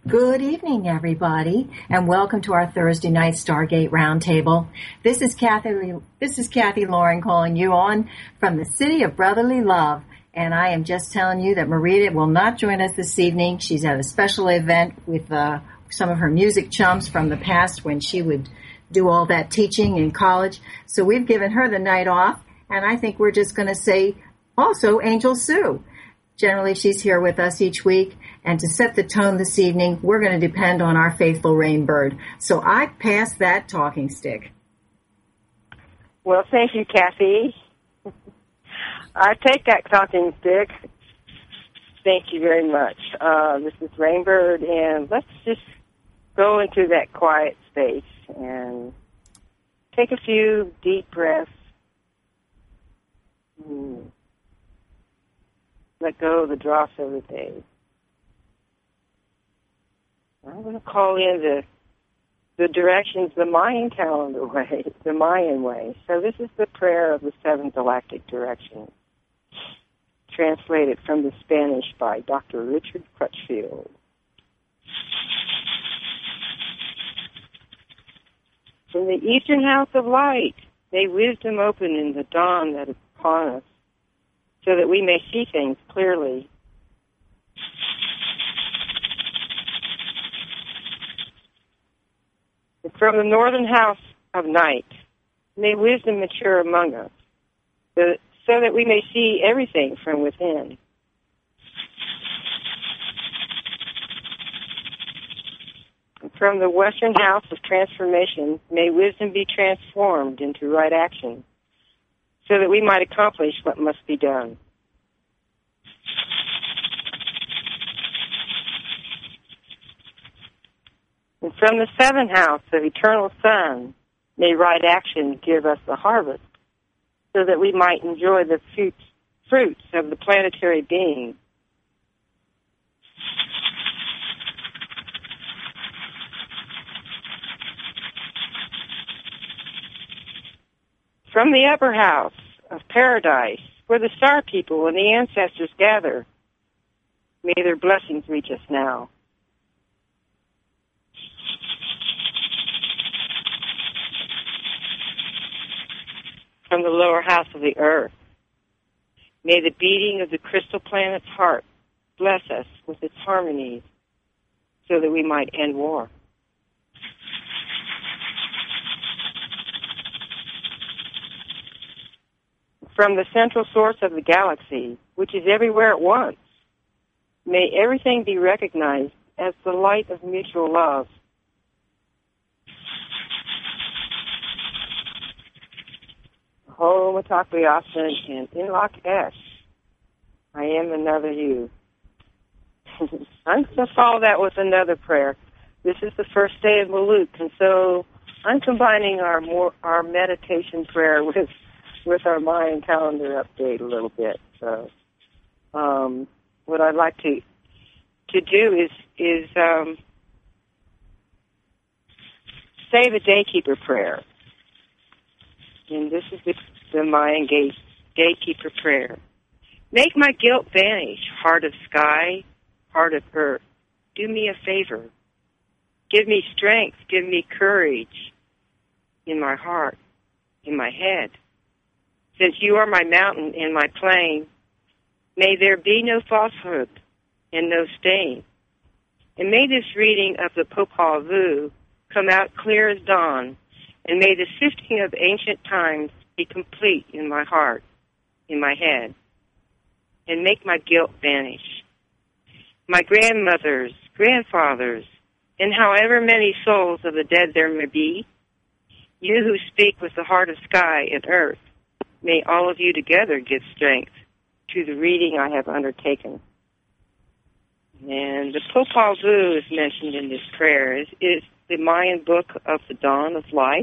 Good evening, everybody, and welcome to our Thursday night Stargate Roundtable. This is Kathy Lauren calling you on from the City of Brotherly Love, and I am just telling you that Marita will not join us this evening. She's at a special event with some of her music chums from the past when she would do all that teaching in college. So we've given her the night off, and I think we're just going to say also Angel Sue. Generally, she's here with us each week. And to set the tone this evening, we're going to depend on our faithful Rainbird. So I pass that talking stick. Well, thank you, Kathy. I take that talking stick. Thank you very much. This is Rainbird, and let's just go into that quiet space and take a few deep breaths. Let go of the dross of the day. I'm going to call in the directions the Mayan calendar way, the Mayan way. So this is the prayer of the seven galactic directions, translated from the Spanish by Dr. Richard Crutchfield. From the eastern house of light, may wisdom open in the dawn that is upon us, so that we may see things clearly. From the northern house of night, may wisdom mature among us, so that we may see everything from within. And from the western house of transformation, may wisdom be transformed into right action, so that we might accomplish what must be done. And from the seventh house of eternal sun, may right action give us the harvest, so that we might enjoy the fruits of the planetary being. From the upper house of paradise, where the star people and the ancestors gather, may their blessings reach us now. From the lower house of the earth, may the beating of the crystal planet's heart bless us with its harmonies, so that we might end war. From the central source of the galaxy, which is everywhere at once, may everything be recognized as the light of mutual love. Ho Matakli Asen and Inlak Esh. I am another you. I'm going to follow that with another prayer. This is the first day of Maluk, and so I'm combining our meditation prayer with our Mayan calendar update a little bit. So, what I'd like to do is say the Daykeeper prayer, and this is the Mayan Gatekeeper prayer. Make my guilt vanish, heart of sky, heart of earth. Do me a favor. Give me strength. Give me courage in my heart, in my head. Since you are my mountain and my plain, may there be no falsehood and no stain. And may this reading of the Popol Vuh come out clear as dawn, and may the sifting of ancient times be complete in my heart, in my head, and make my guilt vanish. My grandmothers, grandfathers, and however many souls of the dead there may be, you who speak with the heart of sky and earth, may all of you together give strength to the reading I have undertaken. And the Popol Vuh is mentioned in this prayer. Is the Mayan book of the dawn of life,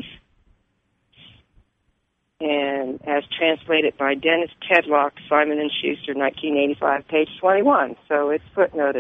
and as translated by Dennis Tedlock, Simon & Schuster, 1985, page 21. So it's footnoted.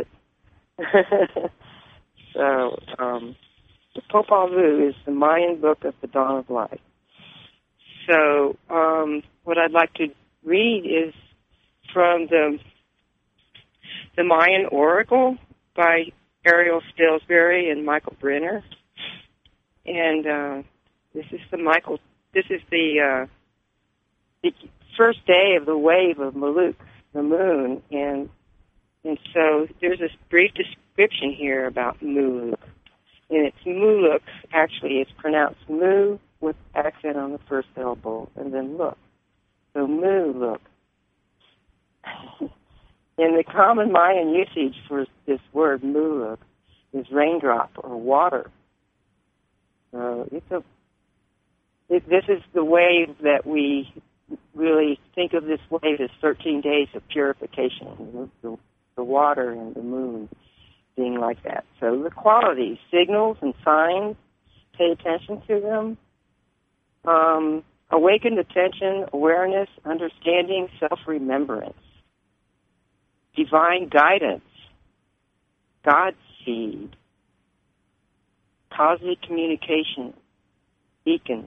So the Popol Vuh is the Mayan book of the dawn of life. So what I'd like to read is from the Mayan Oracle by Ariel Stillsbury and Michael Brenner. And this is the first day of the wave of Moloch, the moon, and so there's this brief description here about Moloch. And it's Moloch, actually it's pronounced Mu with accent on the first syllable, and then look. So Moloch. In the common Mayan usage for this word Moloch is raindrop or water. So this is the wave that we really think of this wave as 13 days of purification, the water and the moon being like that. So the qualities, signals and signs, pay attention to them. Awakened attention, awareness, understanding, self-remembrance. Divine guidance, God's seed, cosmic communication, beacon.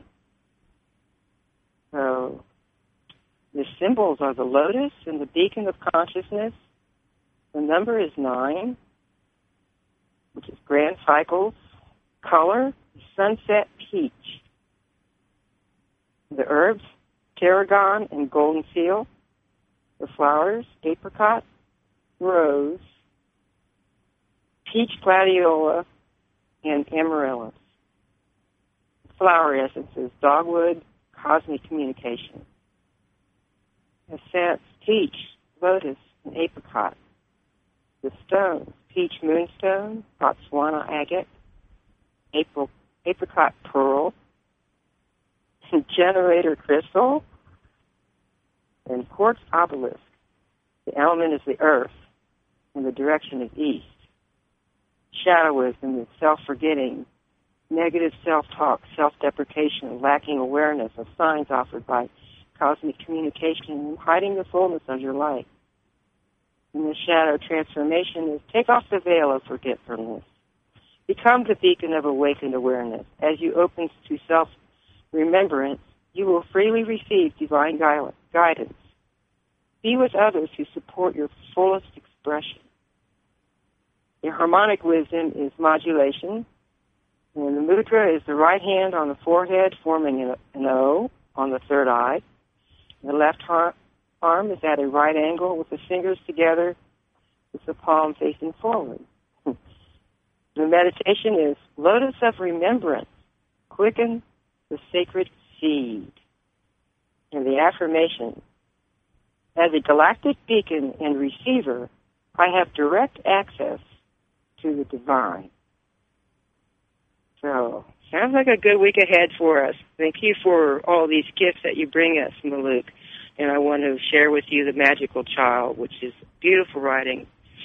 So the symbols are the lotus and the beacon of consciousness. The number is 9, which is grand cycles. Color, sunset peach. The herbs, tarragon and golden seal. The flowers, apricot, rose, peach gladiola, and amaryllis. Flower essences, dogwood, cosmic communication. Essence, peach, lotus, and apricot. The stones, peach moonstone, Botswana agate, apricot pearl, generator crystal, and quartz obelisk. The element is the earth, and the direction is east. Shadowism is self-forgetting, negative self-talk, self-deprecation, lacking awareness of signs offered by cosmic communication, hiding the fullness of your light. And the shadow transformation is take off the veil of forgetfulness. Become the beacon of awakened awareness. As you open to self-remembrance, you will freely receive divine guidance. Be with others who support your fullest expression. The harmonic wisdom is modulation, and the mudra is the right hand on the forehead, forming an O on the third eye. The left arm is at a right angle with the fingers together with the palm facing forward. The meditation is lotus of remembrance, quicken the sacred seed. And the affirmation, as a galactic beacon and receiver, I have direct access to the divine. So, sounds like a good week ahead for us. Thank you for all these gifts that you bring us, Moloch. And I want to share with you The Magical Child, which is beautiful writing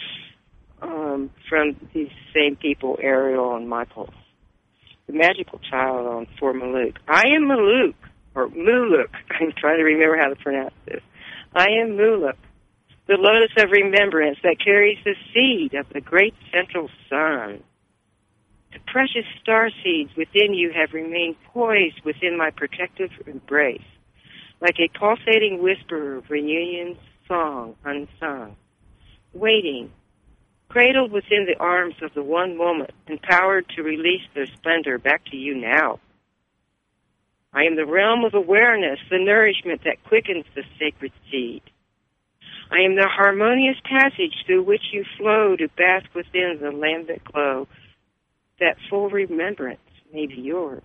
from these same people, Ariel and Michael. The Magical Child for Moloch. I am Moloch, or Moloch. I'm trying to remember how to pronounce this. I am Moloch, the lotus of remembrance that carries the seed of the great central sun. The precious star seeds within you have remained poised within my protective embrace, like a pulsating whisper of reunion song unsung, waiting, cradled within the arms of the one moment, empowered to release their splendor back to you now. I am the realm of awareness, the nourishment that quickens the sacred seed. I am the harmonious passage through which you flow to bask within the lambent glow, that full remembrance may be yours.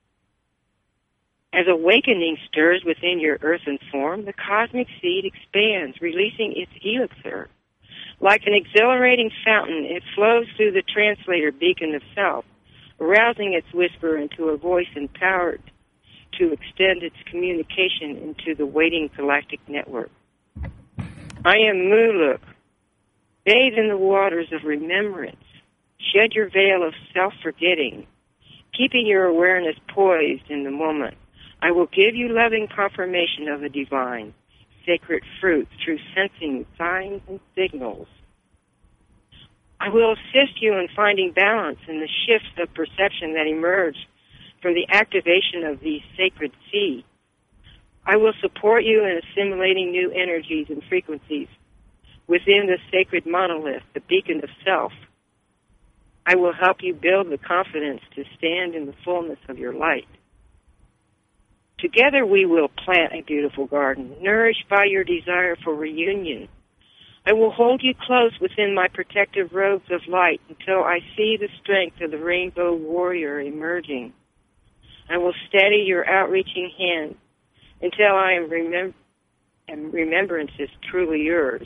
As awakening stirs within your earthen form, the cosmic seed expands, releasing its elixir. Like an exhilarating fountain, it flows through the translator beacon of self, arousing its whisper into a voice empowered to extend its communication into the waiting galactic network. I am Moloch. Bathe in the waters of remembrance. Shed your veil of self-forgetting, keeping your awareness poised in the moment. I will give you loving confirmation of the divine, sacred fruit through sensing signs and signals. I will assist you in finding balance in the shifts of perception that emerge from the activation of these sacred seeds. I will support you in assimilating new energies and frequencies within the sacred monolith, the beacon of self. I will help you build the confidence to stand in the fullness of your light. Together we will plant a beautiful garden, nourished by your desire for reunion. I will hold you close within my protective robes of light until I see the strength of the rainbow warrior emerging. I will steady your outreaching hand until I am remembrance is truly yours.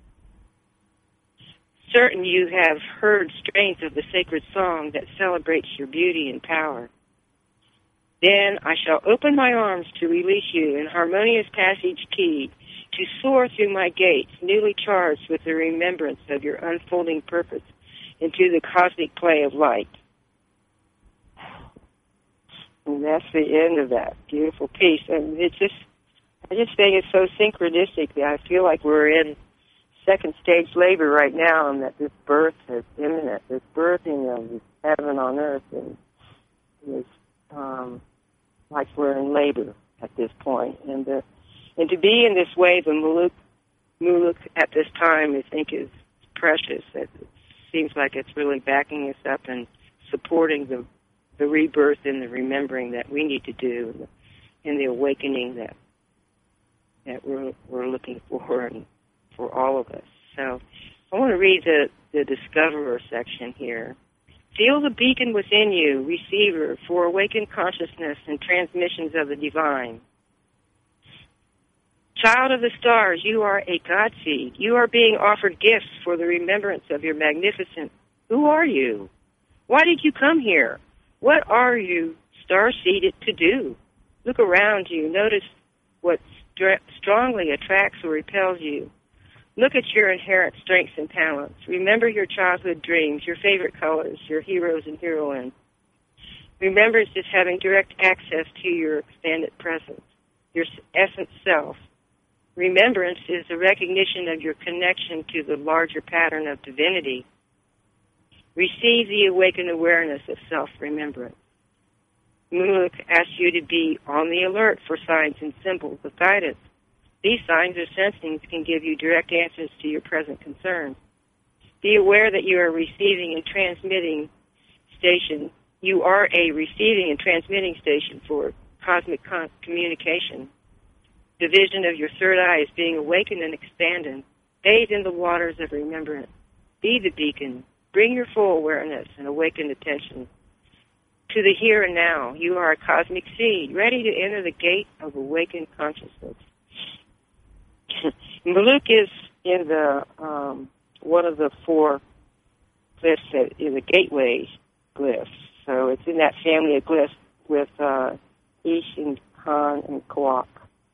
Certain you have heard strains of the sacred song that celebrates your beauty and power. Then I shall open my arms to release you in harmonious passage key to soar through my gates, newly charged with the remembrance of your unfolding purpose into the cosmic play of light. And that's the end of that beautiful piece. And I just think it's so synchronistic that I feel like we're in second stage labor right now, and that this birth is imminent. This birthing of this heaven on earth is like we're in labor at this point. And to be in this way, the Muluk at this time, I think, is precious. It seems like it's really backing us up and supporting the rebirth and the remembering that we need to do, and the awakening that we're looking for, and for all of us. So I want to read the Discoverer section here. Feel the beacon within you, receiver, for awakened consciousness and transmissions of the divine. Child of the stars, you are a God seed. You are being offered gifts for the remembrance of your magnificent. Who are you? Why did you come here? What are you star-seeded to do? Look around you. Notice what strongly attracts or repels you. Look at your inherent strengths and talents. Remember your childhood dreams, your favorite colors, your heroes and heroines. Remembrance is having direct access to your expanded presence, your essence self. Remembrance is the recognition of your connection to the larger pattern of divinity. Receive the awakened awareness of self-remembrance. Muluk asks you to be on the alert for signs and symbols of guidance. These signs or sensings can give you direct answers to your present concerns. Be aware that you are receiving and transmitting station. You are a receiving and transmitting station for cosmic communication. The vision of your third eye is being awakened and expanded. Bathe in the waters of remembrance. Be the beacon. Bring your full awareness and awakened attention to the here and now. You are a cosmic seed, ready to enter the gate of awakened consciousness. Muluk is in the one of the four glyphs that is a gateway glyph. So it's in that family of glyphs with Ish and Khan and Kawak.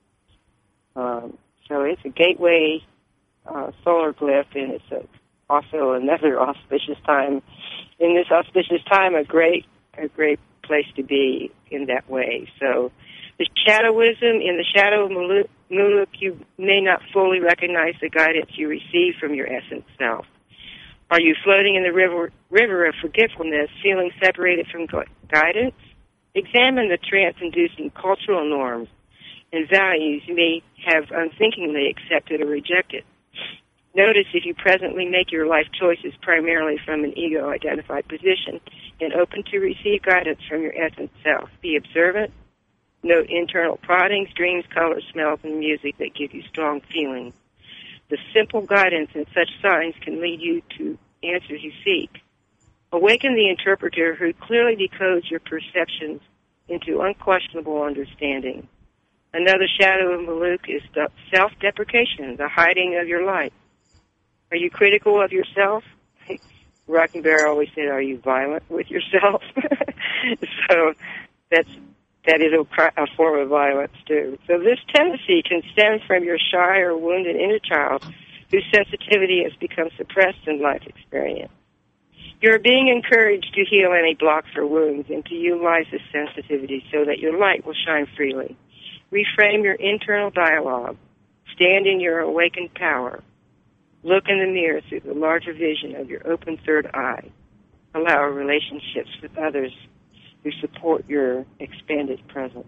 So it's a gateway solar glyph, and it's also another auspicious time. In this auspicious time, a great place to be in that way. So the shadowism, in the shadow of Muluk, you may not fully recognize the guidance you receive from your essence self. Are you floating in the river of forgetfulness, feeling separated from guidance? Examine the trance-inducing cultural norms and values you may have unthinkingly accepted or rejected. Notice if you presently make your life choices primarily from an ego-identified position and open to receive guidance from your essence self. Be observant. Note internal proddings, dreams, colors, smells, and music that give you strong feelings. The simple guidance in such signs can lead you to answers you seek. Awaken the interpreter who clearly decodes your perceptions into unquestionable understanding. Another shadow of Muluk is the self-deprecation, the hiding of your light. Are you critical of yourself? Rocking Bear always said, are you violent with yourself? So that is a form of violence, too. So this tendency can stem from your shy or wounded inner child whose sensitivity has become suppressed in life experience. You're being encouraged to heal any blocks or wounds and to utilize this sensitivity so that your light will shine freely. Reframe your internal dialogue. Stand in your awakened power. Look in the mirror through the larger vision of your open third eye. Allow relationships with others who support your expanded presence.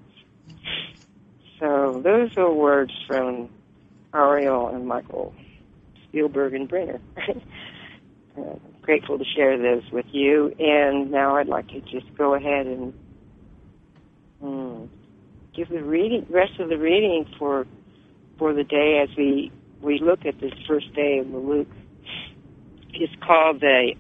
So those are words from Ariel and Michael Spielberg and Brenner. Grateful to share those with you. And now I'd like to just go ahead and give the rest of the reading for the day as we look at this first day of Maluk. It's called the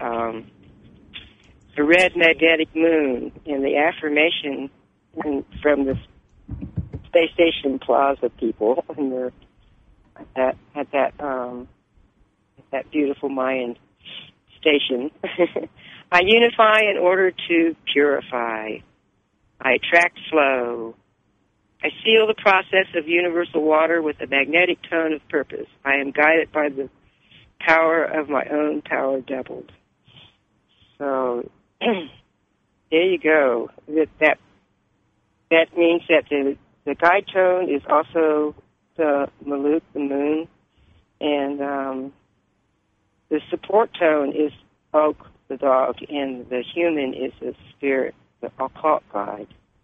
red magnetic moon, and the affirmation from the Space Station Plaza people, and they're at that beautiful Mayan station. I unify in order to purify. I attract flow. I seal the process of universal water with a magnetic tone of purpose. I am guided by the power of my own power doubled. So there you go. That means that the guide tone is also the Maluk, the moon, and the support tone is Oak, the dog, and the human is the spirit, the occult guide,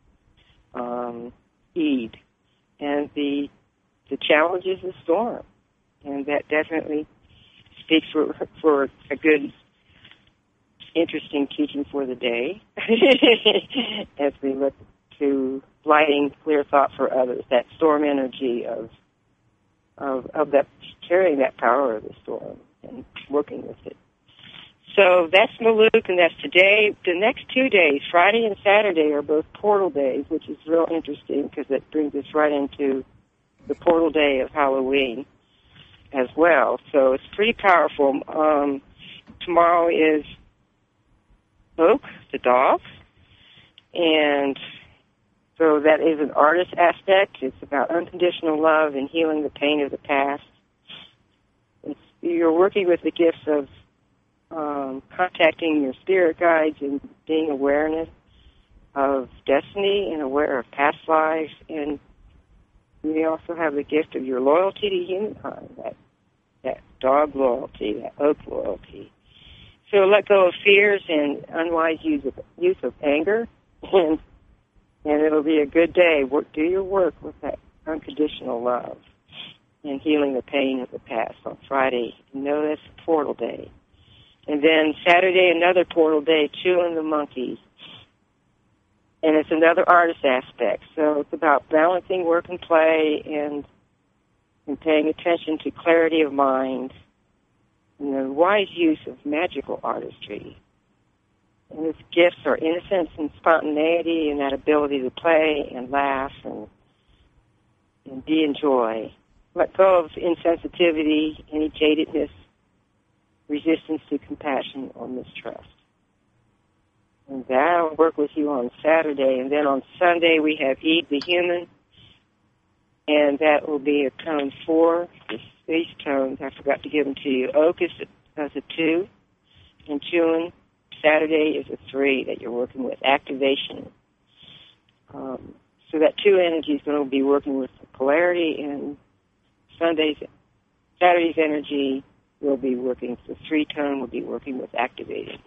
Eid. And the challenge is the storm. And that definitely speaks for a good, interesting teaching for the day as we look to lighting clear thought for others, that storm energy of that, carrying that power of the storm and working with it. So that's Maluk, and that's today. The next 2 days, Friday and Saturday, are both portal days, which is real interesting because it brings us right into the portal day of Halloween as well. So it's pretty powerful. Tomorrow is Oak, the dog, and so that is an artist aspect. It's about unconditional love and healing the pain of the past. You're working with the gifts of contacting your spirit guides and being awareness of destiny and aware of past lives. And you also have the gift of your loyalty to humankind, that dog loyalty, that oak loyalty. So let go of fears and unwise use of anger, and it'll be a good day. Do your work with that unconditional love and healing the pain of the past on Friday. You know that's a portal day. And then Saturday, another portal day, Chewing the Monkey. And it's another artist aspect. So it's about balancing work and play and paying attention to clarity of mind and the wise use of magical artistry. And its gifts are innocence and spontaneity and that ability to play and laugh and be in joy. Let go of insensitivity, any jadedness, resistance to compassion or mistrust. And that'll work with you on Saturday. And then on Sunday we have Eid the Human, and that will be a tone 4. These tones, I forgot to give them to you. Oak is a 2, and Chewing Saturday is a 3 that you're working with, activation. So that 2 energy is going to be working with polarity, and Saturday's energy will be working, the 3 tone will be working with activated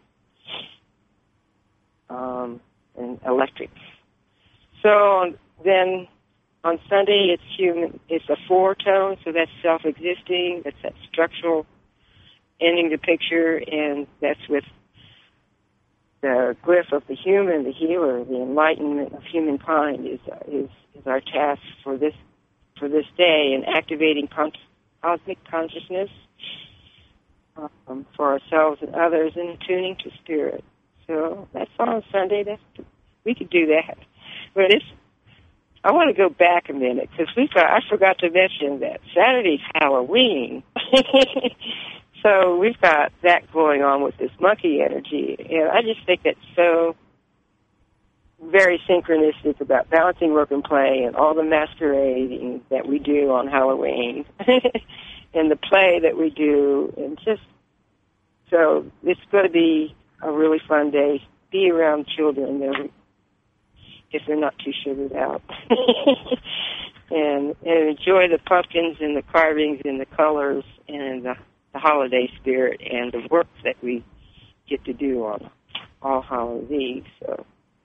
and electric. So then on Sunday it's human. It's a 4 tone, so that's self-existing. That's that structural ending the picture, and that's with the glyph of the human, the healer, the enlightenment of humankind is our task for this day, and activating cosmic consciousness for ourselves and others, and tuning to spirit. So that's on Sunday. We could do that, but I want to go back a minute because I forgot to mention that Saturday's Halloween. So we've got that going on with this monkey energy, and I just think that's so very synchronistic about balancing work and play and all the masquerading that we do on Halloween and the play that we do, and just so it's going to be a really fun day. Be around children if they're not too sugared out. and enjoy the pumpkins and the carvings and the colors and the holiday spirit and the work that we get to do on All Hallows Eve. So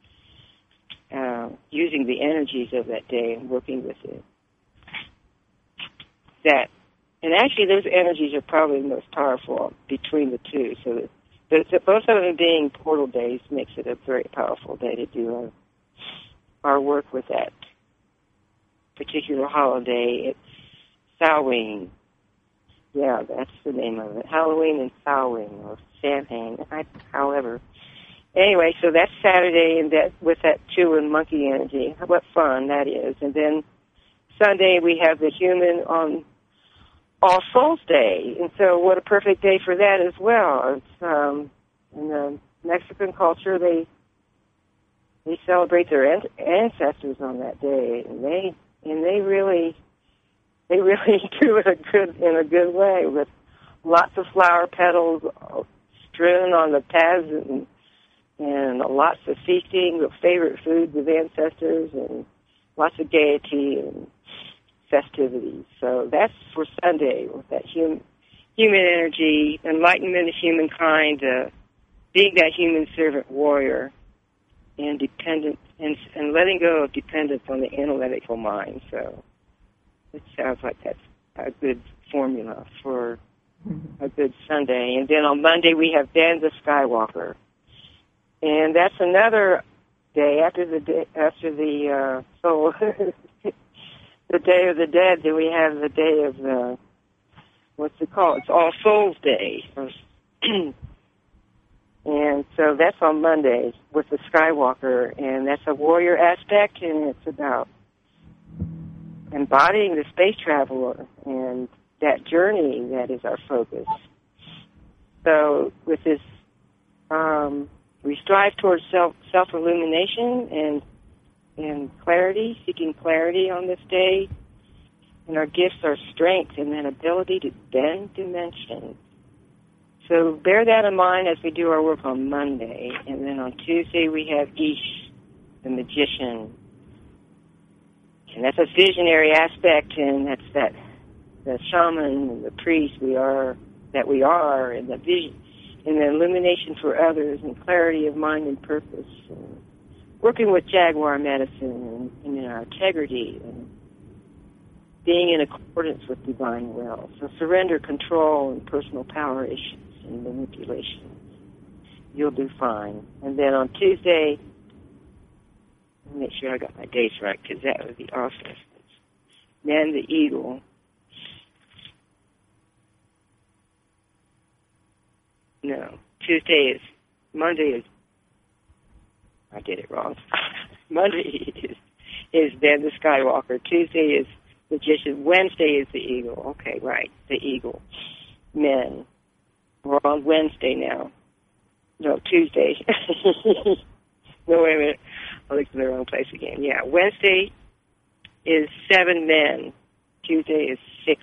using the energies of that day and working with it. That And actually, those energies are probably the most powerful between the two. So both of them being portal days makes it a very powerful day to do our work with that particular holiday. It's Samhain. Yeah, that's the name of it. Halloween and Samhain, or Samhain, however. Anyway, so that's Saturday, and that with that Chew and Monkey energy. What fun that is. And then Sunday we have the human on All Souls Day. And so what a perfect day for that as well. It's, in the Mexican culture, they celebrate their ancestors on that day, and they really do it in a good way, with lots of flower petals strewn on the paths, and lots of feasting of favorite foods of ancestors, and lots of gaiety and festivities. So that's for Sunday, with that human energy, enlightenment of humankind, being that human servant warrior, and dependence, and letting go of dependence on the analytical mind. So it sounds like that's a good formula for a good Sunday. And then on Monday we have Dan the Skywalker, and that's another day after the soul, the Day of the Dead. Then we have the day of the, what's it called? It's All Souls Day. And so that's on Monday with the Skywalker, and that's a warrior aspect, and it's about embodying the space traveler and that journey that is our focus. So with this, we strive towards self-illumination and clarity, seeking clarity on this day, and our gifts are strength and then ability to bend dimensions. So bear that in mind as we do our work on Monday. And then on Tuesday we have Ish, the magician. And that's a visionary aspect, and that's the shaman and the priest we are, and the vision, and the illumination for others, and clarity of mind and purpose, and working with Jaguar medicine, and our integrity, and being in accordance with divine will. So surrender control and personal power issues and manipulation. You'll do fine. And then on Tuesday, let me make sure I got my dates right, because that would be awesome. Man the Eagle. No, Monday is, I did it wrong. Monday is Ben the Skywalker. Tuesday is Magician. Wednesday is the Eagle. Okay, right, the Eagle. Men. We're on Wednesday now. No, Tuesday. No, wait a minute. I looked in the wrong place again. Yeah, Wednesday is 7 men. Tuesday is 6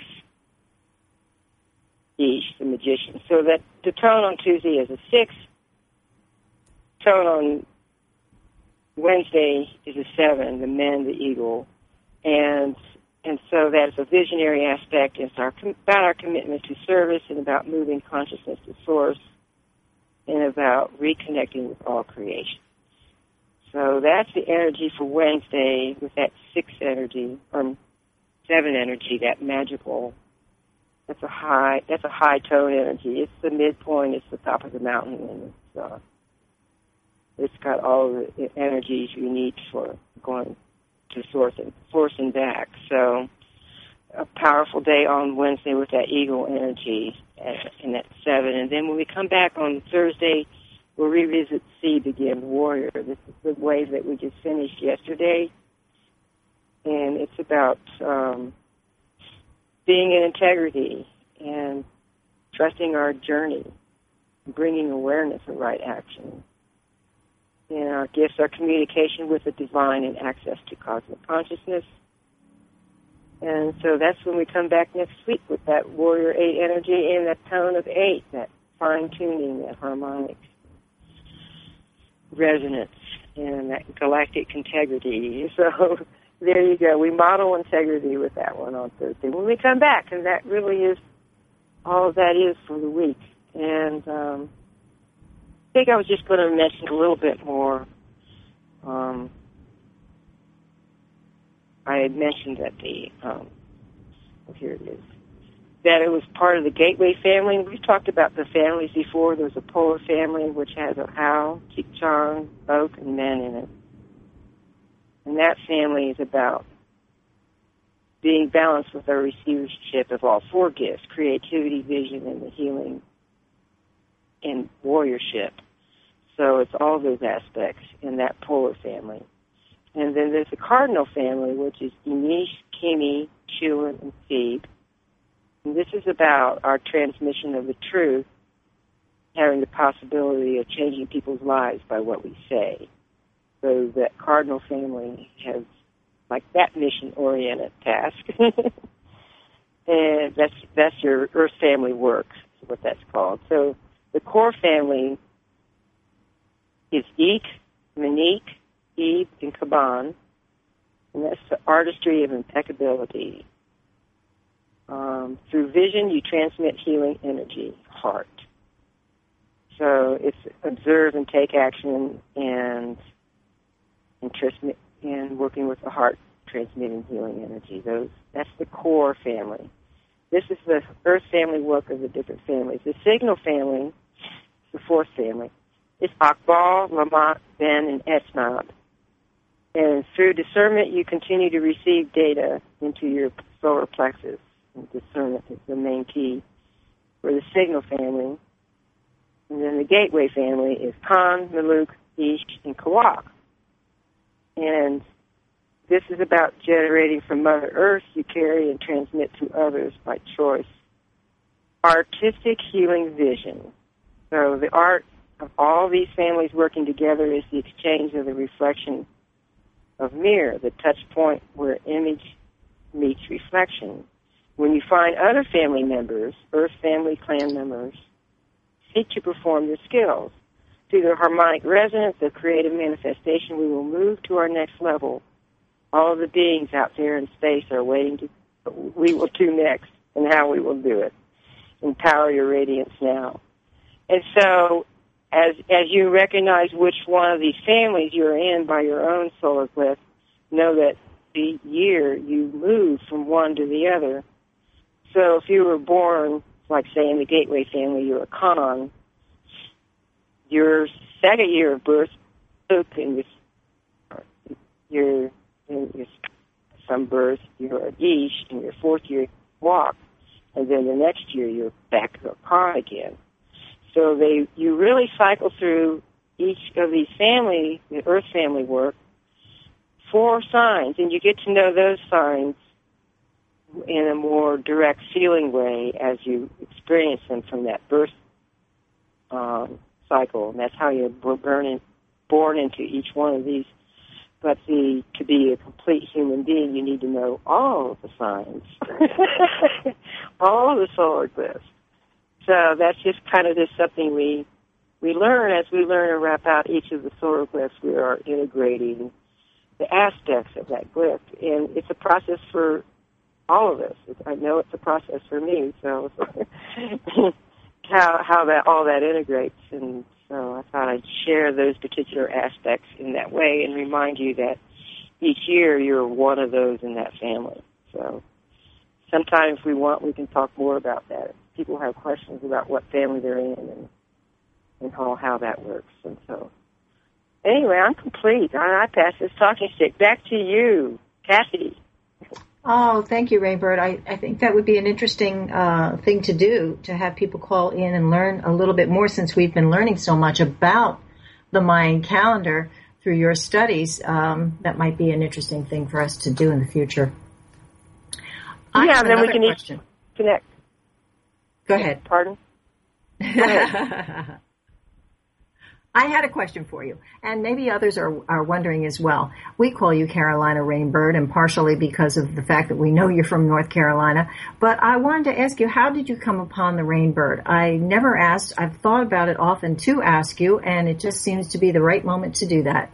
Ish, the magician. So that the tone on Tuesday is a 6. Tone on Wednesday is a 7, the men, the eagle. And so that's a visionary aspect. It's about our commitment to service, and about moving consciousness to source, and about reconnecting with all creation. So that's the energy for Wednesday, with that 6 energy, or 7 energy, that magical. That's a high tone energy. It's the midpoint. It's the top of the mountain, and it's got all the energies you need for going to source and back. So a powerful day on Wednesday with that eagle energy and that 7. And then when we come back on Thursday, we'll revisit C, Begin Warrior. This is the wave that we just finished yesterday. And it's about being in integrity and trusting our journey, bringing awareness of right action. And our gifts are communication with the divine and access to cosmic consciousness. And so that's when we come back next week with that Warrior 8 energy and that tone of 8, that fine-tuning, that harmonic resonance, and that galactic integrity. So there you go. We model integrity with that one on Thursday when we come back, and that really is all that is for the week. And I think I was just going to mention a little bit more. I had mentioned that here it is. that it was part of the Gateway family. We've talked about the families before. There's a polar family, which has a Hau, Chikchang, Oak, and Men in it. And that family is about being balanced with our receivership of all four gifts: creativity, vision, and the healing and warriorship. So it's all those aspects in that polar family. And then there's the cardinal family, which is Inish, Kimi, Chulin, and Phoebe. And this is about our transmission of the truth, having the possibility of changing people's lives by what we say. So that cardinal family has like that mission-oriented task. And that's your Earth family work, is what that's called. So the core family is Ik, Monique, Eve, and Kaban. And that's the artistry of impeccability. Through vision, you transmit healing energy, heart. So it's observe and take action and transmit, and working with the heart, transmitting healing energy. That's the core family. This is the Earth family work of the different families. The signal family, the fourth family, is Akbal, Lamat, Ben, and Etnab. And through discernment, you continue to receive data into your solar plexus. And discernment is the main key for the signal family. And then the gateway family is Khan, Maluk, Ish, and Kawak. And this is about generating from Mother Earth you carry and transmit to others by choice. Artistic healing vision. So the art of all these families working together is the exchange of the reflection of mirror, the touch point where image meets reflection. When you find other family members, Earth family clan members, seek to perform your skills. Through the harmonic resonance of creative manifestation, we will move to our next level. All of the beings out there in space are waiting to, we will do next, and how we will do it. Empower your radiance now. And so, as you recognize which one of these families you're in by your own solar glyph, know that the year you move from one to the other. So if you were born, like say in the Gateway family, you're a Khan, your second year of birth, in your some birth, you're an Ish, and your fourth year walk, and then the next year you're back to a Khan again. So you really cycle through each of these families, the Earth family work, 4 signs, and you get to know those signs in a more direct feeling way as you experience them from that birth cycle. And that's how you're born into each one of these. But to be a complete human being, you need to know all of the signs, all of the solar glyphs. So that's just kind of just something we learn as we learn to wrap out each of the solar glyphs. We are integrating the aspects of that glyph, and it's a process for all of us. I know it's a process for me. So how that all that integrates, and so I thought I'd share those particular aspects in that way and remind you that each year you're one of those in that family. So sometime if we want, we can talk more about that. People have questions about what family they're in and how that works. And so anyway, I'm complete. I pass this talking stick back to you, Kathy. Oh, thank you, Rainbird. I think that would be an interesting thing to do, to have people call in and learn a little bit more, since we've been learning so much about the Mayan calendar through your studies. That might be an interesting thing for us to do in the future. Yeah, then we can connect. Go ahead. Pardon? Go ahead. I had a question for you, and maybe others are wondering as well. We call you Carolina Rainbird, and partially because of the fact that we know you're from North Carolina. But I wanted to ask you, how did you come upon the Rainbird? I never asked. I've thought about it often to ask you, and it just seems to be the right moment to do that.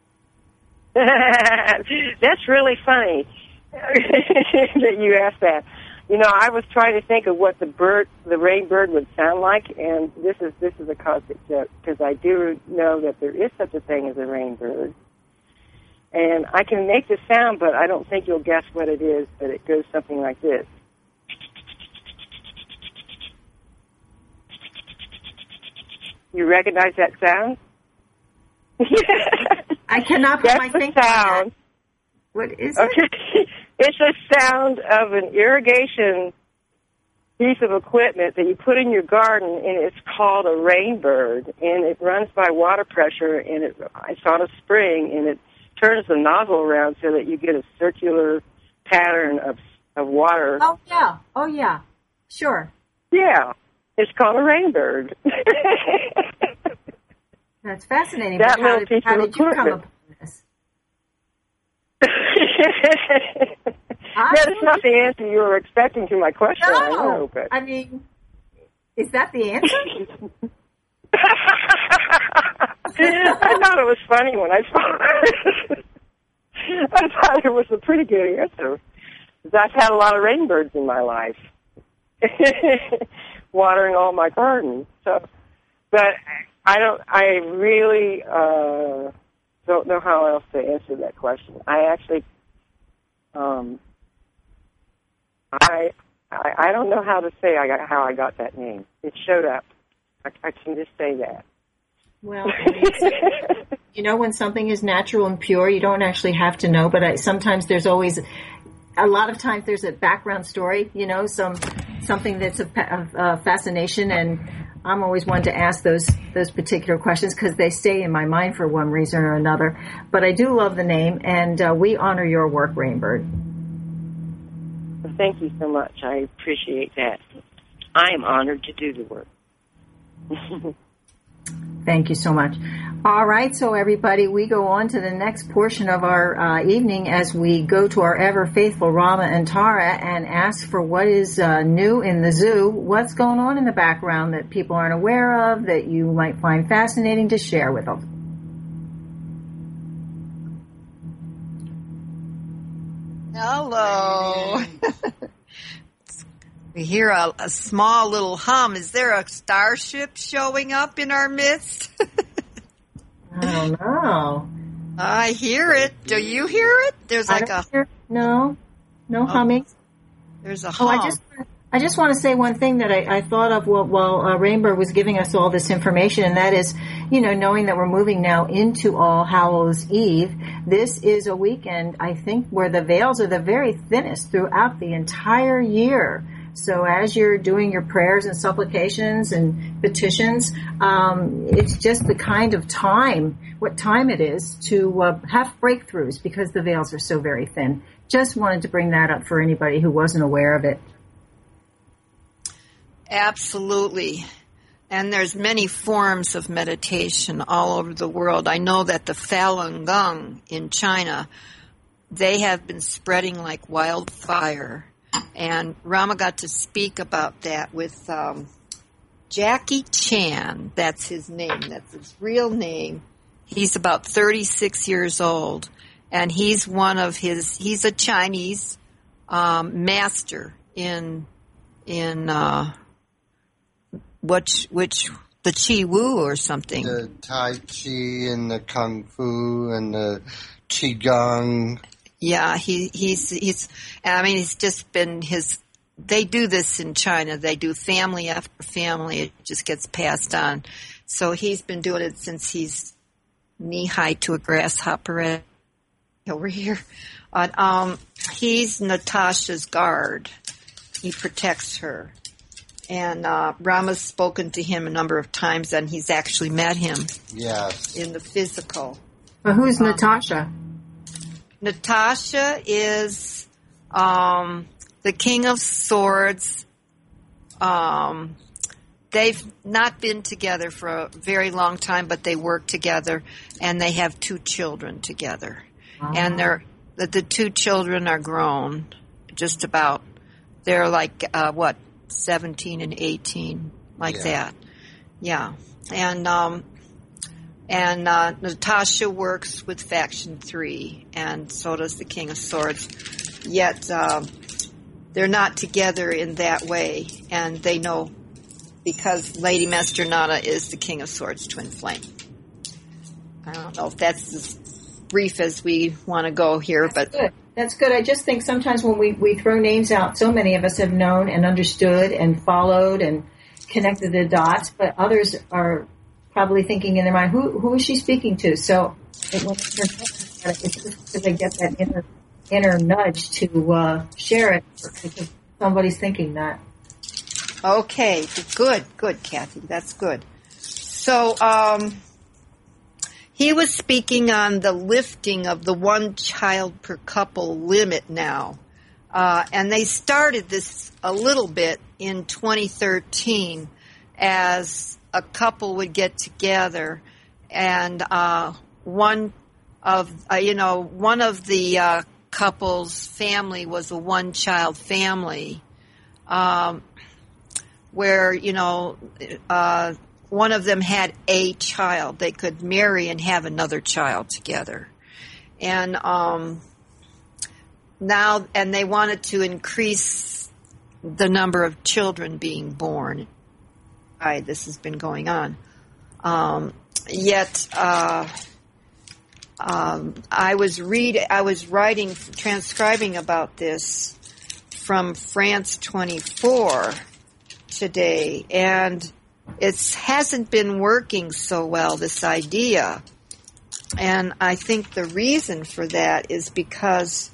That's really funny that you asked that. You know, I was trying to think of what the Rainbird would sound like, and this is a constant joke, because I do know that there is such a thing as a Rainbird. And I can make the sound, but I don't think you'll guess what it is, but it goes something like this. You recognize that sound? I cannot put my finger on sound. that. What is it? Okay. It's a sound of an irrigation piece of equipment that you put in your garden, and it's called a rainbird, and it runs by water pressure, and it's on a spring, and it turns the nozzle around so that you get a circular pattern of water. Oh yeah, sure. Yeah, it's called a rainbird. That's fascinating. That how little piece how of did you come equipment. upon this? That is not the answer you were expecting to my question. No, I know, but I mean, is that the answer? I thought it was funny when I saw it. I thought it was a pretty good answer. I've had a lot of rainbirds in my life, watering all my gardens. So, but I really don't know how else to answer that question. I actually, I don't know how to say how I got that name. It showed up. I can just say that. Well, when something is natural and pure, you don't actually have to know. But sometimes there's always, a lot of times there's a background story. Something that's of fascination, and I'm always one to ask those particular questions because they stay in my mind for one reason or another. But I do love the name, and we honor your work, Rainbird. Well, thank you so much. I appreciate that. I am honored to do the work. Thank you so much. All right, so everybody, we go on to the next portion of our evening as we go to our ever faithful Rama and Tara and ask for what is new in the zoo, what's going on in the background that people aren't aware of, that you might find fascinating to share with them. Hello. We hear a small little hum. Is there a starship showing up in our midst? I don't know. I hear it. Do you hear it? There's like no humming. There's a hum. I just want to say one thing that I thought of while Rainbow was giving us all this information, and that is, knowing that we're moving now into All Hallows Eve, this is a weekend, I think, where the veils are the very thinnest throughout the entire year. So as you're doing your prayers and supplications and petitions, it's just the kind of what time it is to have breakthroughs because the veils are so very thin. Just wanted to bring that up for anybody who wasn't aware of it. Absolutely. And there's many forms of meditation all over the world. I know that the Falun Gong in China, they have been spreading like wildfire. And Rama got to speak about that with Jackie Chan. That's his name. That's his real name. He's about 36 years old. And he's he's a Chinese master in which the Chi Wu or something. The Tai Chi and the Kung Fu and the Qigong. Yeah, he's just been they do this in China. They do family after family. It just gets passed on. So he's been doing it since he's knee-high to a grasshopper over here. He's Natasha's guard. He protects her. And Rama's spoken to him a number of times, and he's actually met him. Yes. In the physical. Well, who's Natasha? Natasha is the King of Swords. They've not been together for a very long time, but they work together, and they have 2 children together. Uh-huh. And the 2 children are grown, just about. They're like 17 and 18, like that. Yeah, and Natasha works with Faction 3, and so does the King of Swords. Yet they're not together in that way, and they know because Lady Master Nada is the King of Swords twin flame. I don't know if that's as brief as we want to go here, but good. That's good. I just think sometimes when we throw names out, so many of us have known and understood and followed and connected the dots, but others are probably thinking in their mind, who is she speaking to? So it was because they get that inner nudge to share it because somebody's thinking that. Okay, good, Kathy. That's good. So he was speaking on the lifting of the one child per couple limit now. And they started this a little bit in 2013 as a couple would get together and one of the couple's family was a one-child family where, one of them had a child. They could marry and have another child together. And now they wanted to increase the number of children being born. This has been going on. I was transcribing about this from France 24 today, and it hasn't been working so well, this idea. And I think the reason for that is because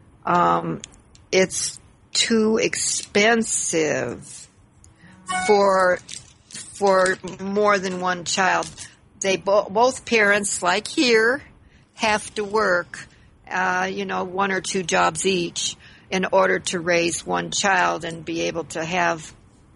it's too expensive for more than one child. They both parents, like here, have to work, 1 or 2 jobs each in order to raise one child and be able to have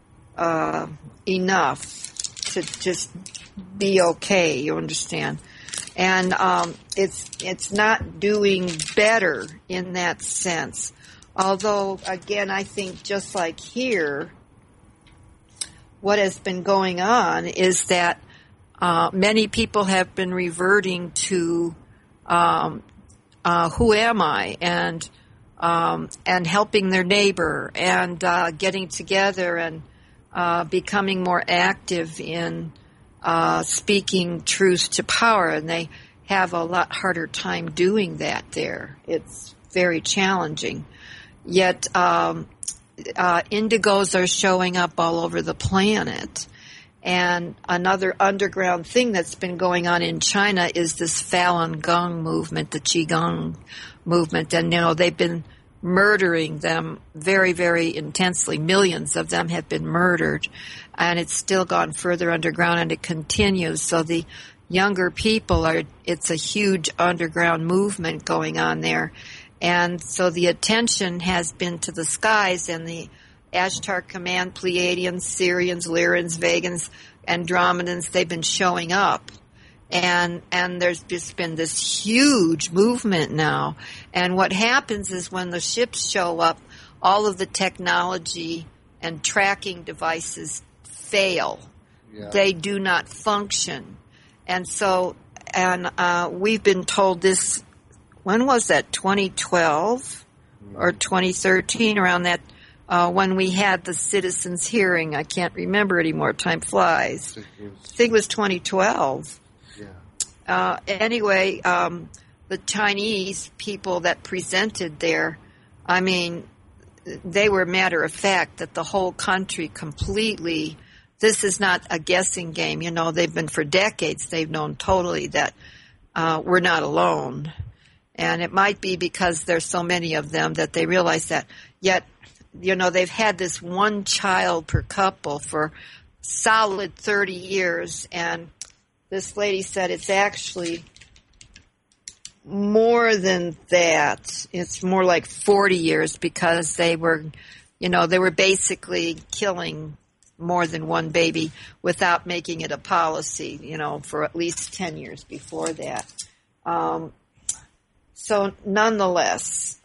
enough to just be okay. You understand? And it's not doing better in that sense. Although, again, I think just like here, what has been going on is that many people have been reverting to who am I, and helping their neighbor, and getting together and becoming more active in speaking truth to power, and they have a lot harder time doing that there. It's very challenging. Yet indigos are showing up all over the planet. And another underground thing that's been going on in China is this Falun Gong movement, the Qigong movement. And, they've been murdering them very, very intensely. Millions of them have been murdered. And it's still gone further underground, and it continues. So the younger people it's a huge underground movement going on there. And so the attention has been to the skies, and the Ashtar Command, Pleiadians, Syrians, Lyrians, Vegans, Andromedans, they've been showing up. And there's just been this huge movement now. And what happens is when the ships show up, all of the technology and tracking devices fail. Yeah. They do not function. And so, we've been told this, when was that, 2012 or 2013, around that, when we had the citizens hearing. I can't remember anymore. Time flies. I think it was 2012. Yeah. Anyway, the Chinese people that presented there, they were matter of fact that the whole country completely, this is not a guessing game. They've been for decades, they've known totally that we're not alone. And it might be because there's so many of them that they realize that. Yet, they've had this one child per couple for solid 30 years. And this lady said it's actually more than that. It's more like 40 years because they were basically killing more than one baby without making it a policy, for at least 10 years before that. So nonetheless,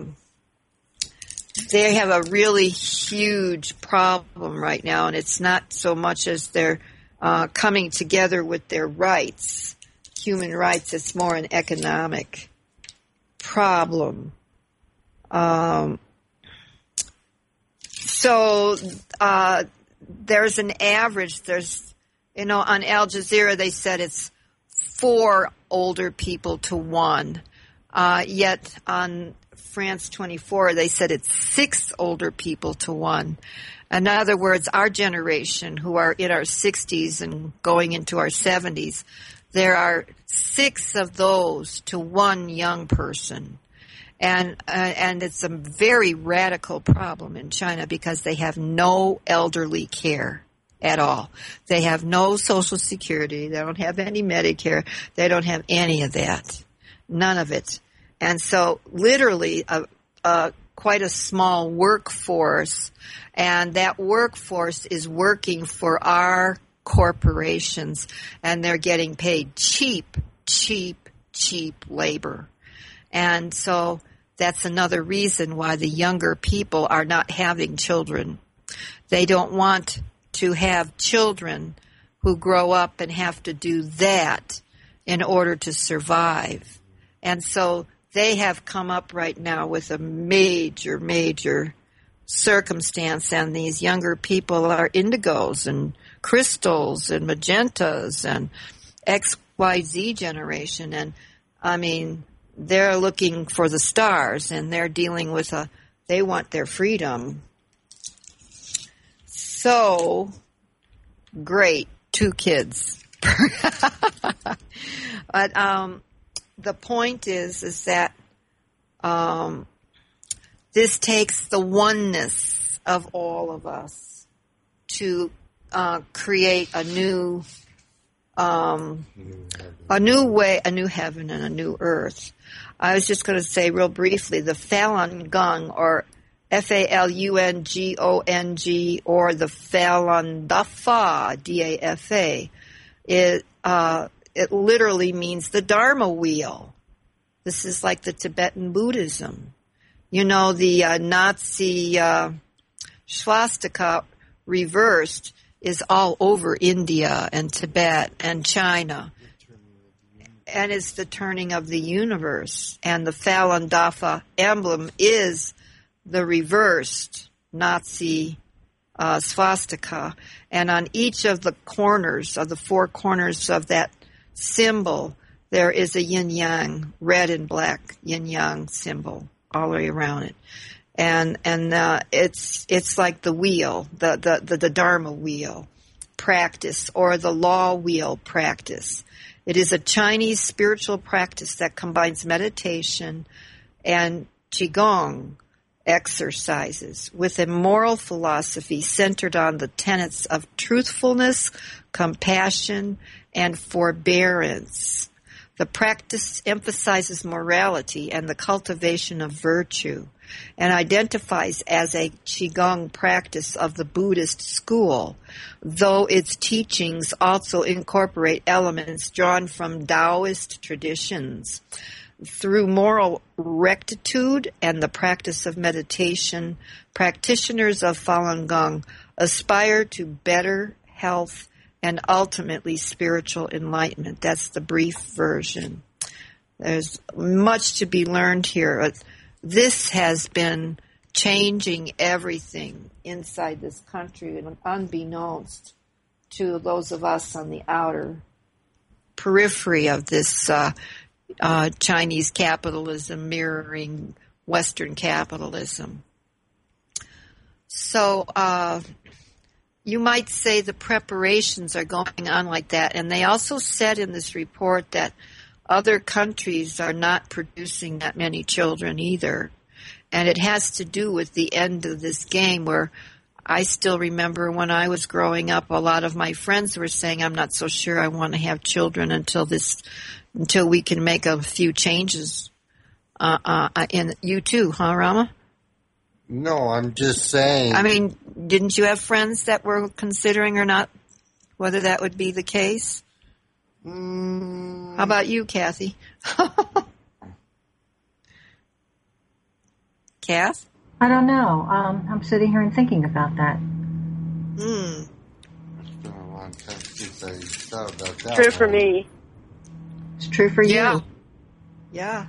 they have a really huge problem right now, and it's not so much as they're coming together with their rights, human rights. It's more an economic problem. So there's an average. There's, on Al Jazeera they said it's 4 older people to 1. Yet on France 24, they said it's 6 older people to 1. In other words, our generation, who are in our 60s and going into our 70s, there are 6 of those to 1 young person. And it's a very radical problem in China because they have no elderly care at all. They have no Social Security. They don't have any Medicare. They don't have any of that. None of it. And so literally quite a small workforce, and that workforce is working for our corporations, and they're getting paid cheap labor. And so that's another reason why the younger people are not having children. They don't want to have children who grow up and have to do that in order to survive. And so they have come up right now with a major circumstance, and these younger people are indigos and crystals and magentas and XYZ generation. And I mean, they're looking for the stars, and they're dealing with they want their freedom. So, great, 2 kids. But the point is that this takes the oneness of all of us to create a new way, a new heaven and a new earth. I was just going to say real briefly, the Falun Gong, or Falungong, or the Falun Dafa, DAFA, it literally means the Dharma wheel. This is like the Tibetan Buddhism. You know, the Nazi swastika reversed is all over India and Tibet and China. And it's the turning of the universe. And the Falun Dafa emblem is the reversed Nazi swastika. And on each of the corners, of the 4 corners of that symbol, there is a yin-yang, red and black yin-yang symbol all the way around it. And it's like the wheel, the Dharma wheel practice, or the law wheel practice. It is a Chinese spiritual practice that combines meditation and Qigong exercises with a moral philosophy centered on the tenets of truthfulness, compassion, and forbearance. The practice emphasizes morality and the cultivation of virtue, and identifies as a Qigong practice of the Buddhist school, though its teachings also incorporate elements drawn from Taoist traditions. Through moral rectitude and the practice of meditation, practitioners of Falun Gong aspire to better health and ultimately spiritual enlightenment. That's the brief version. There's much to be learned here. This has been changing everything inside this country, unbeknownst to those of us on the outer periphery of this Chinese capitalism mirroring Western capitalism. So you might say the preparations are going on like that. And they also said in this report that other countries are not producing that many children either. And it has to do with the end of this game, where I still remember when I was growing up, a lot of my friends were saying, I'm not so sure I want to have children until we can make a few changes. In you too, huh, Rama? No, I'm just saying. I mean, didn't you have friends that were considering or not whether that would be the case? How about you, Kathy? Kath? I don't know. I'm sitting here and thinking about that. True for me. It's true for you. Yeah.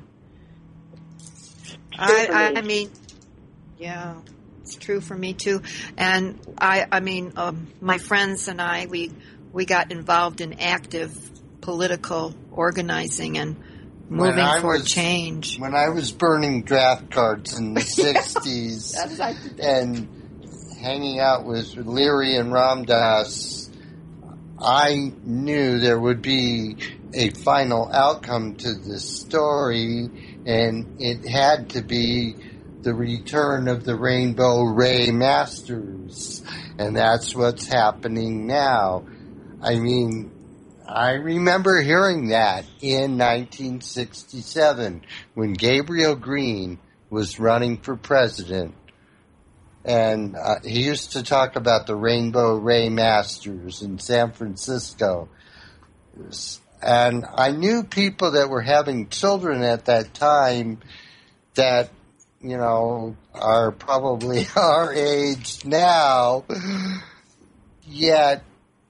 I mean, yeah, it's true for me too. And I mean, my friends and I, we got involved in active political organizing and moving for change. When I was burning draft cards in the 60s and hanging out with Leary and Ramdas, I knew there would be a final outcome to this story, and it had to be the return of the Rainbow Ray Masters, and that's what's happening now. I mean, I remember hearing that in 1967 when Gabriel Green was running for president, and he used to talk about the Rainbow Ray Masters in San Francisco. And I knew people that were having children at that time that, you know, are probably our age now, yet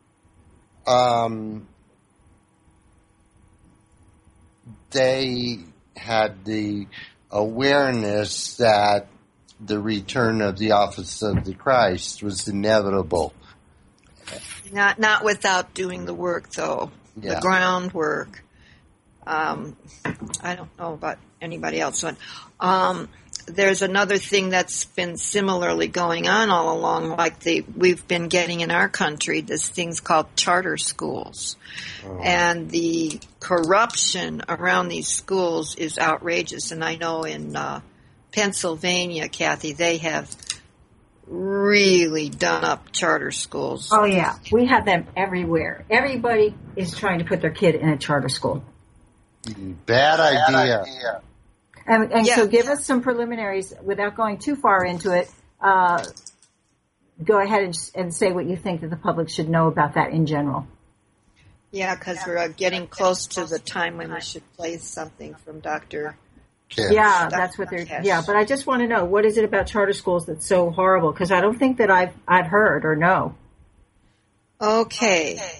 they had the awareness that the return of the office of the Christ was inevitable. Not without doing the work, though. Yeah. The groundwork. I don't know about anybody else, but there's another thing that's been similarly going on all along, like we've been getting in our country, this thing's called charter schools. Oh. And the corruption around these schools is outrageous. And I know in Pennsylvania, Kathy, they have really done up charter schools. Oh, yeah. We have them everywhere. Everybody is trying to put their kid in a charter school. Bad idea. And so give us some preliminaries without going too far into it. Go ahead and say what you think that the public should know about that in general. Yeah, because we're getting close to the time when we should play something from Dr. Yeah, that's what they're. Yeah, but I just want to know, what is it about charter schools that's so horrible? Because I don't think that I've heard or know. Okay.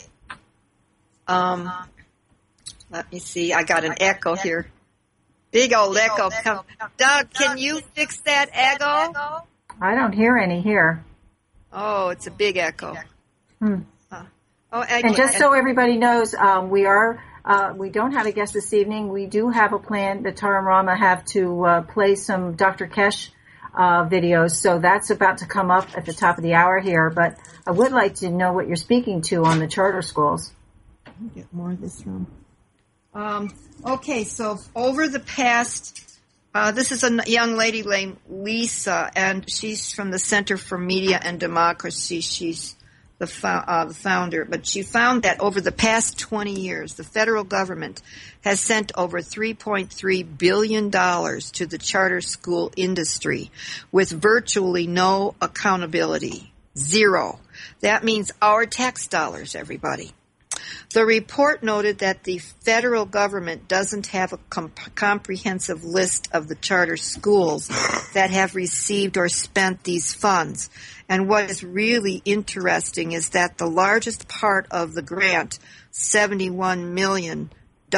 Let me see. I got an echo here. Big old echo. Doug, can you fix that echo? I don't hear any here. Oh, it's a big echo. And just so everybody knows, we don't have a guest this evening. We do have a plan that Tara and Rama have to play some Dr. Kesh videos, so that's about to come up at the top of the hour here. But I would like to know what you're speaking to on the charter schools. Get more of this room. Okay, so over the past, this is a young lady named Lisa, and she's from the Center for Media and Democracy. She's the founder, but she found that over the past 20 years, the federal government has sent over $3.3 billion to the charter school industry with virtually no accountability. Zero. That means our tax dollars, everybody. The report noted that the federal government doesn't have a comprehensive list of the charter schools that have received or spent these funds. And what is really interesting is that the largest part of the grant, $71 million,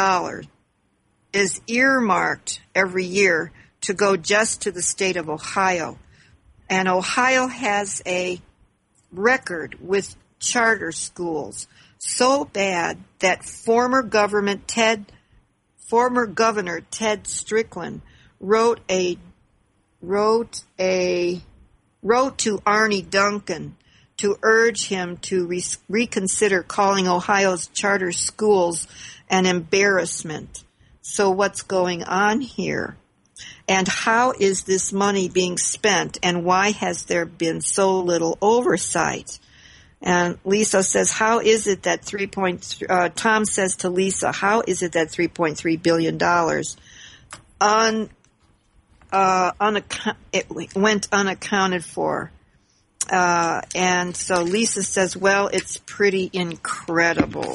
is earmarked every year to go just to the state of Ohio. And Ohio has a record with charter schools so bad that former Governor Ted Strickland wrote to Arne Duncan to urge him to reconsider calling Ohio's charter schools an embarrassment. So what's going on here? And how is this money being spent? And why has there been so little oversight? And Lisa says, how is it that Tom says to Lisa, how is it that $3.3 billion it went unaccounted for? And so Lisa says, well, it's pretty incredible.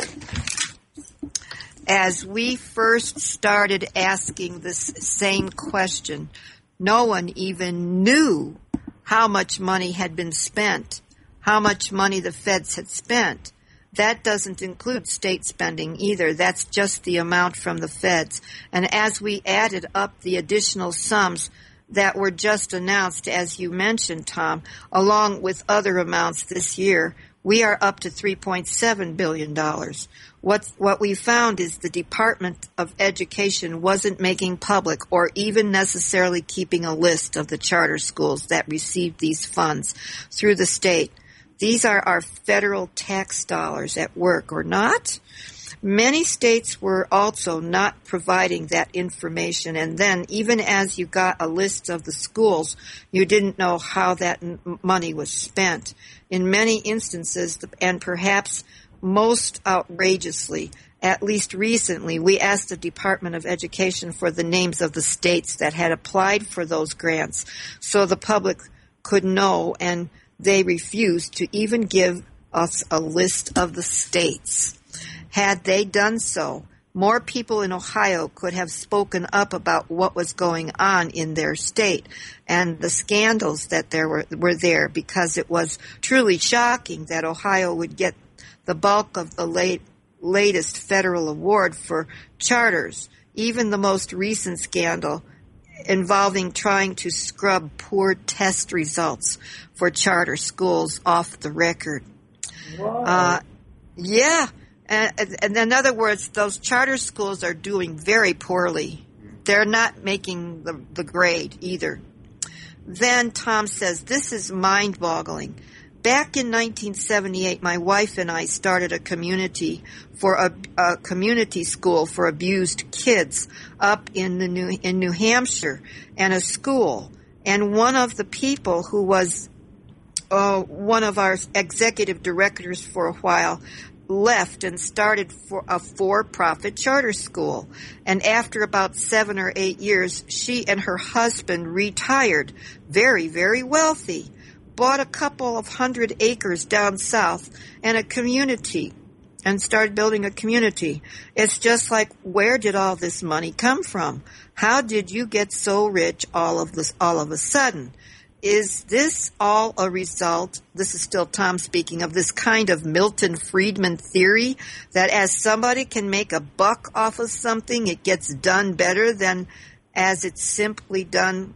As we first started asking this same question, no one even knew how much money had been spent, how much money the feds had spent. That doesn't include state spending either. That's just the amount from the feds. And as we added up the additional sums that were just announced, as you mentioned, Tom, along with other amounts this year, We are up to $3.7 billion. What we found is the Department of Education wasn't making public or even necessarily keeping a list of the charter schools that received these funds through the state. These are our federal tax dollars at work, or not? Many states were also not providing that information, and then even as you got a list of the schools, you didn't know how that money was spent. In many instances, and perhaps most outrageously, at least recently, we asked the Department of Education for the names of the states that had applied for those grants so the public could know, and they refused to even give us a list of the states. Had they done so, more people in Ohio could have spoken up about what was going on in their state and the scandals that were there, because it was truly shocking that Ohio would get the bulk of the latest federal award for charters, even the most recent scandal involving trying to scrub poor test results for charter schools off the record. Yeah. And in other words, those charter schools are doing very poorly. They're not making the grade either. Then Tom says, this is mind-boggling. Back in 1978, my wife and I started a community school for abused kids up in New Hampshire, and a school. And one of the people who was one of our executive directors for a while left and started for a for-profit charter school. And after about 7 or 8 years, she and her husband retired, very, very wealthy, bought a couple of 100 acres down south and a community, and started building a community. It's just like, where did all this money come from? How did you get so rich all of a sudden? Is this all a result, this is still Tom speaking, of this kind of Milton Friedman theory that as somebody can make a buck off of something, it gets done better than as it's simply done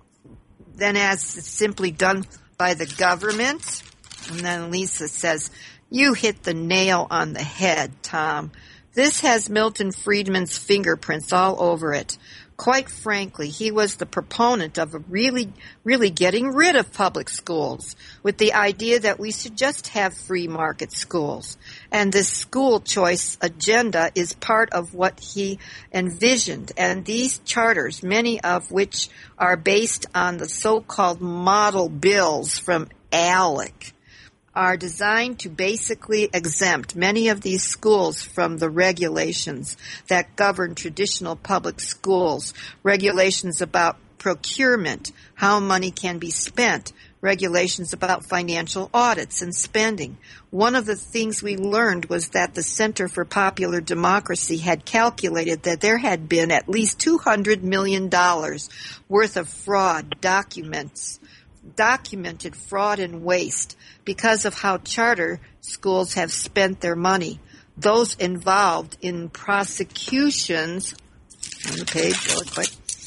by the government? And then Lisa says, you hit the nail on the head, Tom. This has Milton Friedman's fingerprints all over it. Quite frankly, he was the proponent of really getting rid of public schools with the idea that we should just have free market schools. And this school choice agenda is part of what he envisioned. And these charters, many of which are based on the so-called model bills from ALEC, are designed to basically exempt many of these schools from the regulations that govern traditional public schools, regulations about procurement, how money can be spent, regulations about financial audits and spending. One of the things we learned was that the Center for Popular Democracy had calculated that there had been at least $200 million worth of fraud, documented fraud and waste because of how charter schools have spent their money. Those involved in prosecutions, on the page, really quick,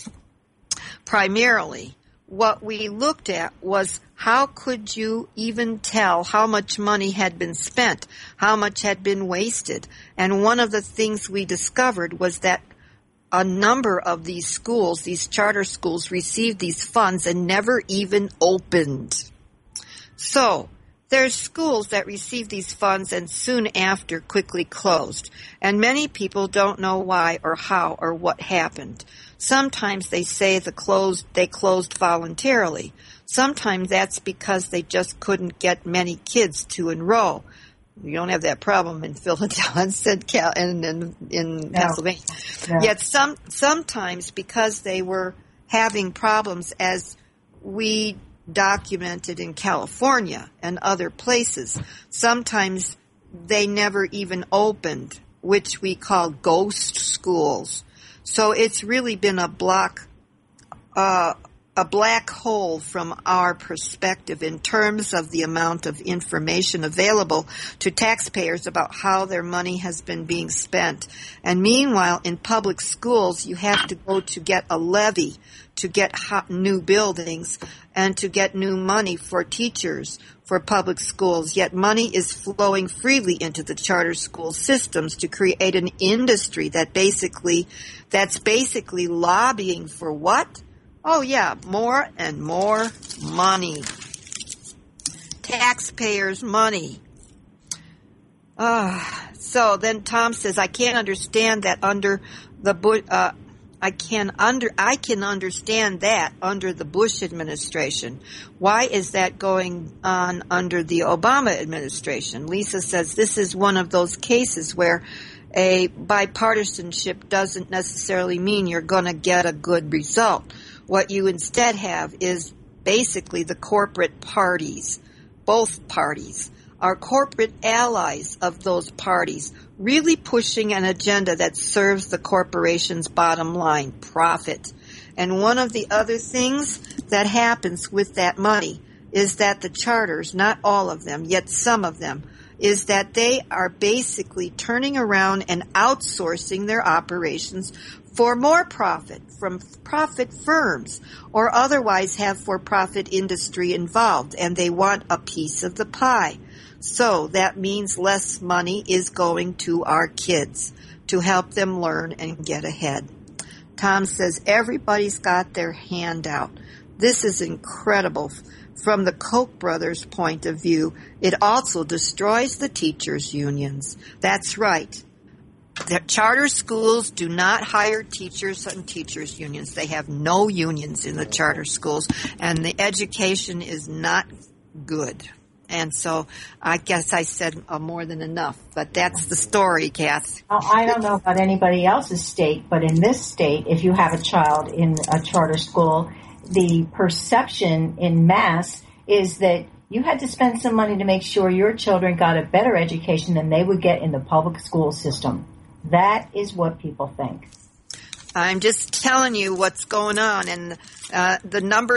primarily, what we looked at was how could you even tell how much money had been spent, how much had been wasted. And one of the things we discovered was that a number of these schools, these charter schools, received these funds and never even opened. So there's schools that received these funds and soon after quickly closed. And many people don't know why or how or what happened. Sometimes they say they closed voluntarily. Sometimes that's because they just couldn't get many kids to enroll. We don't have that problem in Philadelphia and in Pennsylvania. No. Yet sometimes because they were having problems, as we documented in California and other places, sometimes they never even opened, which we call ghost schools. So it's really been a block a black hole from our perspective in terms of the amount of information available to taxpayers about how their money has been being spent. And meanwhile, in public schools, you have to go to get a levy to get new buildings and to get new money for teachers for public schools. Yet money is flowing freely into the charter school systems to create an industry that's basically lobbying for what? Oh, yeah, more and more money. Taxpayers' money. So then Tom says, I can't understand that under the I can understand that under the Bush administration. Why is that going on under the Obama administration? Lisa says this is one of those cases where a bipartisanship doesn't necessarily mean you're going to get a good result. What you instead have is basically the corporate parties, both parties, are corporate allies of those parties, really pushing an agenda that serves the corporation's bottom line, profit. And one of the other things that happens with that money is that the charters, not all of them, yet some of them, is that they are basically turning around and outsourcing their operations for more profit from profit firms or otherwise have for-profit industry involved, and they want a piece of the pie. So that means less money is going to our kids to help them learn and get ahead. Tom says everybody's got their hand out. This is incredible. From the Koch brothers' point of view, it also destroys the teachers' unions. That's right. The charter schools do not hire teachers and teachers' unions. They have no unions in the charter schools, and the education is not good. And so I guess I said more than enough, but that's the story, Kath. I don't know about anybody else's state, but in this state, if you have a child in a charter school, the perception in mass is that you had to spend some money to make sure your children got a better education than they would get in the public school system. That is what people think. I'm just telling you what's going on. And the number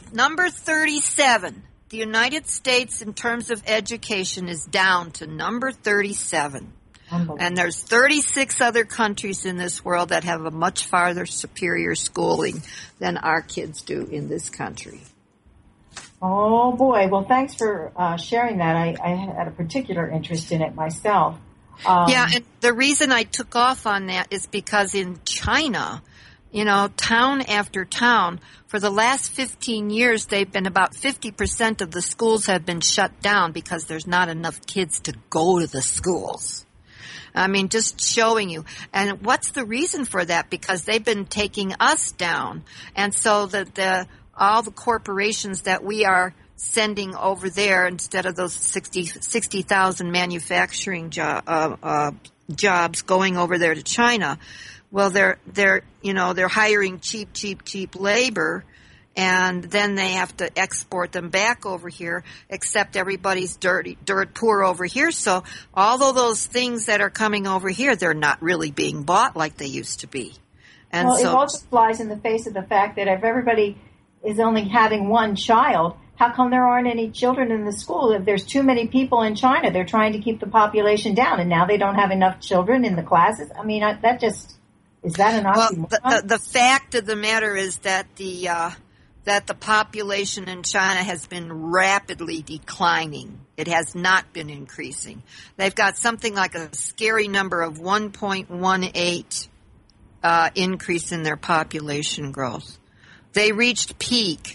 37, the United States in terms of education is down to number 37. And there's 36 other countries in this world that have a much farther superior schooling than our kids do in this country. Oh, boy. Well, thanks for sharing that. I had a particular interest in it myself. Yeah, and the reason I took off on that is because in China, you know, town after town, for the last 15 years, they've been about 50% of the schools have been shut down because there's not enough kids to go to the schools. I mean, just showing you. And what's the reason for that? Because they've been taking us down. And so that all the corporations that we are sending over there instead of those 60,000 manufacturing jobs going over there to China, well, they're hiring cheap labor, and then they have to export them back over here, except everybody's dirt poor over here. So although those things that are coming over here, they're not really being bought like they used to be. And well, so, it also flies in the face of the fact that if everybody is only having one child, how come there aren't any children in the school? If there's too many people in China, they're trying to keep the population down, and now they don't have enough children in the classes. I mean, is that an oxymoron? Well, the fact of the matter is that the population in China has been rapidly declining. It has not been increasing. They've got something like a scary number of 1.18 increase in their population growth. They reached peak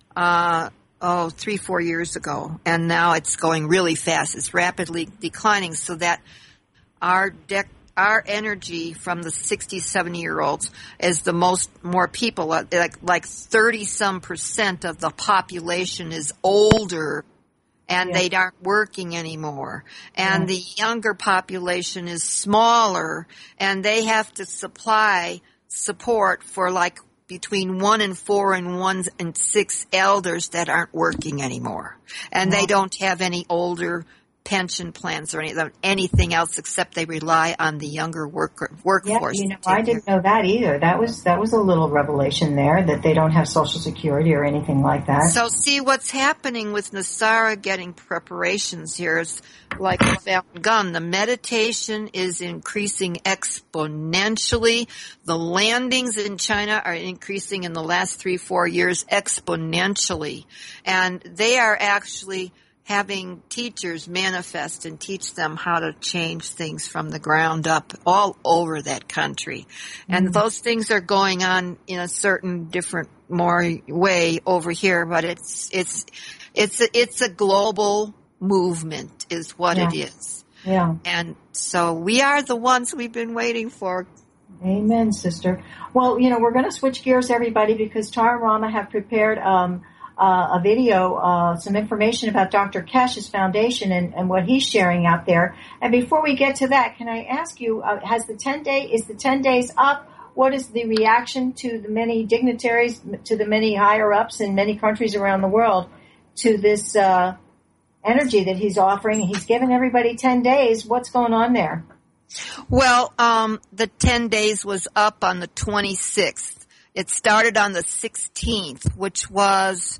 3-4 years ago, and now it's going really fast. It's rapidly declining, so that our energy from the 60, 70-year-olds is more people, like 30-some% of the population is older, and they aren't working anymore. And the younger population is smaller, and they have to supply support for between 1 and 4 and 1 and 6 elders that aren't working anymore. And they don't have any older pension plans or anything else except they rely on the younger workforce. Yeah, I didn't know that either. That was a little revelation there, that they don't have Social Security or anything like that. So see what's happening with NESARA getting preparations here is like Falun Gong. The meditation is increasing exponentially. The landings in China are increasing in the last 3-4 years exponentially. And they are actually having teachers manifest and teach them how to change things from the ground up all over that country. And those things are going on in a certain different more way over here, but it's a global movement is what it is. Yeah. And so we are the ones we've been waiting for. Amen, sister. Well, we're going to switch gears, everybody, because Tara and Rama have prepared a video, some information about Dr. Kesh's foundation and what he's sharing out there. And before we get to that, can I ask you, is the 10 days up? What is the reaction to the many dignitaries, to the many higher ups in many countries around the world to this energy that he's offering? He's given everybody 10 days. What's going on there? Well, the 10 days was up on the 26th. It started on the 16th, which was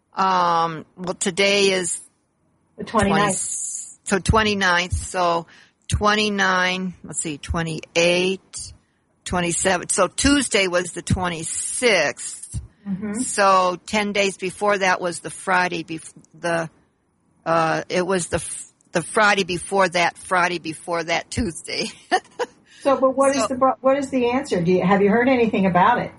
today is the 29th. So 29th, so 29, 28, 27. So Tuesday was the 26th. Mm-hmm. So 10 days before that was the Friday it was the Friday before that Tuesday. So, but what is the answer? Have you heard anything about it?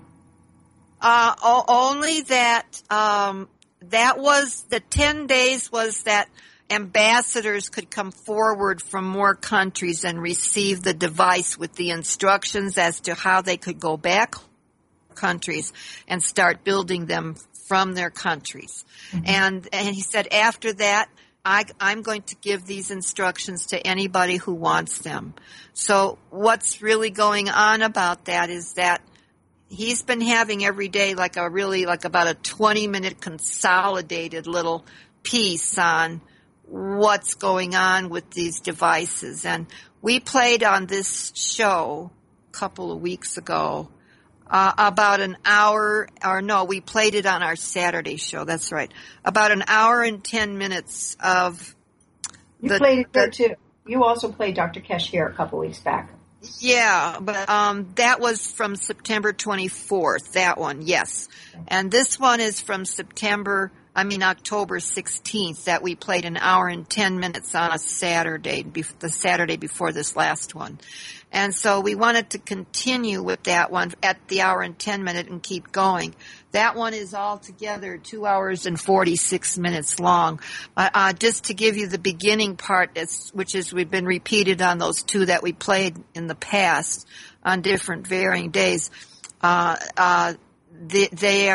Only that that was the 10 days was that ambassadors could come forward from more countries and receive the device with the instructions as to how they could go back countries and start building them from their countries. Mm-hmm. And he said after that, I'm going to give these instructions to anybody who wants them. So what's really going on about that is that he's been having every day about a 20-minute consolidated little piece on what's going on with these devices. And we played on this show a couple of weeks ago about an hour, we played it on our Saturday show, that's right, about an hour and 10 minutes of... You played it there too. You also played Dr. Kesh here a couple of weeks back. Yeah, but that was from September 24th, that one, yes. And this one is from October 16th, that we played an hour and 10 minutes on a Saturday, the Saturday before this last one. And so we wanted to continue with that one at the hour and 10 minute and keep going. That one is altogether 2 hours and 46 minutes long. Just to give you the beginning part, which is we've been repeated on those two that we played in the past on different varying days. They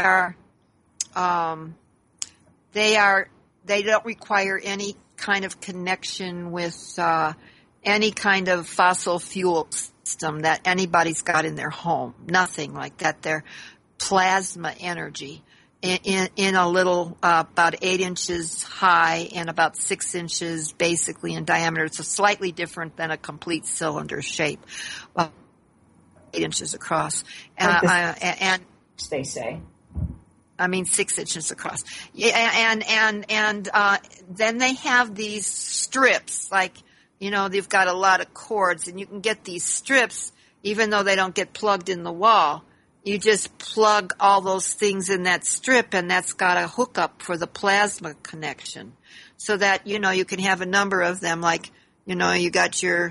don't require any kind of connection with any kind of fossil fuel system that anybody's got in their home. Nothing like that. They're plasma energy in a little about 8 inches high and about 6 inches basically in diameter. It's slightly different than a complete cylinder shape, 8 inches across. And they say. 6 inches across. Yeah, and then they have these strips, they've got a lot of cords, and you can get these strips, even though they don't get plugged in the wall. You just plug all those things in that strip, and that's got a hookup for the plasma connection, so that you can have a number of them. You got your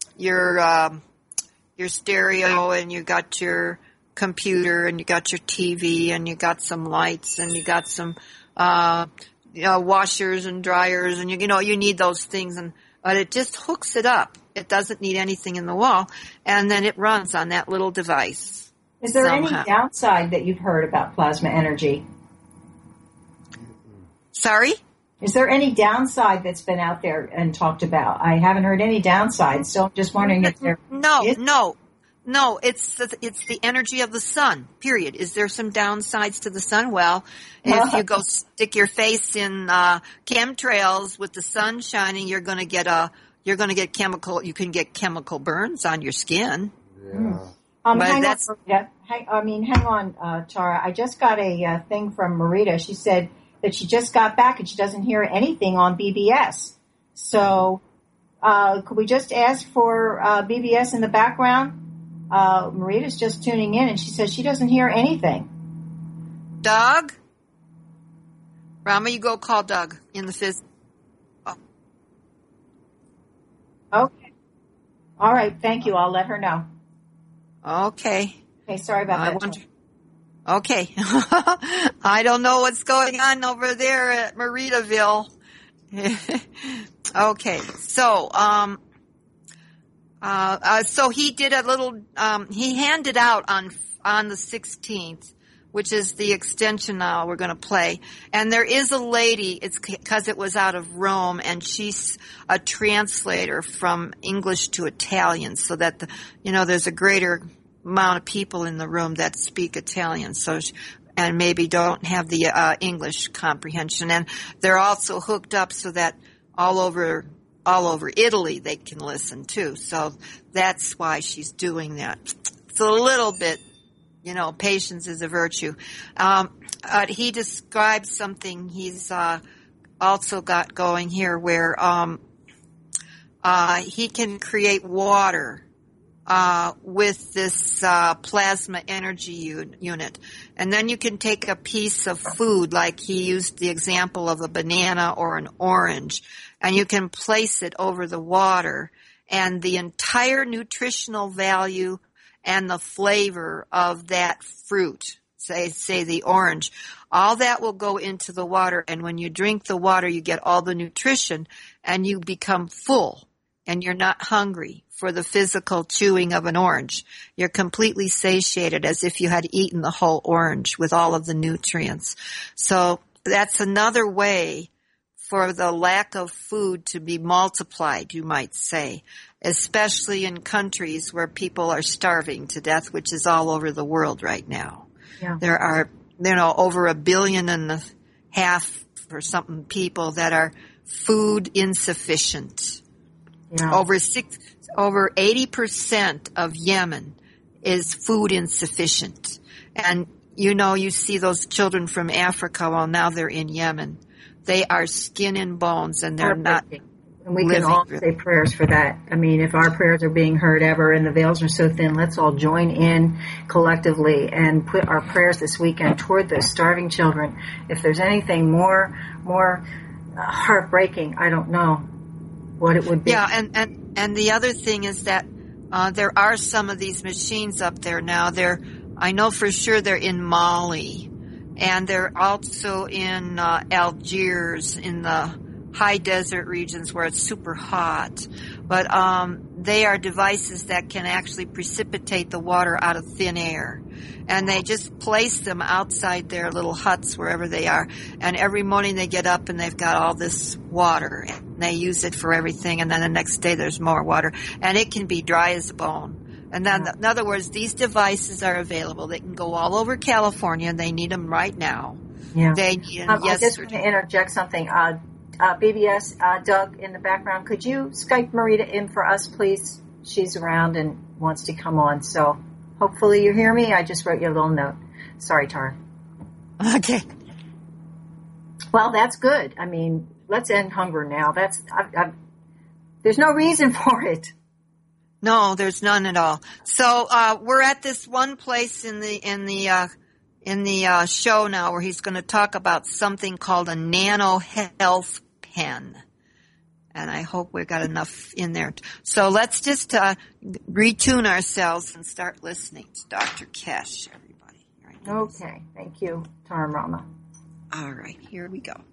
stereo, and you got your computer, and you got your TV, and you got some lights, and you got some washers and dryers, and you need those things, but it just hooks it up. It doesn't need anything in the wall, and then it runs on that little device. Is there any downside that you've heard about plasma energy? Sorry? Is there any downside that's been out there and talked about? I haven't heard any downside, so I'm just wondering if there is. No. No, it's the energy of the sun, period. Is there some downsides to the sun? Well, if you go stick your face in chemtrails with the sun shining, you can get chemical burns on your skin. Yeah. Hang on, Tara. I just got a thing from Marita. She said that she just got back and she doesn't hear anything on BBS. So, could we just ask for BBS in the background? Marita's just tuning in and she says she doesn't hear anything. Doug? Rama, you go call Doug in the phys. Oh. Okay. All right. Thank you. I'll let her know. Okay. Okay. Sorry about that. Okay. I don't know what's going on over there at Maritaville. Okay. So he did a little, he handed out on the 16th, which is the extension now we're going to play. And there is a lady, it's because it was out of Rome, and she's a translator from English to Italian, so that, there's a greater amount of people in the room that speak Italian, and maybe don't have the English comprehension. And they're also hooked up so that all over Italy they can listen too. So that's why she's doing that. It's a little bit, patience is a virtue. He describes something he's also got going here where he can create water with this plasma energy unit. And then you can take a piece of food, like he used the example of a banana or an orange, and you can place it over the water, and the entire nutritional value and the flavor of that fruit, say the orange, all that will go into the water, and when you drink the water, you get all the nutrition, and you become full, and you're not hungry for the physical chewing of an orange. You're completely satiated as if you had eaten the whole orange with all of the nutrients. So that's another way for the lack of food to be multiplied, you might say, especially in countries where people are starving to death, which is all over the world right now. Yeah. There are, over 1.5 billion or something people that are food insufficient. Yeah. Over 80% of Yemen is food insufficient. And, you see those children from Africa, well, now they're in Yemen. They are skin and bones, and they're not. And we can all say prayers for that. I mean, if our prayers are being heard ever and the veils are so thin, let's all join in collectively and put our prayers this weekend toward those starving children. If there's anything more heartbreaking, I don't know what it would be. Yeah, and the other thing is that there are some of these machines up there now. I know for sure they're in Mali, and they're also in Algiers, in the high desert regions where it's super hot. But they are devices that can actually precipitate the water out of thin air. And they just place them outside their little huts wherever they are. And every morning they get up and they've got all this water. And they use it for everything. And then the next day there's more water. And it can be dry as a bone. And then, in other words, these devices are available. They can go all over California, and they need them right now. Yeah. They need them yesterday. I just want to interject something. BBS, Doug, in the background, could you Skype Marita in for us, please? She's around and wants to come on. So hopefully you hear me. I just wrote you a little note. Sorry, Tara. Okay. Well, that's good. I mean, let's end hunger now. There's no reason for it. No, there's none at all. So we're at this one place in the show now where he's going to talk about something called a nano health pen, and I hope we've got enough in there. So let's just retune ourselves and start listening to Dr. Kesh, everybody. Right, okay, thank you, Tara Rama. All right, here we go.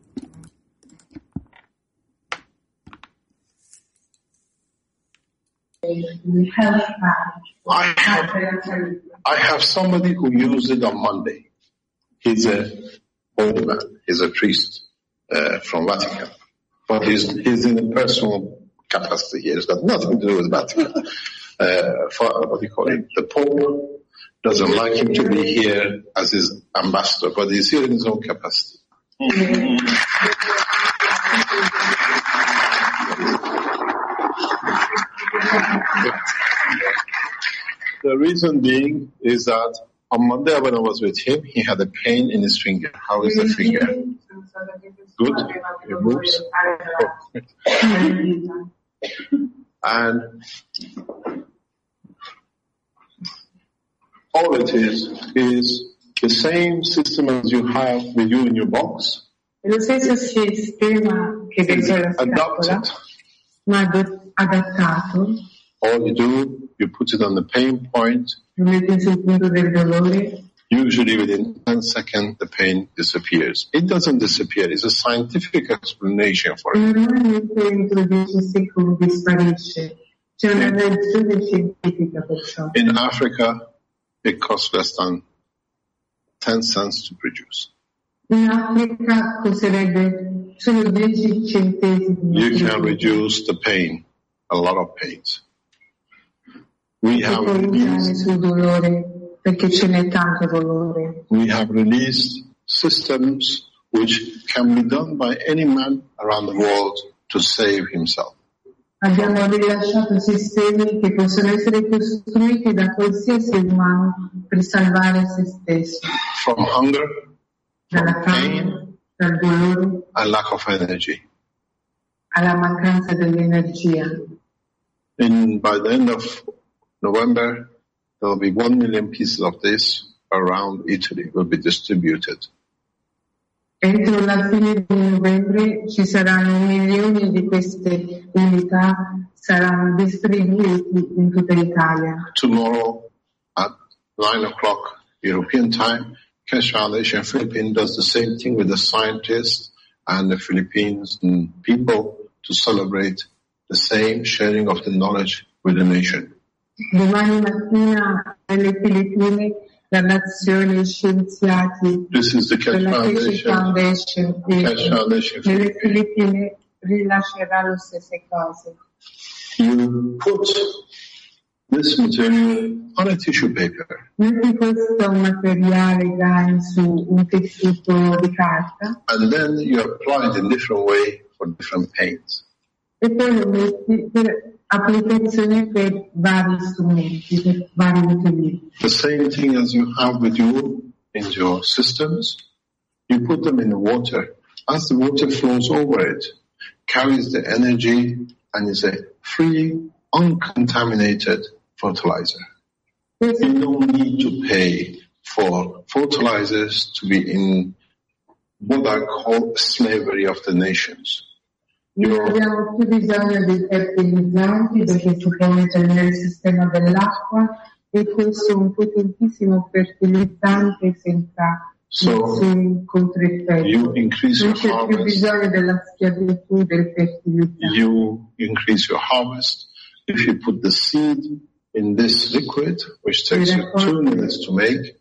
I have somebody who used it on Monday. He's a old man. He's a priest from Vatican. But he's in a personal capacity here. It's got nothing to do with Vatican. The Pope doesn't like him to be here as his ambassador, but he's here in his own capacity. The reason being is that on Monday when I was with him, he had a pain in his finger. How is the finger? Good? It moves? And all it is the same system as you have with you in your box. È lo stesso sistema che dentro la scatola, ma adattato. All you do, you put it on the pain point. Lo metti sul punto del dolore. Usually within 10 seconds the pain disappears. It doesn't disappear. It's a scientific explanation for it. Normalmente entro 10 secondi sparisce. C'è una ragione scientifica per ciò. In Africa, it costs less than 10 cents to produce. In Africa costerebbe solo 10 centesimi. You can reduce the pain, a lot of pains. We have released systems which can be done by any man around the world to save himself. Abbiamo rilasciato sistemi che possono essere costruiti da qualsiasi umano per salvare se stesso. From hunger, dalla fame, dal dolore, and lack of energy. Alla mancanza dell'energia. By the end of November, there will be 1 million pieces of this around Italy will be distributed. Entro la fine di novembre ci saranno milioni di queste unità, saranno distribuiti in tutta Italia. Tomorrow at 9 o'clock European time, Keshe Foundation Philippines does the same thing with the scientists and the Philippines people to celebrate the same sharing of the knowledge with the nation. Domani mattina nelle Filippine la nazione scienziati della Keshe Foundation nelle Filippine rilascerà le stesse cose. You put this material on a tissue paper. Metti questo materiale su un tessuto di carta. And then you apply it in different way for different pains. E poi lo metti per applicazione per vari strumenti, per vari utilizzi. The same thing as you have with you in your systems, you put them in the water. As the water flows over it, carries the energy and is a free, uncontaminated fertilizer. You don't need to pay for fertilizers to be in what I call slavery of the nations. Non abbiamo più bisogno di fertilizzanti perché si può mettere nel sistema dell'acqua e questo è un potentissimo fertilizzante senza nessun controeffetto. Non c'è più bisogno della schiavitù del fertilizzante. You increase your harvest. If you put the seed in this liquid, which takes you 2 minutes to make,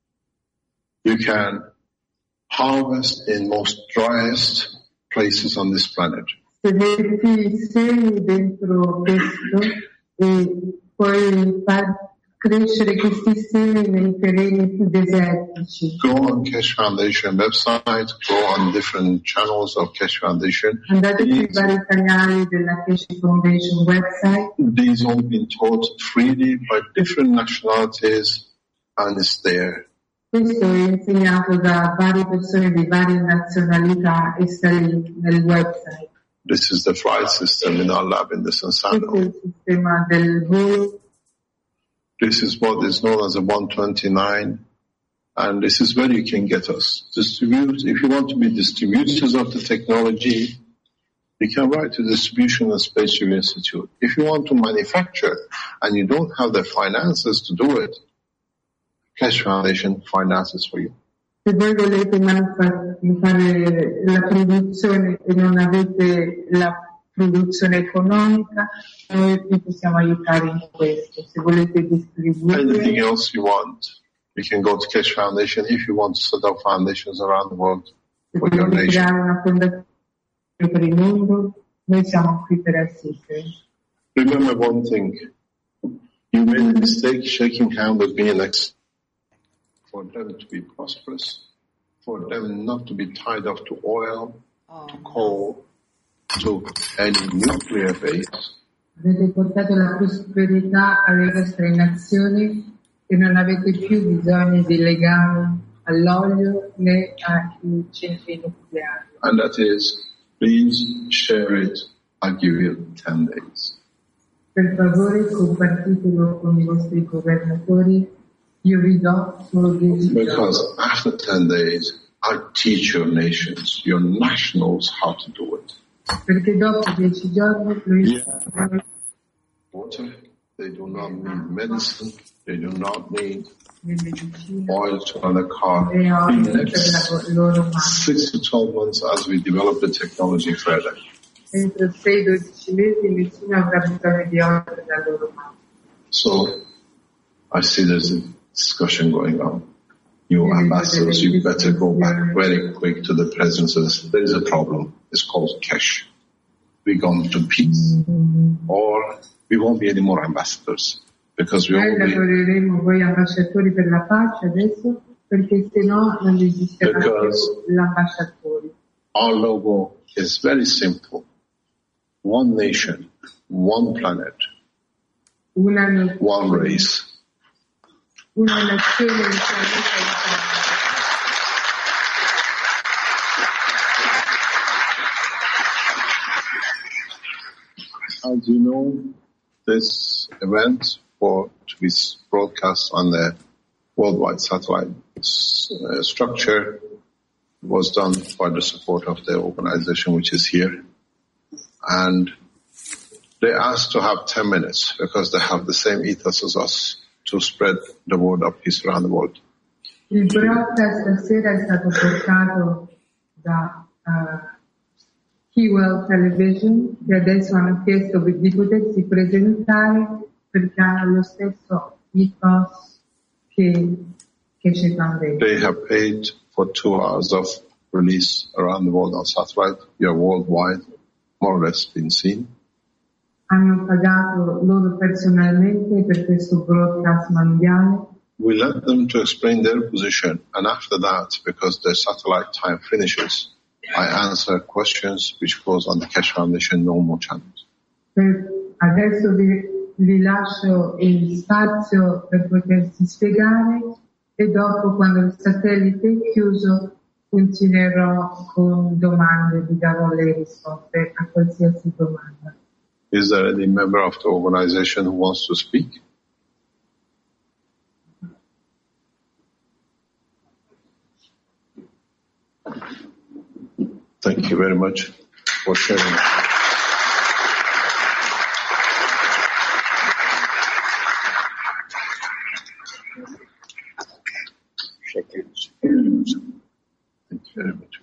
you can harvest in most driest places on this planet. Se metti i semi dentro questo e poi far crescere questi semi nei terreni più desertici. Go on Keshe Foundation website, go on different channels of Keshe Foundation. Andate sui vari canali della Keshe Foundation website. These all been taught freely by different nationalities and it's there. Questo è insegnato da varie persone di varie nazionalità e sta lì nel website. This is the flight system in our lab in the Sansano. Questo è il sistema del volo. This is what is known as a 129, and this is where you can get us. Distribute, if you want to be distributors of the technology, you can write to Distribution and Space Review Institute. If you want to manufacture and you don't have the finances to do it, Keshe Foundation finances for you. Se voi volete fare la produzione e non avete la produzione economica, noi vi possiamo aiutare in questo. Se volete distribuire. Anything else you want, you can go to Keshe Foundation if you want to set up foundations around the world for your nation. Se volete creare una fondazione per il mondo, noi siamo qui per assistere. Remember one thing, You made a mistake shaking hands with me next. For them to be prosperous, for them not to be tied up to oil, to coal, to any nuclear base. Avete portato la prosperità alle vostre nazioni e non avete più bisogno di legami all'olio né ai centri nucleari. And that is, please share it. I'll give you 10 days. Per favore compartitelo con i vostri governatori. Io vi do solo 10 giorni. Because after 10 days, I'll teach your nations, your nationals, how to do it. Perché dopo 10 giorni Water, they do not need medicine, they do not need oil to run a car. In the next 6 to 12 months, as we develop the technology further. Entro 6-12 mesi nessuno avrà bisogno di olio da loro mano. So, I see there's a discussion going on. You ambassadors, you better go back very quick to the president and say, there is a problem. It's called cash. We're going to peace. Or we won't be any more ambassadors. Because we Noi lavoreremo voi ambasciatori per la pace adesso, perché se no non esisterà più l'ambasciatore. Our logo is very simple. One nation, one planet, one race. Una nazione, un pianeta, As you know, this event to be broadcast on the worldwide satellite structure was done by the support of the organization which is here. And they asked to have 10 minutes because they have the same ethos as us to spread the word of peace around the world. Il broadcast stasera è stato portato da Keywell Television, che adesso hanno chiesto di potersi presentare perché hanno lo stesso ethos che c'è Foundation. They have paid for 2 hours of release around the world on satellite. You are worldwide, more or less been seen. Hanno pagato loro personalmente per questo broadcast mondiale. We let them to explain their position, and after that, because their satellite time finishes, I answer questions which goes on the Keshe Foundation normal channels. Adesso vi lascio il spazio per potersi spiegare e dopo, quando il satellite è chiuso, continuerò con domande, vi darò le risposte a qualsiasi domanda. Is there any member of the organization who wants to speak? Thank you very much for sharing. Thank you very much.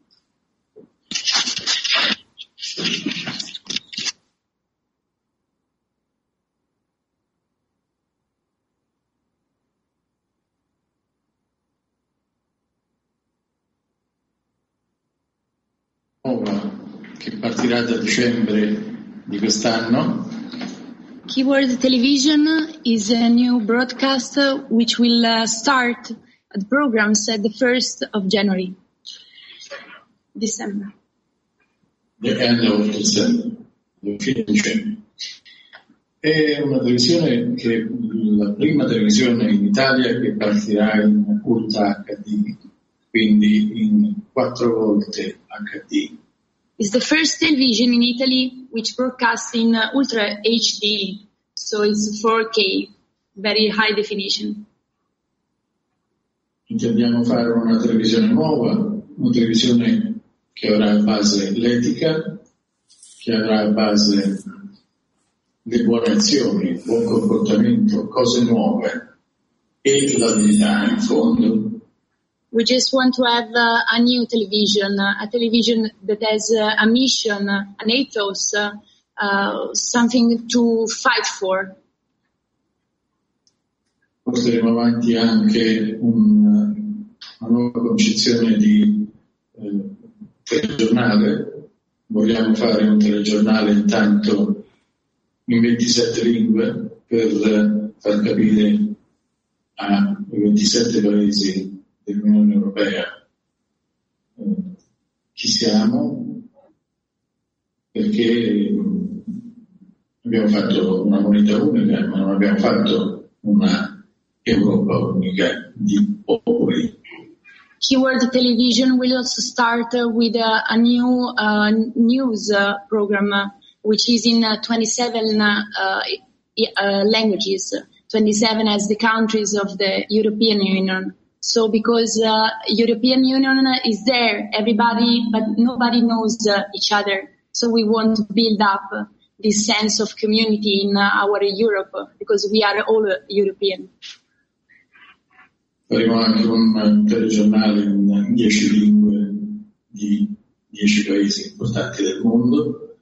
Che partirà da dicembre di quest'anno. Keyword Television is a new broadcast which will start at programs at the 1st of January. December. The end of December. The fine dicembre. È una televisione che la prima televisione in Italia che partirà in Ultra HD, quindi in 4 volte HD. It's the first television in Italy which broadcasts in Ultra HD, so it's 4K, very high definition. Intendiamo fare una televisione nuova, una televisione che avrà a base l'etica, che avrà a base le buone azioni, buon comportamento, cose nuove e la verità in fondo. We just want to have a new television, a television that has a mission, an ethos, something to fight for. Porteremo avanti anche una nuova concezione di telegiornale. Vogliamo fare un telegiornale intanto in 27 lingue per far capire ai 27 paesi dell'Unione Europea chi siamo, perché abbiamo fatto una moneta unica, ma non abbiamo fatto una Europa unica di popoli. Keyword Television will also start with a new news program, which is in 27 languages, 27 as the countries of the European Union. So because European Union is there, everybody, but nobody knows each other. So we want to build up this sense of community in our Europe, because we are all European. Faremo anche un telegiornale in 10 lingue di 10 paesi importanti del mondo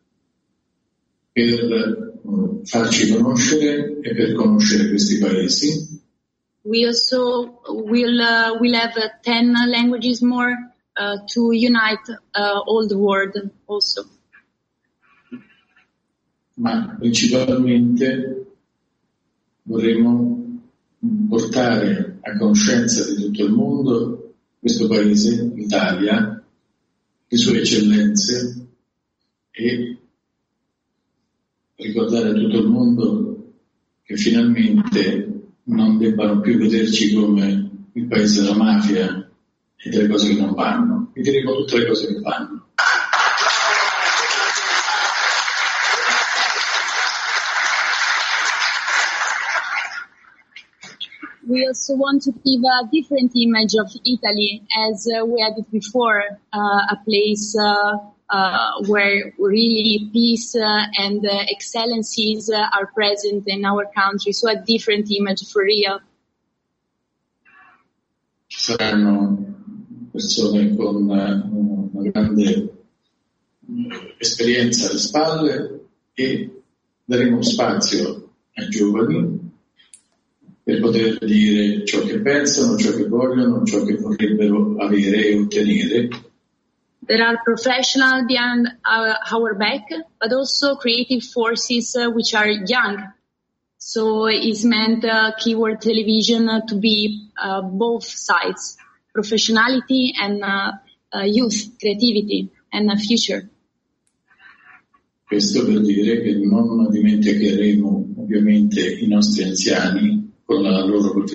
per farci conoscere e per conoscere questi paesi. We also will have 10 languages more to unite all the world also. Ma principalmente vorremmo portare a conoscenza di tutto il mondo questo paese, l'Italia, le sue eccellenze, e ricordare a tutto il mondo che finalmente non debbano più vederci come il paese della mafia e delle cose che non vanno. Vi diremo tutte le cose che vanno. We also want to give a different image of Italy, as we had it before, a place where really peace and excellencies are present in our country. So a different image for real. Ci saranno persone con una grande esperienza alle spalle e daremo spazio ai giovani per poter dire ciò che pensano, ciò che vogliono, ciò che vorrebbero avere e ottenere. There are professionals behind our back, but also creative forces which are young. So it's meant Keyword Television to be both sides, professionality and youth, creativity and future. Questo per dire che non dimenticheremo ovviamente i nostri anziani con la loro cultura.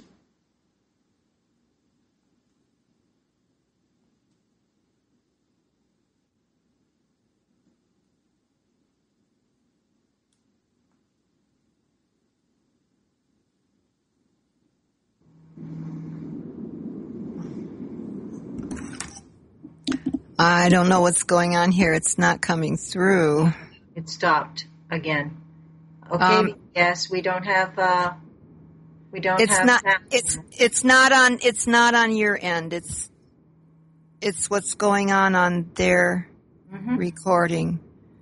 I don't know what's going on here. It's not coming through. It stopped again. Okay. Yes, we don't have. We don't it's have. Not. It's not on your end. It's what's going on their recording.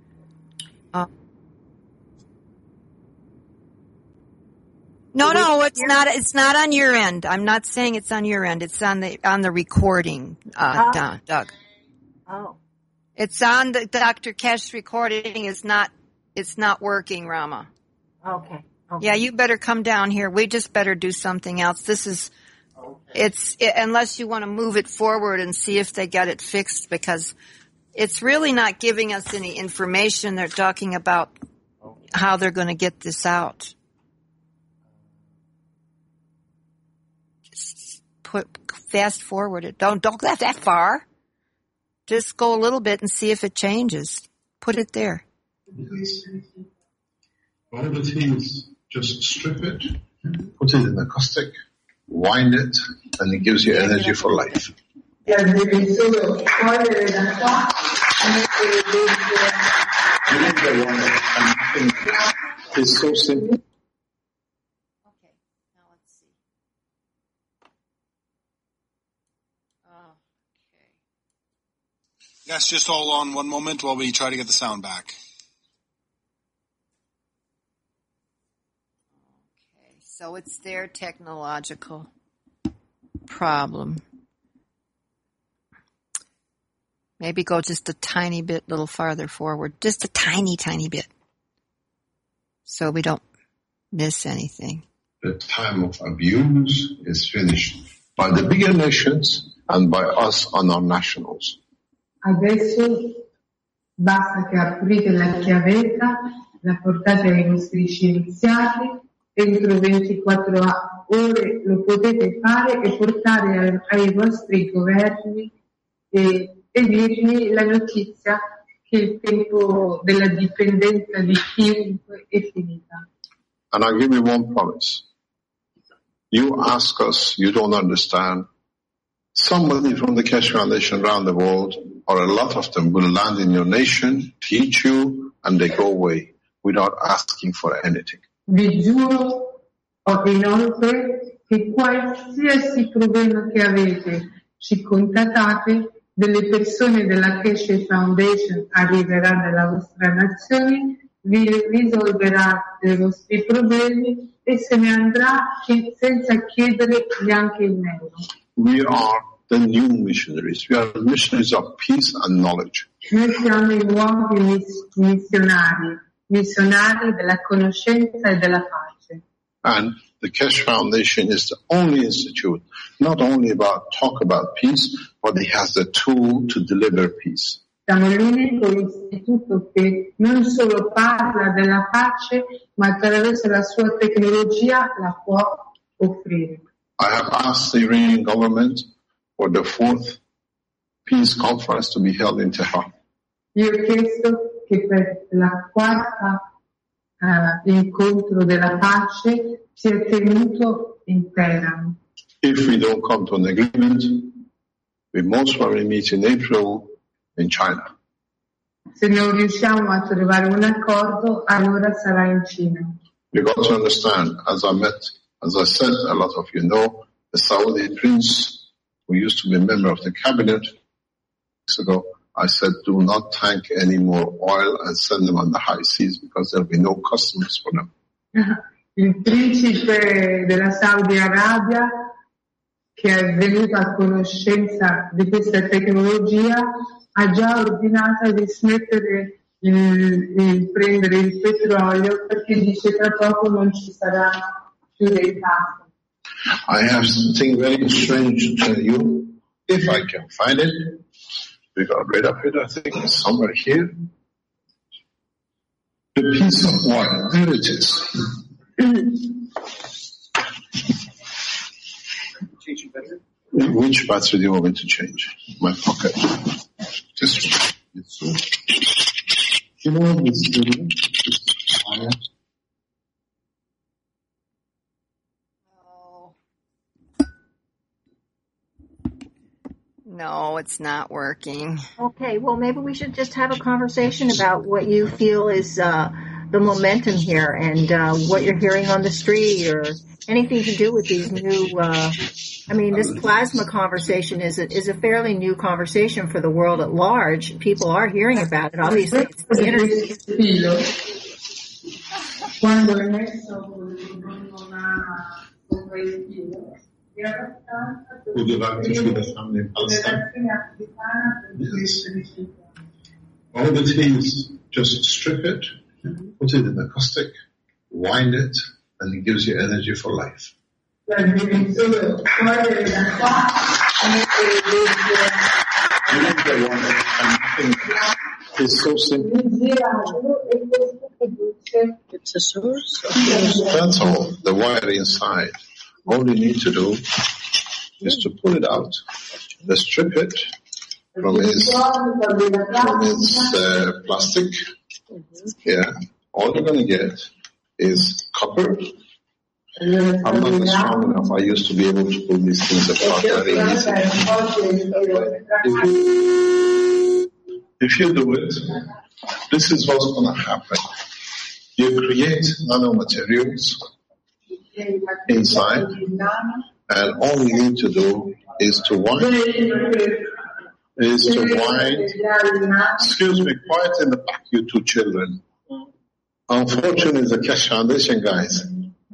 No, it's not. It's not on your end. I'm not saying it's on your end. It's on the recording, Doug. Oh. It's on the Dr. Kesh recording. It's not working, Rama. Okay. Yeah, you better come down here. We just better do something else. This is, unless you want to move it forward and see if they get it fixed, because it's really not giving us any information. They're talking about how they're going to get this out. Just fast forward it. Don't go that far. Just go a little bit and see if it changes. Put it there. Whatever it is, just strip it, put it in the caustic, wind it, and it gives you energy for life. It's so simple. Okay, now let's see. Okay. Yes, just hold on one moment while we try to get the sound back. Okay, so it's their technological problem. Maybe go just a tiny bit, little farther forward, just a tiny, tiny bit, so we don't miss anything. the time of abuse is finished by the bigger nations and by us and our nationals. Adesso basta che aprite la chiavetta, la portate ai vostri scienziati, entro 24 ore lo potete fare e portare ai vostri governi e dirgli la notizia che il tempo della dipendenza di chiunque è finita. And I'll give you one promise. You ask us, you don't understand. Somebody from the Keshe Foundation around the world, or a lot of them, will land in your nation, teach you, and they go away without asking for anything. Vi giuro inoltre che qualsiasi problema che avete, ci contattate, delle persone della Keshe Foundation arriverà nella vostra nazione, vi risolverà i vostri problemi e se ne andrà senza chiedere neanche il euro. We are the new missionaries. We are missionaries of peace and knowledge. Noi siamo i nuovi missionari della conoscenza e della pace. And the Keshe Foundation is the only institute, not only talk about peace, but it has the tool to deliver peace. Siamo l'unico istituto che non solo parla della pace, ma attraverso la sua tecnologia la può offrire. I have asked the Iranian government for the 4th peace conference to be held in Tehran. Io ho chiesto che per la 4ª incontro della pace sia tenuto in Teheran. If we don't come to an agreement, we most probably meet in April in China. Se non riusciamo a trovare un accordo, allora sarà in Cina. You got to understand, as I said, a lot of you know, the Saudi prince who used to be a member of the cabinet weeks ago, I said, do not tank any more oil and send them on the high seas because there will be no customers for them. Il principe della Saudi Arabia, che è venuto a conoscenza di questa tecnologia, ha già ordinato di smettere di prendere il petrolio perché dice tra poco non ci sarà più dei passi. I have something very strange to tell you. If I can find it, we got rid of it, I think it's somewhere here. The piece of wire, there it is. Which battery do you want me to change? My pocket. This one. You know this video? Wire. No, it's not working. Okay, well, maybe we should just have a conversation about what you feel is the momentum here and what you're hearing on the street or anything to do with these new, this plasma conversation is a fairly new conversation for the world at large. People are hearing about it. Obviously, it's the internet. Quando è messo con quel filo, Would you like to see the family in Palestine? Yes. All it is, just strip it, put it in a caustic, wind it, and it gives you energy for life. It's so simple. It's a source? That's all. The wire inside. All you need to do is to pull it out, strip it from its plastic. Yeah, all you're going to get is copper. I'm not strong enough. I used to be able to pull these things apart very easily. If you do it, this is what's going to happen. You create nanomaterials inside, and all you need to do is to wind. Excuse me, quiet in the back, you two children. Unfortunately, the Keshe Foundation guys.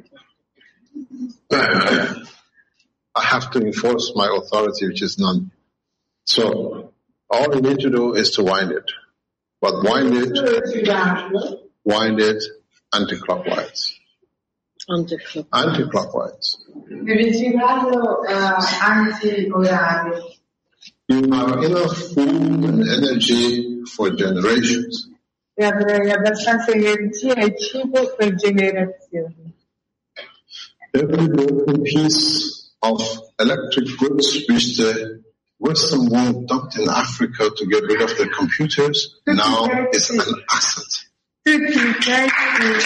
I have to enforce my authority, which is none. So, all you need to do is to wind it. But wind it anti-clockwise. Anti-clockwise. Viricirato anti-orario. You have enough food and energy for generations. E avrei abbastanza energia e cibo per generazioni. Every broken piece of electric goods which the Western world dumped in Africa to get rid of their computers now is an asset. Tutti i pezzi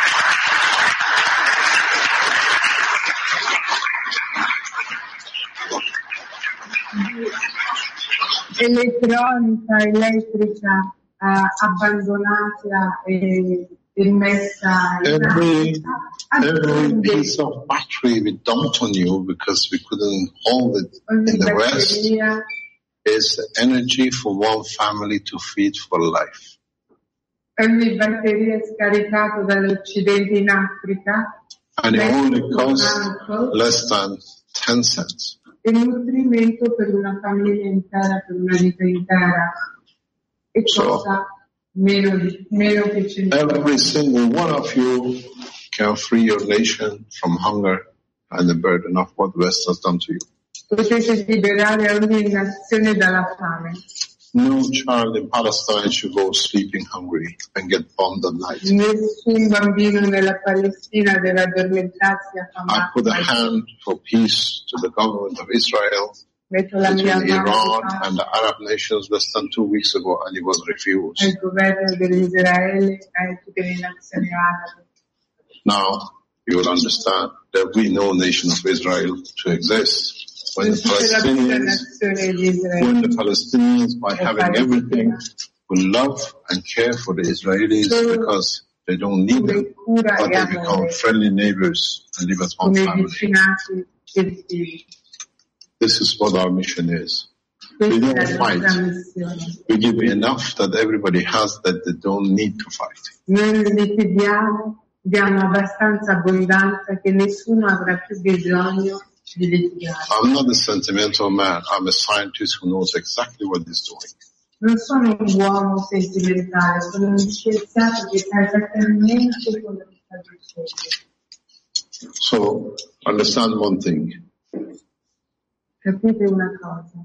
elettronica, elettrica abbandonata e messa in every piece of battery we dumped on you because we couldn't hold it in the West is energy for one family to feed for life. Ogni batteria scaricato dall'Occidente in Africa and it only costs less than 10 cents. Il nutrimento per una famiglia intera, per una vita intera, e costa meno che 100. Every single one of you can free your nation from hunger and the burden of what the West has done to you. Potete liberare ogni nazione dalla fame. No child in Palestine should go sleeping hungry and get bombed at night. Nessun bambino nella Palestina deve addormentarsi affamato. I put a hand for peace to the government of Israel between Iran and the Arab nations less than 2 weeks ago, and it was refused. Il governo dell'Israele e tutte le nazioni arabe. Now you will understand that we know nation of Israel to exist. When the Palestinians, by having everything, will love and care for the Israelis because they don't need them, but they become friendly neighbors and live as one family. This is what our mission is. We don't fight. We give enough that everybody has that they don't need to fight. Diamo abbastanza abbondanza che nessuno avrà più bisogno. I'm not a sentimental man. I'm a scientist who knows exactly what he's doing. Non sono un uomo sentimentale, sono un scienziato che sa esattamente quello che sta dicendo. So, understand one thing. Capite una cosa.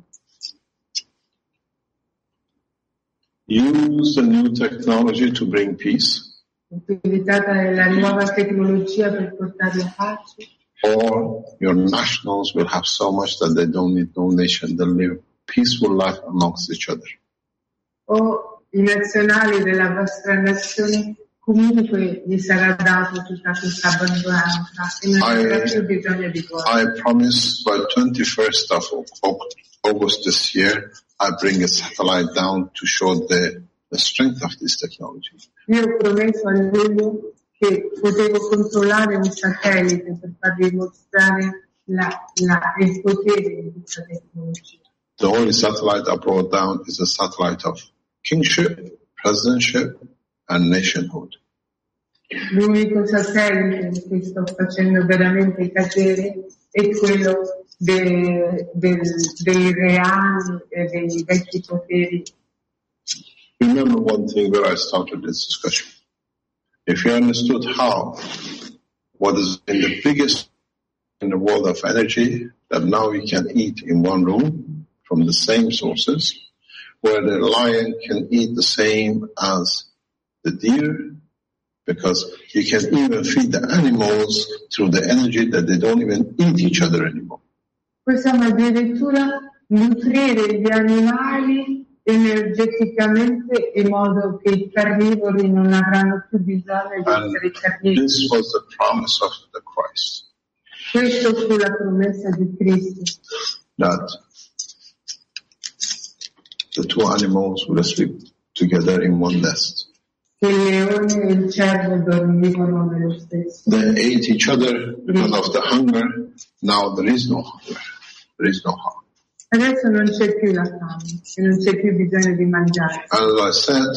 Use the new technology to bring peace. Utilizzata la nuova tecnologia per portare la pace. Or your nationals will have so much that they don't need no nation. They'll live peaceful life amongst each other. O i nazionali della vostra nazione comunque gli sarà dato tutta questa abbondanza e non avrà più bisogno di voi. I promise by 21st of August this year, I bring a satellite down to show the strength of this technology. Io ho promesso a luglio che potevo controllare un satellite per farvi mostrare il potere di questa tecnologia. The only satellite I brought down is a satellite of kingship, presidentship, and nationhood. L'unico satellite che sto facendo veramente cadere è quello dei reali e dei vecchi poteri. Remember one thing where I started this discussion. If you understood how what is in the biggest in the world of energy that now we can eat in one room from the same sources, where the lion can eat the same as the deer, because you can even feed the animals through the energy that they don't even eat each other anymore. Possiamo addirittura nutrire gli animali energeticamente in modo che i carnivori non avranno più bisogno di essere carnivori. This was the promise of the Christ. Questo fu la promessa di Cristo. That the two animals would sleep together in one nest. Che il leone e il cervo dormivano nello stesso. They ate each other because of the hunger. Now there is no hunger. There is no hunger. Adesso non c'è più la fame e non c'è più bisogno di mangiare. As I said,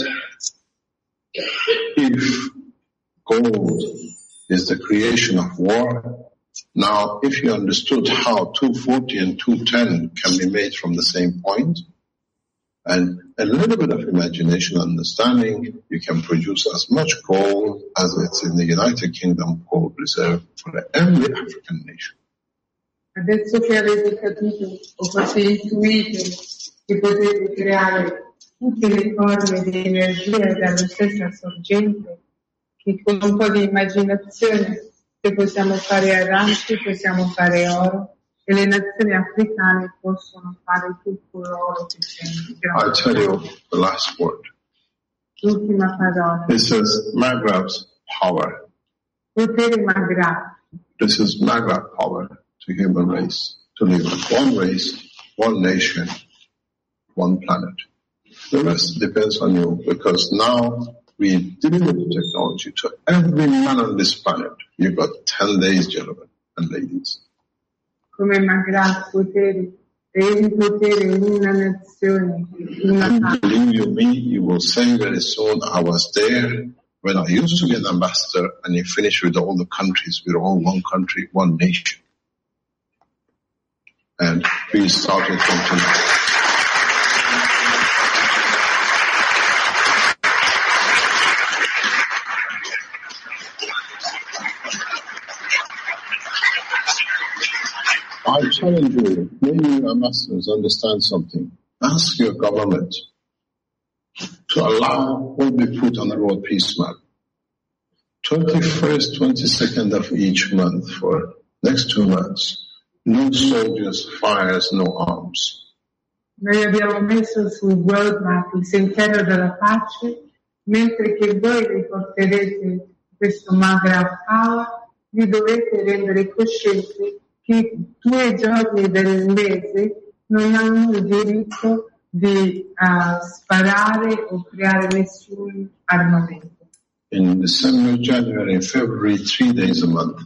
if gold is the creation of war, now if you understood how 240 and 210 can be made from the same point, And a little bit of imagination, understanding, you can produce as much gold as it's in the United Kingdom gold reserve for every African nation. Adesso che avete capito o forse intuito che potete creare tutte le forme di energia dalla stessa sorgente, che con un po' di immaginazione se possiamo fare aranci, possiamo fare oro, e le nazioni africane possono fare tutto l'oro che c'è. I'll tell you the last word. L'ultima parola. This is Maghrab's power. Potere Maghrab. This is Maghrab power to human race, to live one race, one nation, one planet. The rest depends on you, because now we deliver the technology to every man on this planet. You've got 10 days, gentlemen and ladies. Come Maghrab, potere, e il potere in una nazione, Believe you me, you will say very soon, I was there when I used to be an ambassador, and you finish with all the countries. We're all one country, one nation. And we started from tonight. I challenge you, maybe your ambassadors understand something. Ask your government to allow what we put on the road peace map. 21st, 22nd of each month for next 2 months. No soldiers, fires, no arms. Noi abbiamo messo sul world map il sentiero della pace, mentre che voi riporterete questo Maghrab Power, vi dovete rendere coscienti che 2 giorni del mese non hanno il diritto di sparare o creare nessun armamento. In December, January, and February, 3 days a month.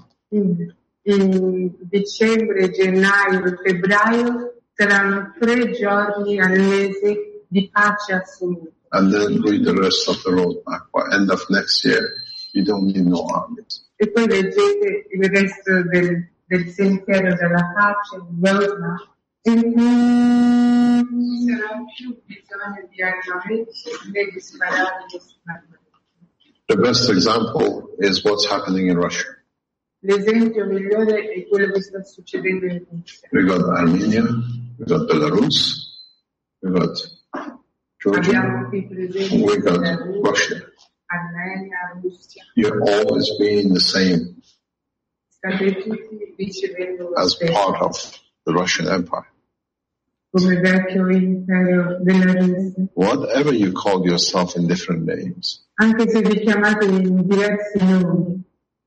In dicembre, gennaio e febbraio saranno 3 giorni al mese di pace assoluta. And then read the rest of the roadmap. By end of next year, you don't need no armies. E poi leggete il resto del sentiero della pace, il roadmap, e non ci sarà più bisogno di armamenti né di sparare nessun armamento. The best example is what's happening in Russia. L'esempio migliore è quello che sta succedendo in Russia. We got Armenia, we got Belarus, we got Georgia, Abbiamo qui presenti we got Russia. Armenia, Russia. You're always being the same State tutti ricevendo lo as stesso, part of the Russian Empire. come vecchio impero della Russia. Whatever you call yourself in different names, Anche se vi chiamate in diversi nomi,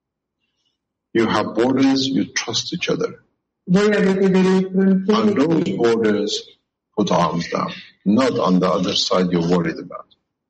you have borders, you trust each other. voi avete delle On those frontiere. borders, put arms down. Not on the other side you're worried about.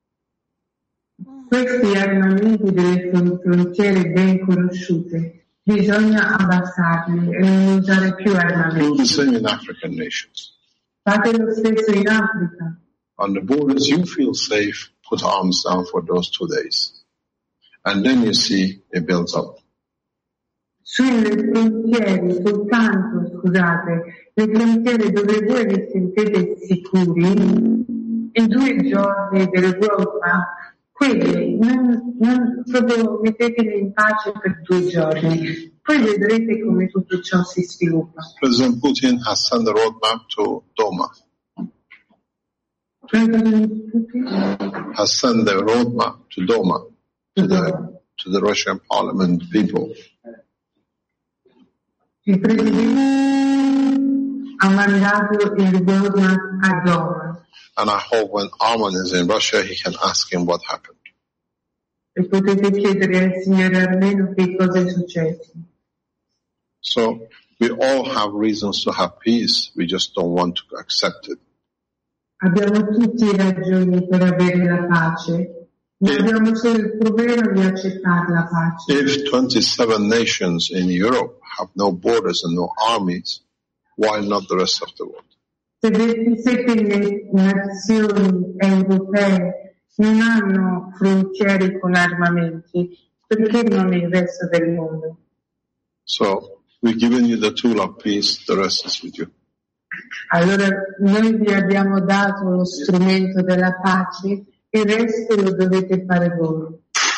Questi armamenti delle frontiere ben conosciute bisogna abbassarli e non usare più Do armamenti. the same in African nations. Fate lo stesso in Africa. On the borders you feel safe, put arms down for those 2 days. And then you see it builds up. Sulle frontiere, soltanto, scusate, le frontiere dove voi vi sentite sicuri, in 2 giorni del roadmap, quelli non proprio metteteli in pace per 2 giorni. Poi vedrete come tutto ciò si sviluppa. President Putin has sent the roadmap to Doma. Has sent the roadmap to Doma, to the Russian parliament people. Il Presidente ha mandato il roadmap a Doma. And I hope when Arman is in Russia, he can ask him what happened. E potete chiedere al signore Armeno che cosa è successo. So we all have reasons to have peace. We just don't want to accept it. Abbiamo tutti ragioni per avere la pace, ma abbiamo solo il problema di accettare la pace. If 27 nations in Europe have no borders and no armies, why not the rest of the world? Se 27 nazioni europee non hanno frontiere con armamenti, perché non il resto del mondo? So we've given you the tool of peace. The rest is with you. Allora noi vi abbiamo dato lo strumento della pace, il resto lo dovete fare voi.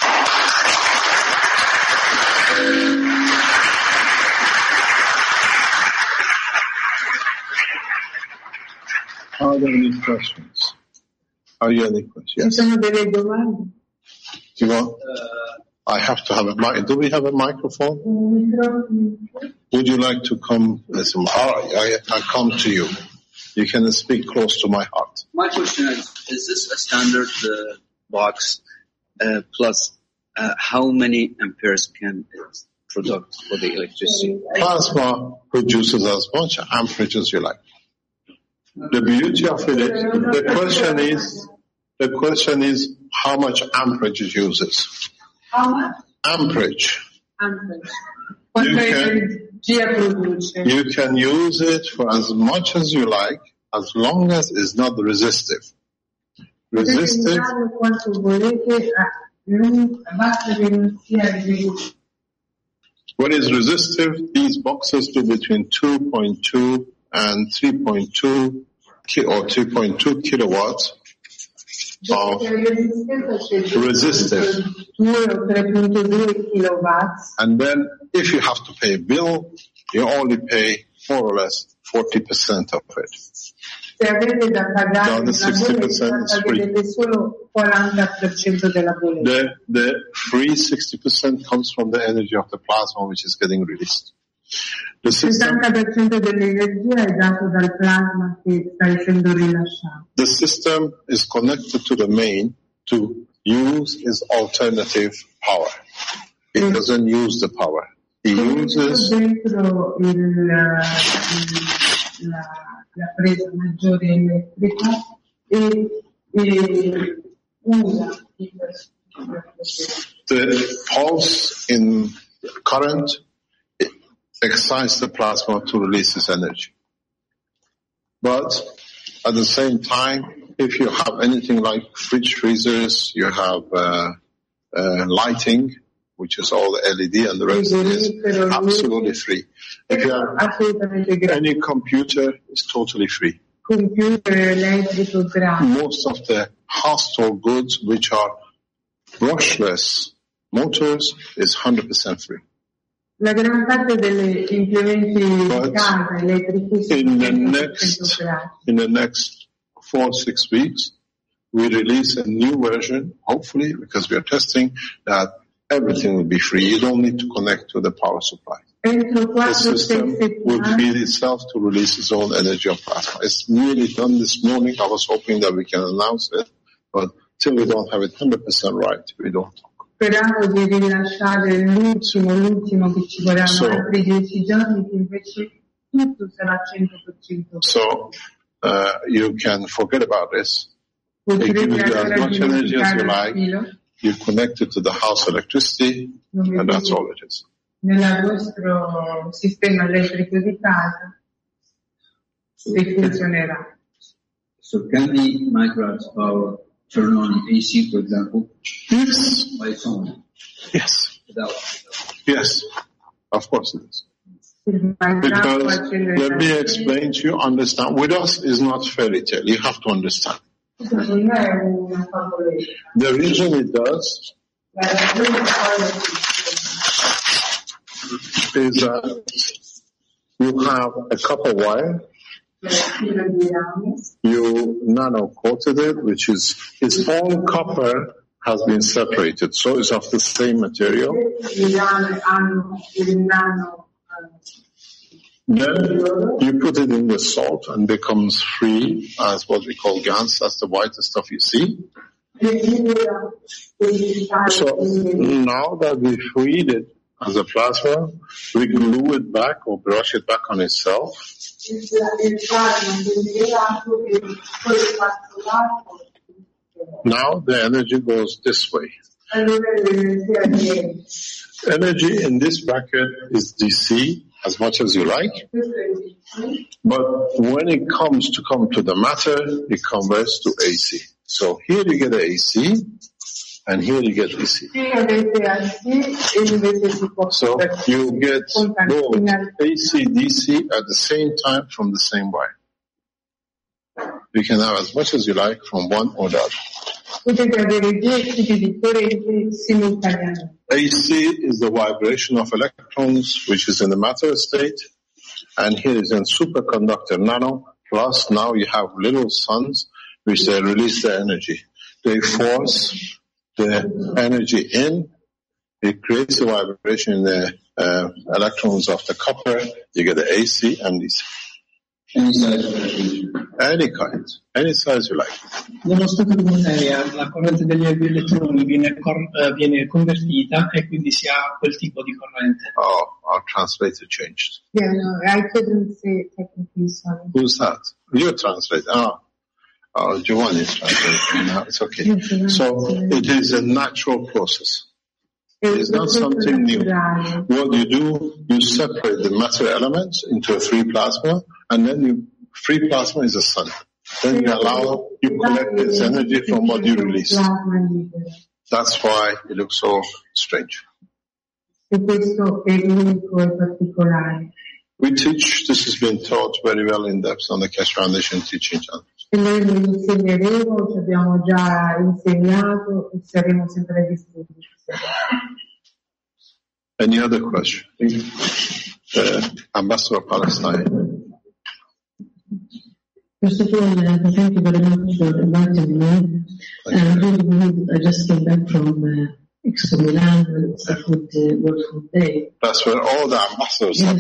Are there any questions? Are you any questions? Ci sono delle domande? Do you want? I have to have a mic. Do we have a microphone? Would you like to come? Listen, all right, I come to you. You can speak close to my heart. My question is this a standard box plus how many amperes can it produce for the electricity? Plasma produces as much amperage as you like. The beauty of it is, the question is how much amperage it uses. How much? Amperage. You can use it for as much as you like, as long as it's not resistive. Resistive. When it's resistive, these boxes do between 2.2 and 3.2 or 3.2 kilowatts of resistive. And then if you have to pay a bill, you only pay more or less 40% of it. The other 60% is free. The free 60% comes from the energy of the plasma which is getting released. The system is connected to the main to use its alternative power. It doesn't use the power. It uses la presa maggiore elettrica e usa the pulse in current excites the plasma to release its energy. But at the same time, if you have anything like fridge freezers, you have lighting, which is all the LED and the rest is absolutely free. If you have any computer, it's totally free. Most of the household goods which are brushless motors is 100% free. La gran parte degli implementi di casa elettrici in the next 4-6 weeks, we release a new version, hopefully, because we are testing that everything will be free. You don't need to connect to the power supply. The system will feed itself to release its own energy of plasma. It's nearly done this morning. I was hoping that we can announce it, but till we don't have it 100% right, we don't talk. Speravo di rilasciare l'ultimo che ci vorranno altri 10 giorni, che invece tutto sarà 100%. So, you can forget about this. They give you as much energy as you like. You connect it to the house electricity, and that's all it is. Nel vostro sistema elettrico di casa e funzionerà. So can the microwatt power turn on AC, for example? Yes. By its own? Yes. Without. Yes. Of course it is. Because let me explain to you, understand. With us is not fairy tale. You have to understand. The reason it does is that you have a copper wire, you nano coated it, which is its own copper has been separated, so it's of the same material. Then you put it in the salt and becomes free as what we call GaNs. That's the whitest stuff you see. So now that we freed it as a plasma, we glue it back or brush it back on itself. Now the energy goes this way. Energy in this bracket is DC as much as you like, but when it comes to the matter, it converts to AC. So here you get AC, and here you get DC. So you get both AC, DC at the same time from the same wire. You can have as much as you like from one or the other. Potete avere 10 tipi di corrente simultaneamente. AC is the vibration of electrons, which is in the matter state, and here is in superconductor nano, plus now you have little suns, which they release the energy. They force the energy in, it creates a vibration in the electrons of the copper, you get the AC and DC. Any size. Any kind, any size you like. Nello stato di materia la corrente degli elettroni viene convertita e quindi si ha quel tipo di corrente. Oh, our translator changed. Yeah, no, I couldn't say it technically, sorry. Who's that? You translate. Giovanni is translating. No, it's okay. So it is a natural process. It's not something new. What you do, you separate the matter elements into a free plasma, and then free plasma is a sun. Then you collect this energy from what you release. That's why it looks so strange. We teach, this has been taught very well in depth on the Keshe Foundation teaching channel. E noi lo insegneremo, ci abbiamo già insegnato e saremo sempre disponibili. Any other question? Ambassador of Palestine. First of all, thank you very much for inviting me. I just came back from Expo Milan, World Food Day. That's where all the ambassadors have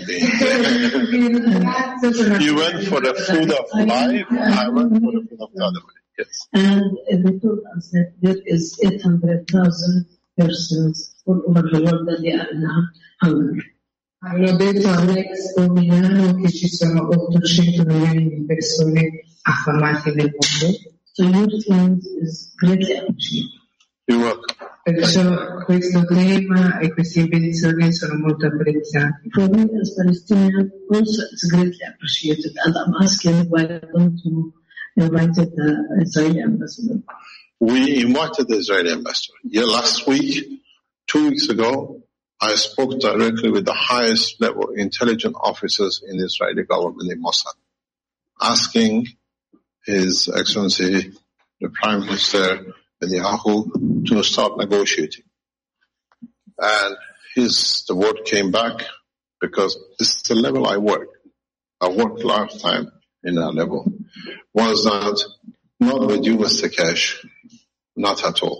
been. You went for the food of life, I went for the food of the other way. Yes. And they told us that there is 800,000 persons all over the world that they are in hunger. Hanno detto all'Expo Milano che ci sono 800 milioni di persone affamate nel mondo. So your thing is greatly appreciated. You're welcome. Perciò questo tema e queste invenzioni sono molto apprezzati. For me as Palestinian also it's greatly appreciated, and I'm asking why don't you invite the Israeli ambassador? We invited the Israeli ambassador. Yeah, last week, 2 weeks ago, I spoke directly with the highest level intelligence officers in the Israeli government in Mossad, asking His Excellency, the Prime Minister Netanyahu, to start negotiating. And the word came back, because this is the level I work. I worked lifetime in that level. Was that not with you, Mr. Keshe? Not at all.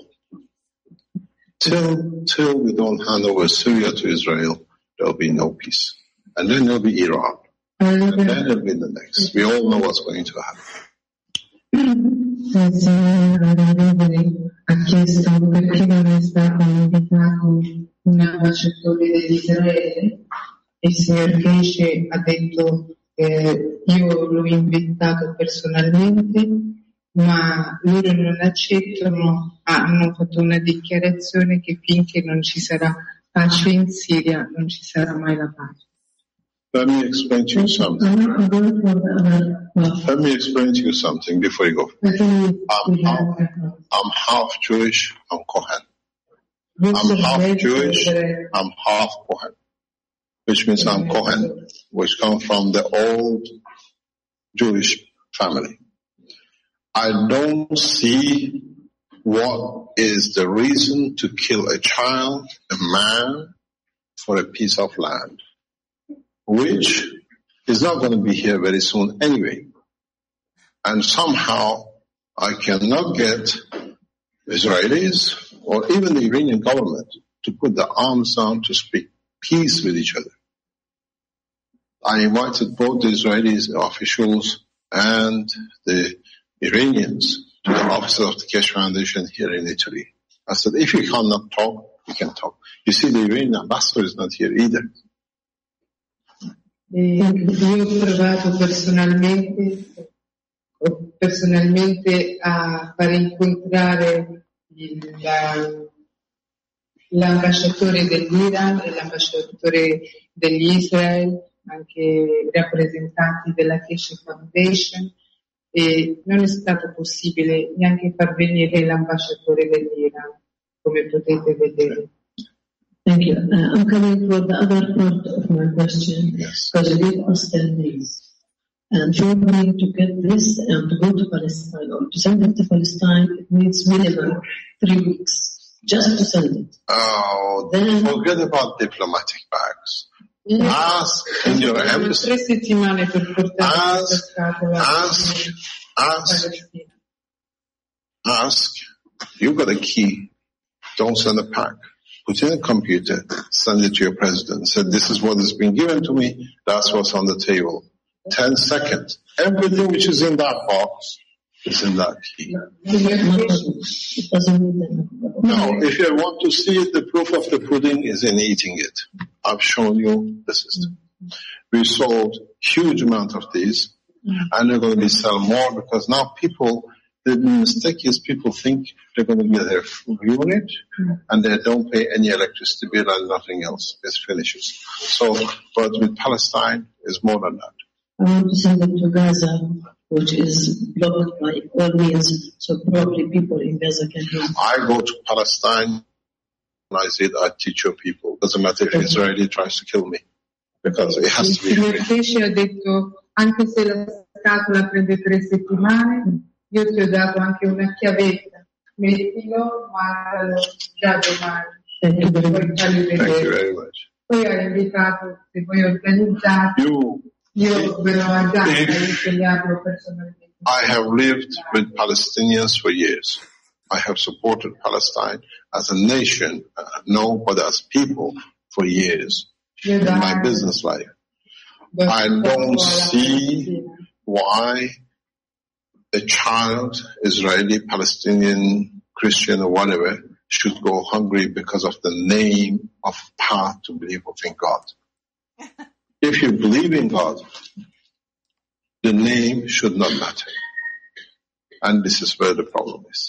Till we don't hand over Syria to Israel, there'll be no peace. And then there'll be Iran. And then there'll be the next. We all know what's going to happen. Il signor ha chiesto perché non è stato invitato un ambasciatore dell'Israele e il signor Keshe ha detto io l'ho invitato personalmente, ma loro non accettano, hanno fatto una dichiarazione che finché non ci sarà pace in Siria non ci sarà mai la pace. Let me explain to you something. Let me explain to you something before you go. I'm half Jewish, I'm Kohen. I'm half Jewish, I'm half Kohen. Which means I'm Kohen, which comes from the old Jewish family. I don't see what is the reason to kill a child, a man, for a piece of land, which is not going to be here very soon anyway. And somehow I cannot get Israelis or even the Iranian government to put their arms down to speak peace with each other. I invited both the Israeli officials and the Iranians to the office of the Keshe Foundation here in Italy. I said, if you cannot talk, we can talk. You see, the Iranian ambassador is not here either. Io ho provato personalmente a far incontrare l'ambasciatore dell'Iran e l'ambasciatore dell'Israel, anche rappresentanti della Keshe Foundation, e non è stato possibile neanche far venire l'ambasciatore dell'Iran, come potete vedere. Thank you. I'm coming for the other part of my question, because you did ask 10 days. And for me to get this and to go to Palestine or to send it to Palestine, it needs minimum 3 weeks just to send it. Oh, Then, forget about diplomatic bags. Yeah. Ask in your embassy. 3 settimane per portare Ask. You got a key. Don't send a pack. Put in a computer. Send it to your president. Say, this is what has been given to me. That's what's on the table. 10 seconds. Everything which is in that box is in that key. No, if you want to see it, the proof of the pudding is in eating it. I've shown you the system. We sold huge amount of these, and they're going to be sell more because now the mistake is people think they're going to get their unit and they don't pay any electricity bill and nothing else. It finishes. So, but with Palestine, it's more than that. I want to send it to Gaza, which is blocked by all means, so probably people in Gaza can help. I go to Palestine, and I said, I teach your people. Doesn't matter if Israeli tries to kill me, because it has to be free. Il pesce ha detto, anche se la scatola prende 3 settimane, io ti ho dato anche una chiavetta. Mettilo, guardalo già domani. Thank you very much. Poi ha invitato, se voi organizzate, io ve l'ho mangiato per insegnarlo personalmente. I have lived with Palestinians for years. I have supported Palestine as a nation, but as people for years in my business life. I don't see why a child, Israeli, Palestinian, Christian or whatever, should go hungry because of the name of path to believe in God. If you believe in God, the name should not matter. And this is where the problem is.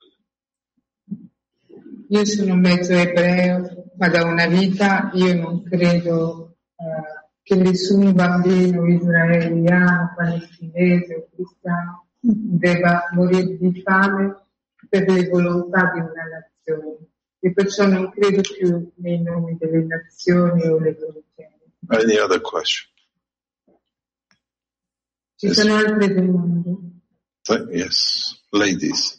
Io sono mezzo ebreo, ma da una vita io non credo che nessun bambino israeliano, palestinese o cristiano debba morire di fame per le volontà di una nazione. E perciò non credo più nei nomi delle nazioni o le religioni. Any other question? Ci sono altre domande? Yes, ladies.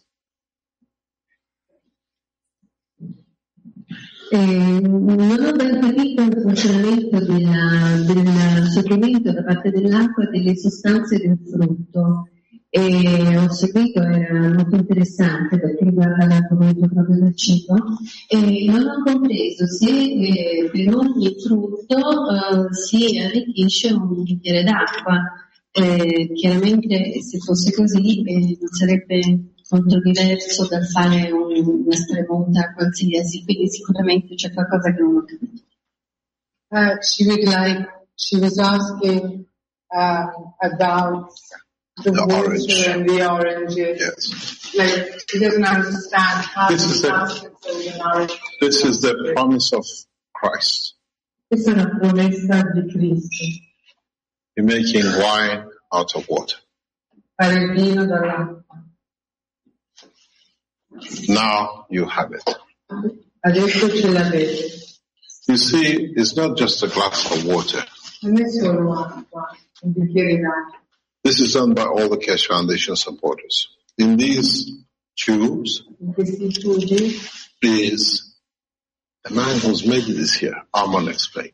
Non ho ben capito il funzionamento del supplemento da parte dell'acqua e delle sostanze del frutto. E ho seguito, era molto interessante perché riguarda l'argomento proprio del cibo, e non ho compreso se per ogni frutto si arricchisce un bicchiere d'acqua. Chiaramente se fosse così non sarebbe molto diverso dal fare una spremuta qualsiasi, quindi sicuramente c'è qualcosa che non ho capito. She was asking about the water and the oranges. Yes. Like, she doesn't understand how this is the promise of Christ. Questa è una promessa di Cristo. You're making wine out of water. Fare il vino dall'acqua. Now you have it. Adesso ce l'avete. You see, it's not just a glass of water. Non è solo acqua, un bicchiere d'acqua. This is done by all the Keshe Foundation supporters. In these tubes is the man who's made this here. Armand explained.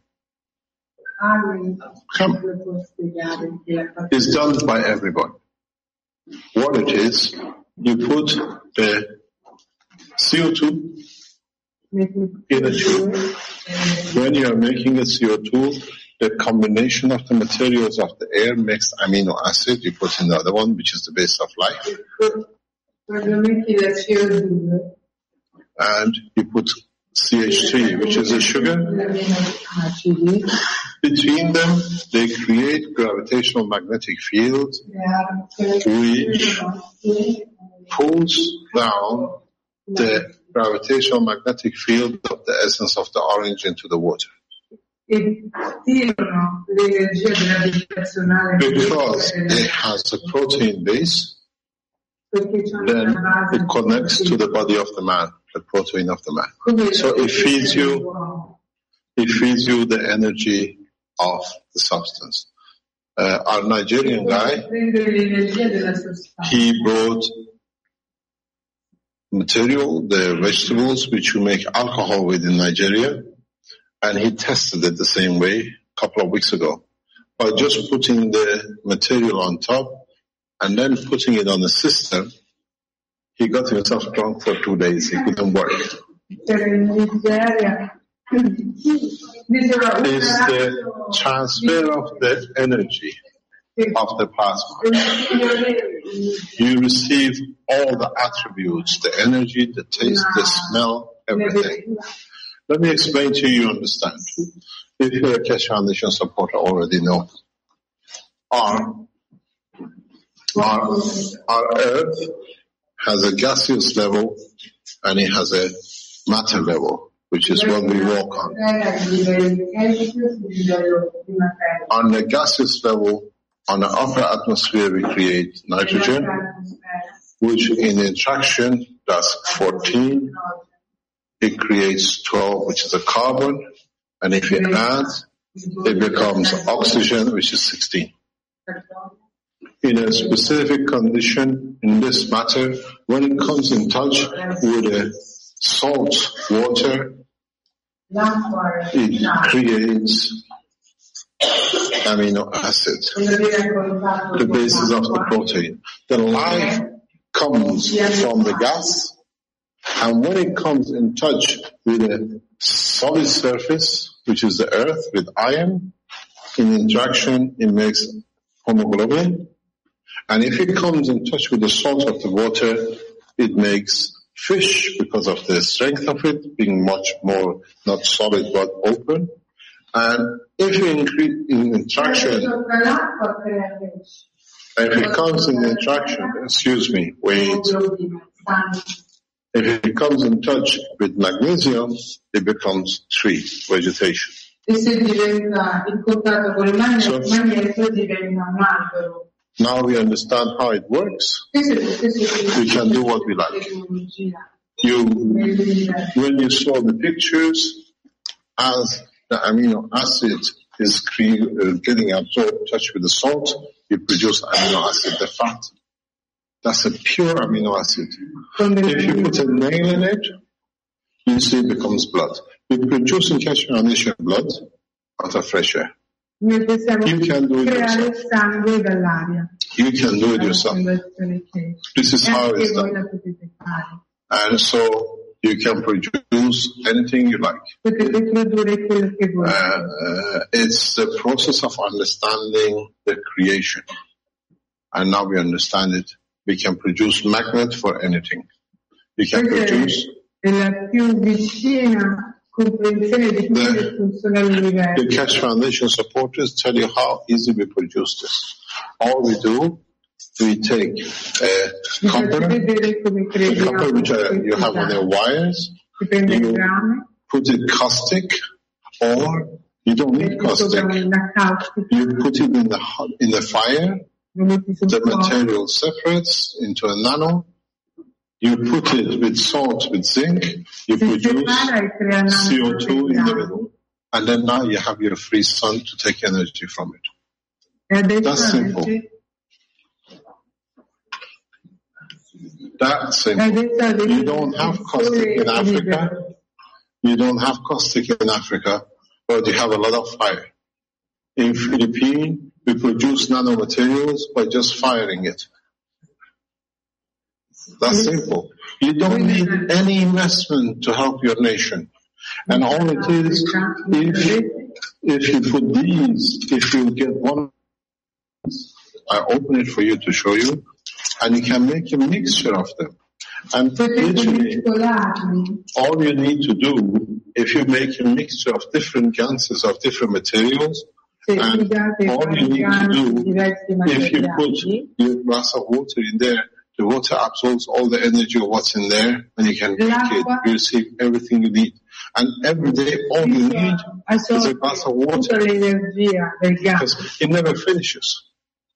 Come. It's done by everybody. What it is, you put the CO2 in a tube. When you are making a CO2, the combination of the materials of the air makes amino acid. You put in the other one, which is the base of life. And you put CH3, which is a sugar. Between them, they create gravitational magnetic field, which pulls down the gravitational magnetic field of the essence of the orange into the water. Because it has a protein base, then it connects to the body of the man, the protein of the man. So it feeds you the energy of the substance. our Nigerian guy, he brought material, the vegetables which you make alcohol with in Nigeria, and he tested it the same way a couple of weeks ago. By just putting the material on top and then putting it on the system, he got himself drunk for 2 days. He couldn't work. It's the transfer of the energy of the plasma. You receive all the attributes, the energy, the taste, the smell, everything. Let me explain to you, understand. If you're a Keshe Foundation supporter, already know. Our Earth has a gaseous level and it has a matter level, which is what we walk on. On the gaseous level, on the upper atmosphere, we create nitrogen, which in interaction does 14. It creates 12, which is a carbon. And if you add, it becomes oxygen, which is 16. In a specific condition, in this matter, when it comes in touch with a salt water, it creates amino acid, the basis of the protein. The life comes from the gas, and when it comes in touch with a solid surface, which is the earth, with iron, in interaction it makes hemoglobin, and if it comes in touch with the salt of the water, it makes fish because of the strength of it, being much more, not solid but open. And if you increase in interaction, if it comes in interaction, if it comes in touch with magnesium, it becomes tree, vegetation. Now we understand how it works. We can do what we like. When you saw the pictures, as the amino acid is getting absorbed, touch with the salt, you produce amino acid, the fat. That's a pure amino acid. If you put a nail in it, you see it becomes blood. We produce in Keshe Foundation blood out of fresh air. You can do it yourself. You can do it yourself. This is how it's done. And so you can produce anything you like. It's the process of understanding the creation. And now we understand it. We can produce magnet for anything. We can produce the Keshe Foundation supporters tell you how easy we produce this. All we do, we take copper which you have on the wires, you put it caustic, or you don't need caustic. You put it in the fire, the material separates into a nano. You put it with salt, with zinc, you produce CO2 in the middle, and then now you have your free sun to take energy from it. That's simple. That's simple. You don't have caustic in Africa. You don't have caustic in Africa, but you have a lot of fire. In Philippines, we produce nanomaterials by just firing it. That's simple. You don't need any investment to help your nation. And all it is, if you put these, if you get one, I open it for you to show you, and you can make a mixture of them. And literally, all you need to do, if you make a mixture of different gases, of different materials, and all you need to do, if you put your glass of water in there, the water absorbs all the energy of what's in there, and you can drink it. You receive everything you need. And every day, all you need is a glass of water. Because it never finishes.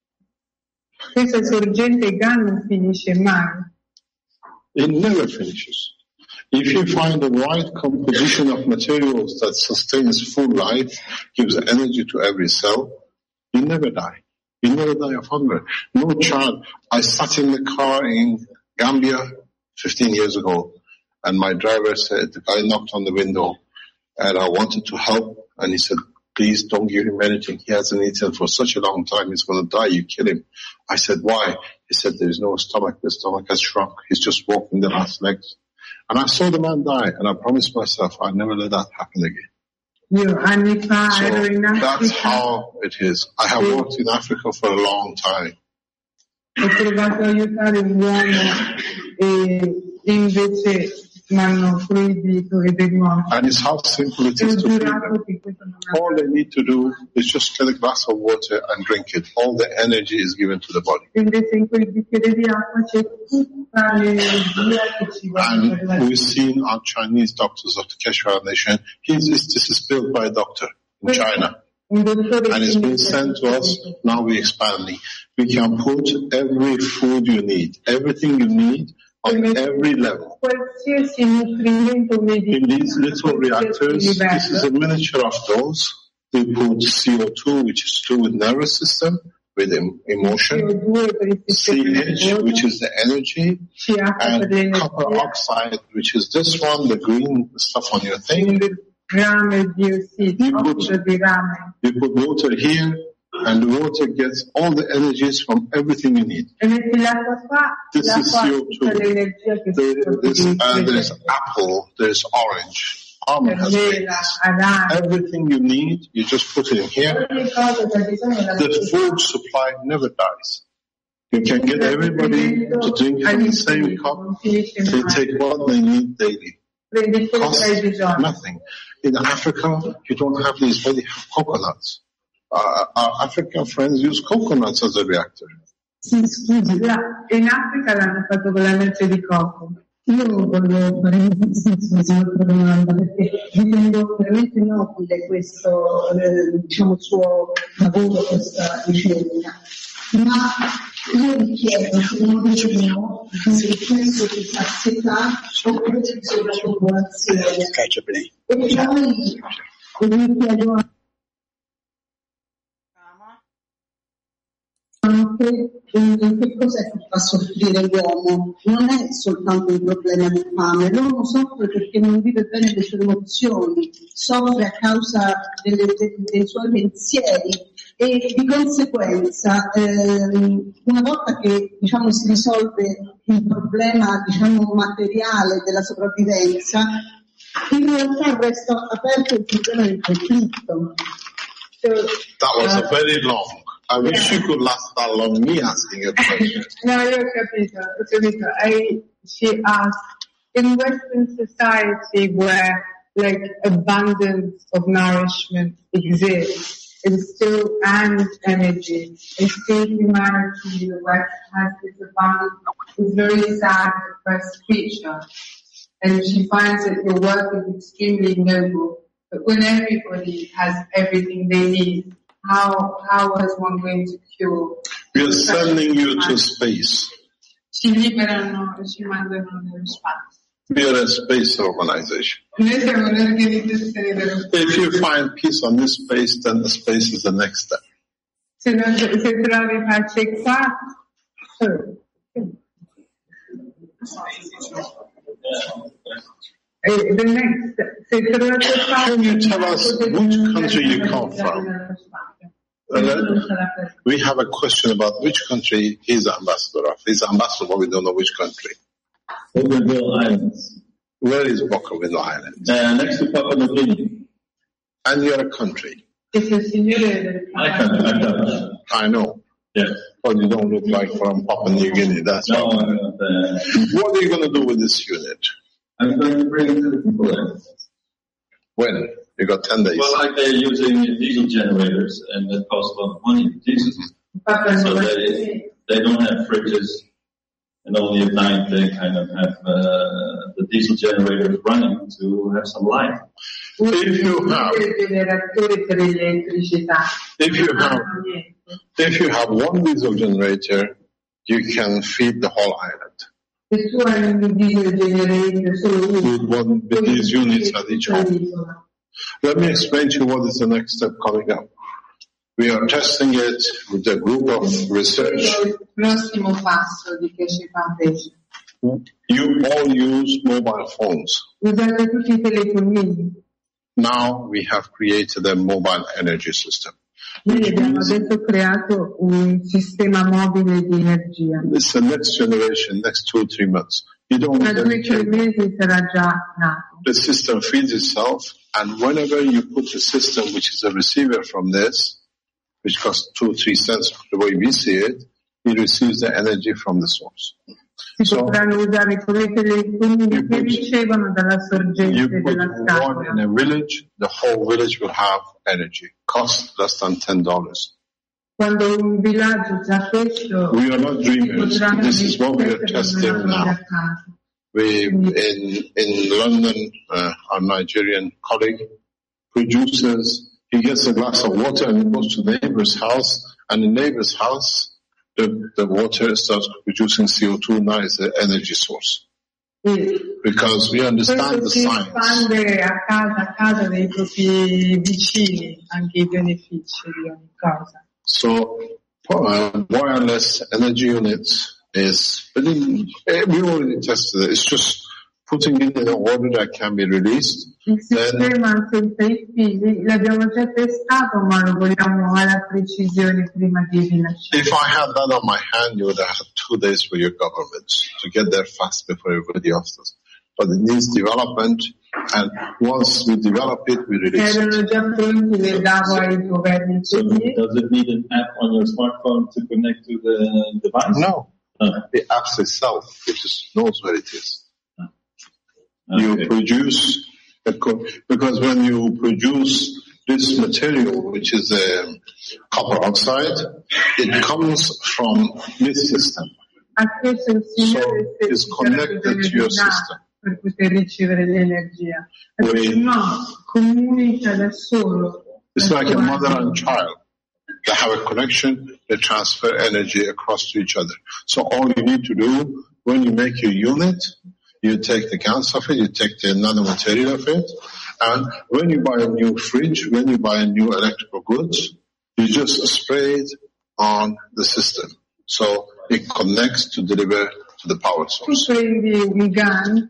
It never finishes. If you find the right composition of materials that sustains full life, gives energy to every cell, you never die. You never die of hunger. No child. I sat in the car in Gambia 15 years ago, and my driver said, the guy knocked on the window, and I wanted to help, and he said, please don't give him anything. He hasn't eaten for such a long time. He's going to die. You kill him. I said, why? He said, there is no stomach. The stomach has shrunk. He's just walking the last legs. And I saw the man die, and I promised myself I'd never let that happen again. So that's how it is. I have worked in Africa for a long time. Ho provato a aiutare un uomo e invece mi hanno proibito ed è morto. And it's how simple it is to feed them. All they need to do is just get a glass of water and drink it. All the energy is given to the body. Invece in quel bicchiere di acqua c'è tutta l'energia che ci va. And we've seen our Chinese doctors of the Keshwara Nation. This is built by a doctor in China. And it's been sent to us. Now we're expanding. We can put every food you need, everything you need, on every level. In these little reactors, this is a miniature of those. We put CO2, which is to do with nervous system, with emotion, CH, which is the energy, and copper oxide, which is this one, the green stuff on your thing. You put water here, and the water gets all the energies from everything you need. This is CO2. There's apple, there's orange. Almond has this. Everything you need, you just put it in here. The food supply never dies. You can get everybody to drink from the same cup. They take what they need daily. Costs nothing. In Africa, you don't have these, but they have coconuts. Our African friends use coconuts as a reactor. Sì, scusi, in Africa l'hanno fatto con la noce di cocco. Io volevo fare un'altra domanda, perché ritengo veramente nobile questo, diciamo, suo lavoro, questa ricerca. Ma io vi chiedo se non abbiamo un riflesso di sazietà oppure di sovrapopolazione. E poi vi chiedo anche che cos'è che fa soffrire l'uomo. Non è soltanto un problema di fame, l'uomo soffre perché non vive bene le sue emozioni, soffre a causa dei suoi pensieri e di conseguenza una volta che diciamo si risolve il problema diciamo materiale della sopravvivenza, in realtà resta aperto il problema del conflitto. That was a very long. I wish you could last that long, me asking a question. No, io ho capito. She asked, in Western society where like abundance of nourishment exists, and still and energy, and still humanity in the West has this abundance, is very sad, depressed creature. And she finds that your work is extremely noble. But when everybody has everything they need, how is one going to cure? We are sending you to space. Ci liberano e ci mandano nello spazio. We are a space organization. Noi siamo un'organizzazione dello spazio. If you find peace on this space, then the space is the next step. Se trovi pace qua, the next step. Can you tell us which country you come from? We have a question about which country he's ambassador of. He's ambassador, but we don't know which country. Bougainville Islands. Where is Bougainville Islands? Next to Papua New Guinea. And you're a country. I know. Yes. But you don't look like from Papua New Guinea, that's no, why. What are you going to do with this unit? I'm going to bring it to the people there. When? You got 10 days. Well, like they're using diesel generators, and that costs a lot of money for diesel. So they don't have fridges, and only at night they kind of have the diesel generators running to have some light. If you have one diesel generator, you can feed the whole island. With these units at each home. Let me explain to you what is the next step coming up. We are testing it with a group of research. Il prossimo passo di Keshe Foundation. You all use mobile phones. Usate tutti I telefonini. Now we have created a mobile energy system. Noi abbiamo adesso creato un sistema mobile di energia. It's the next generation, next 2-3 months. You don't Tra 2-3 mesi sarà già nato. The system feeds itself, and whenever you put a system which is a receiver from this, which costs 2-3 cents the way we see it receives the energy from the source. Si potranno usare come telefonini che ricevono dalla sorgente della scatola. One in a village, the whole village will have energy. Cost less than $10. Quando un villaggio già questo, we are not dreamers. This is what we are testing now. We in London, our Nigerian colleague produces. He gets a glass of water and he goes to the neighbor's house, and the neighbor's house, the water starts producing CO2. Now is the energy source. Because we understand the science. Espandere a casa dei propri vicini anche I benefici di ogni cosa. So wireless energy units is, we already tested it. It's just putting it in an order that can be released. Il sistema senza I fili l'abbiamo già testato, ma lo vogliamo alla precisione prima di rilasciare. If I had that on my hand, you would have had 2 days for your governments to get there fast before everybody else does. But it needs development, and once we develop it, we release it. Erano già pronti, le davo ai governi. So does it need an app on your smartphone to connect to the device? No. The app itself, it just knows where it is. Okay. You produce, because when you produce this material, which is copper oxide, it comes from this system. So it's connected to your system. Per poter ricevere l'energia. No, comunica da solo. It's like a mother and child. They have a connection, they transfer energy across to each other. So all you need to do, when you make your unit, you take the gans of it, you take the nanomaterial of it, and when you buy a new fridge, when you buy a new electrical goods, you just spray it on the system. So it connects to deliver to the power source. Tu prendi un GAN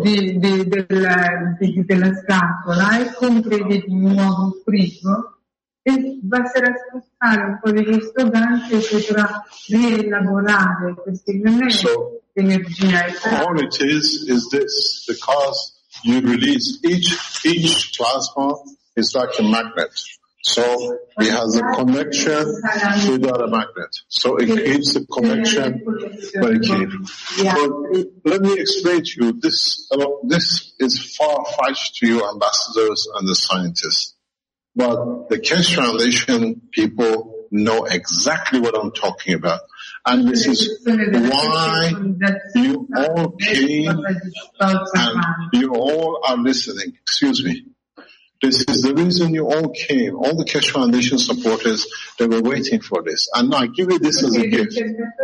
della scatola e compri un nuovo frigo e basterà spostare un po' di questo GAN che potrà rielaborare questi energia. All it is this, because you release each plasma is like a magnet. So it has a connection without a magnet. So it creates a connection very carefully. But let me explain to you, this is far-fetched to you ambassadors and the scientists. But the Keshe Foundation people know exactly what I'm talking about. And this is why you all came and you all are listening. Excuse me. This is the reason you all came. All the Keshe Foundation supporters, they were waiting for this. And I give you this as a gift.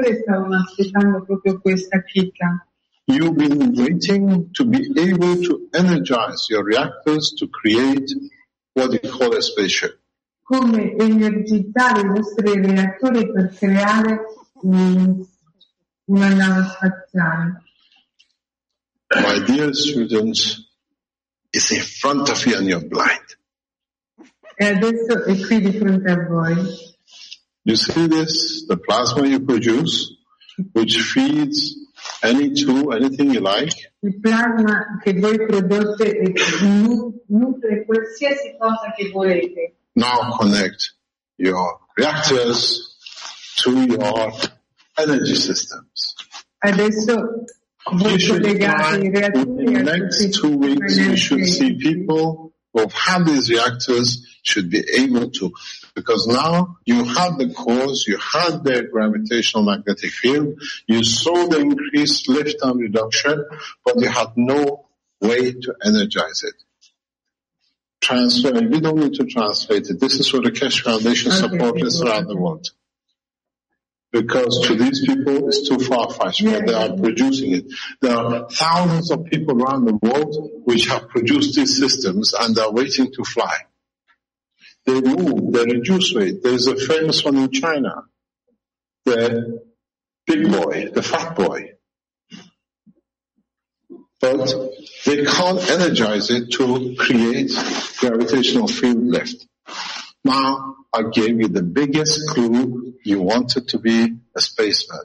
You've been waiting to be able to energize your reactors to create what you call a spaceship. Come energizzare I vostri reattori per creare una nave spaziale. My dear students, it's in front of you and you're blind. E adesso è qui di fronte a voi. You see this, the plasma you produce, which feeds anything you like. Il plasma che voi prodotte nutre qualsiasi cosa che volete. Now connect your reactors to your energy systems. Adesso you should find, in the next 2 weeks, you should see people who have had these reactors should be able to, because now you have the cause, you had the gravitational magnetic field, you saw the increased lift and reduction, but you had no way to energize it. We don't need to translate it. This is for the Keshe Foundation supporters around the world. Because to these people, it's too far-fetched, but they are producing it. There are thousands of people around the world which have produced these systems and they are waiting to fly. They move, they reduce weight. There's a famous one in China, the big boy, the fat boy. But they can't energize it to create gravitational field lift. Now, I gave you the biggest clue you wanted to be a spaceman.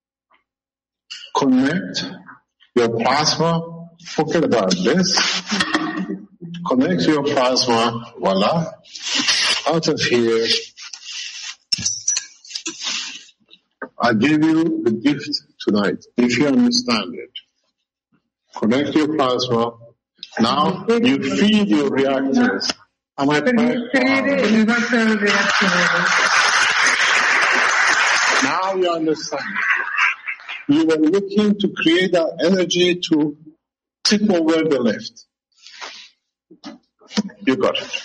Connect your plasma, forget about this. Connect your plasma, voila. Out of here, I give you the gift tonight, if you understand it. Connect your plasma. Now you feed your reactors. Am I correct? Now you understand. You were looking to create that energy to tip over the lift. You got it.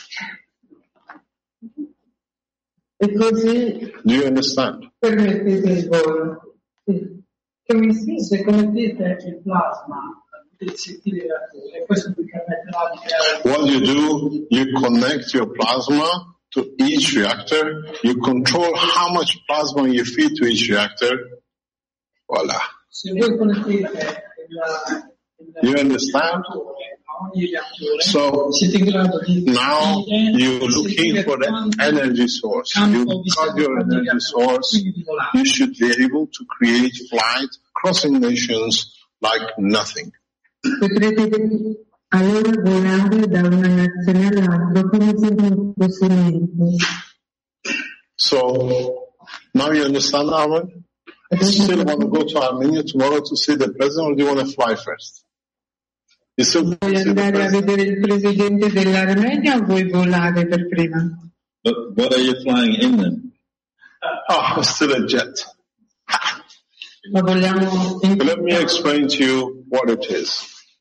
E così Do you understand? permettete il volo. Sì. Che mi spinge, come dite, il plasma, potete sentire il reattore, e questo vi permetterà di creare... What you do, you connect your plasma to each reactor. You control how much plasma you feed to each reactor. Voila. Se voi connettete You understand? So now you're looking for the energy source. You've got your energy source. You should be able to create flight crossing nations like nothing. Potrete allora volare da una nazione all'altra come se non fosse niente. So now you understand, Armin? Do you still want to go to Armenia tomorrow to see the president, or do you want to fly first? You still Vuoi andare a vedere il presidente dell'Armenia o vuoi volare per prima? But what are you flying in then? Oh, still a jet. Ma vogliamo... Let me explain to you what it is.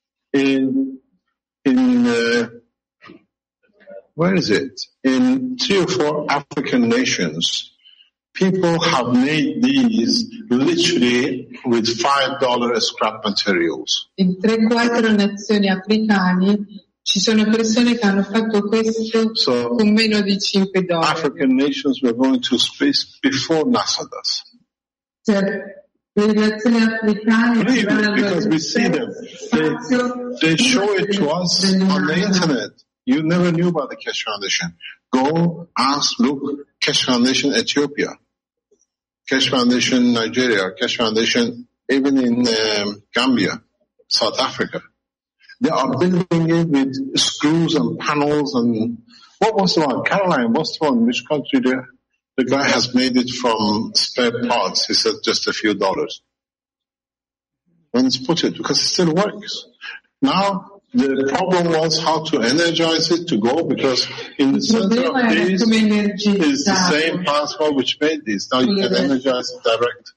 Where is it? In 3 or 4 African nations, people have made these literally with $5 scrap materials. In 3-4 nazioni africane ci sono persone che hanno fatto questo con meno di $5. African nations were going to space before NASA does. Cioè, le nazioni africane because we see them. They show it to us on the internet. You never knew about the Keshe Foundation. Go, ask, look, Keshe Foundation Ethiopia, Keshe Foundation Nigeria, Keshe Foundation even in Gambia, South Africa. They are building it with screws and panels and what was the one? Caroline, what's the one? Which country there? The guy has made it from spare parts. He said just a few dollars. When it's put it, because it still works. Now, the problem was how to energize it to go, because in the center of these is the same plasma which made this. Now you can energize it direct.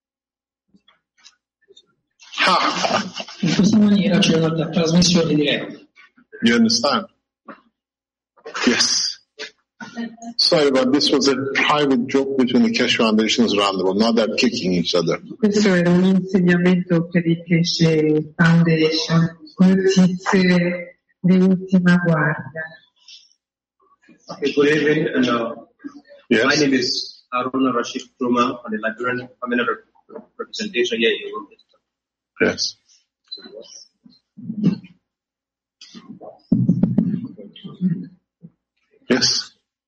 In questa maniera c'è una trasmissione diretta. You understand? Yes. Sorry, but this was a private joke between the Keshe Foundations around the world. Now they're kicking each other. Questo era un insegnamento per il Keshe Foundation, notizie di ultima guardia. Okay, good evening, and yes. My name is Haruna Rashid Kruma from the Liberian Permanent Representation here in Rome. Yes. Yes.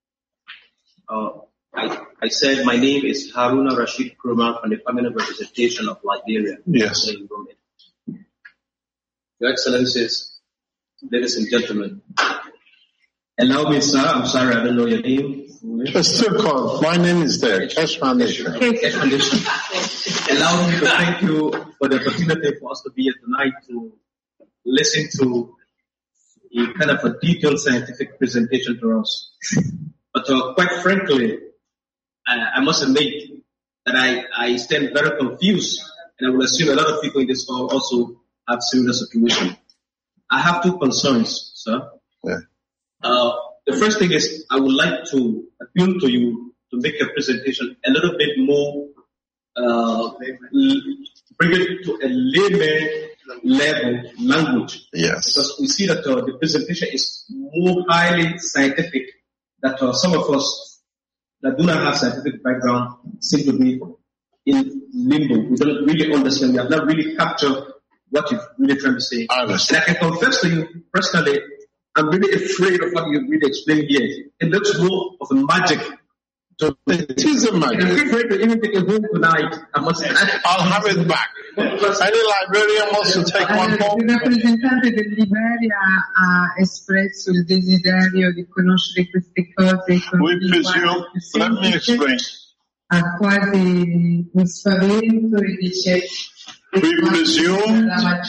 I said my name is Haruna Rashid Kruma from the Permanent Representation of Liberia. Yes. In Rome. Your Excellencies, ladies and gentlemen, allow me, sir. I'm sorry, I don't know your name. Still call. My name is there. Keshe Foundation. Keshe Foundation. Allow me to thank you for the opportunity for us to be here tonight to listen to a kind of a detailed scientific presentation to us. But quite frankly, I must admit that I stand very confused, and I will assume a lot of people in this hall also have similar situation. I have 2 concerns, sir. Yeah. The first thing is I would like to appeal to you to make your presentation a little bit more, bring it to a layman level language. Yes. Because we see that the presentation is more highly scientific that some of us that do not have scientific background seem to be in limbo. We don't really understand. We have not really captured what you're really trying to say. And I can confess to you personally, I'm really afraid of what you really explained here. It looks more of a magic. So it is a magic. I'm afraid to even take it home tonight. I'll have it back. Any librarian wants to take one more? Il rappresentante dell'Iberia ha espresso il desiderio di conoscere queste cose. We presume, let me explain. Ha quasi un spavento e dice... We presume.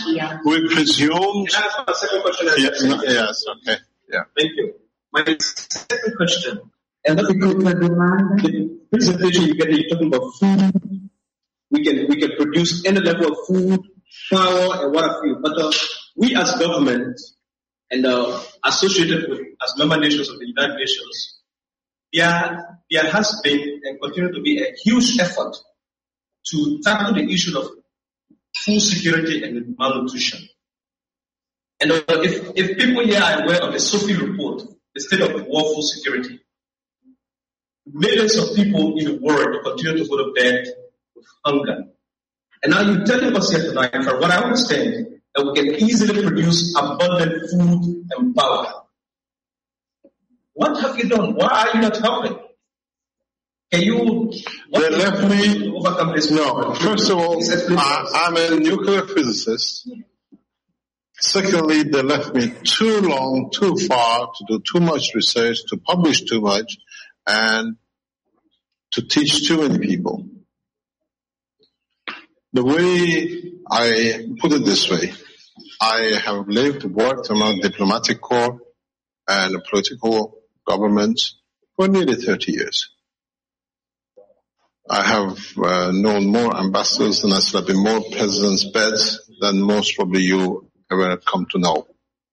Yes, okay. Yeah. Thank you. My second question, and that's the presentation you're talking about food. We can produce any level of food, power, and what have you. But we as government and associated with as member nations of the United Nations, there has been and continue to be a huge effort to tackle the issue of food security and malnutrition. And if people here are aware of the SOFI report, the state of world food security, millions of people in the world continue to go to bed with hunger. And now you're telling us here tonight, from what I understand, that we can easily produce abundant food and power. What have you done? Why are you not helping? Can you left me overcome this? No. First of all, I'm a nuclear physicist. Secondly, they left me too long, too far, to do too much research, to publish too much, and to teach too many people. The way I put it this way, I have worked among diplomatic corps and political governments for nearly 30 years. I have known more ambassadors and I slept in more presidents' beds than most probably you ever come to know.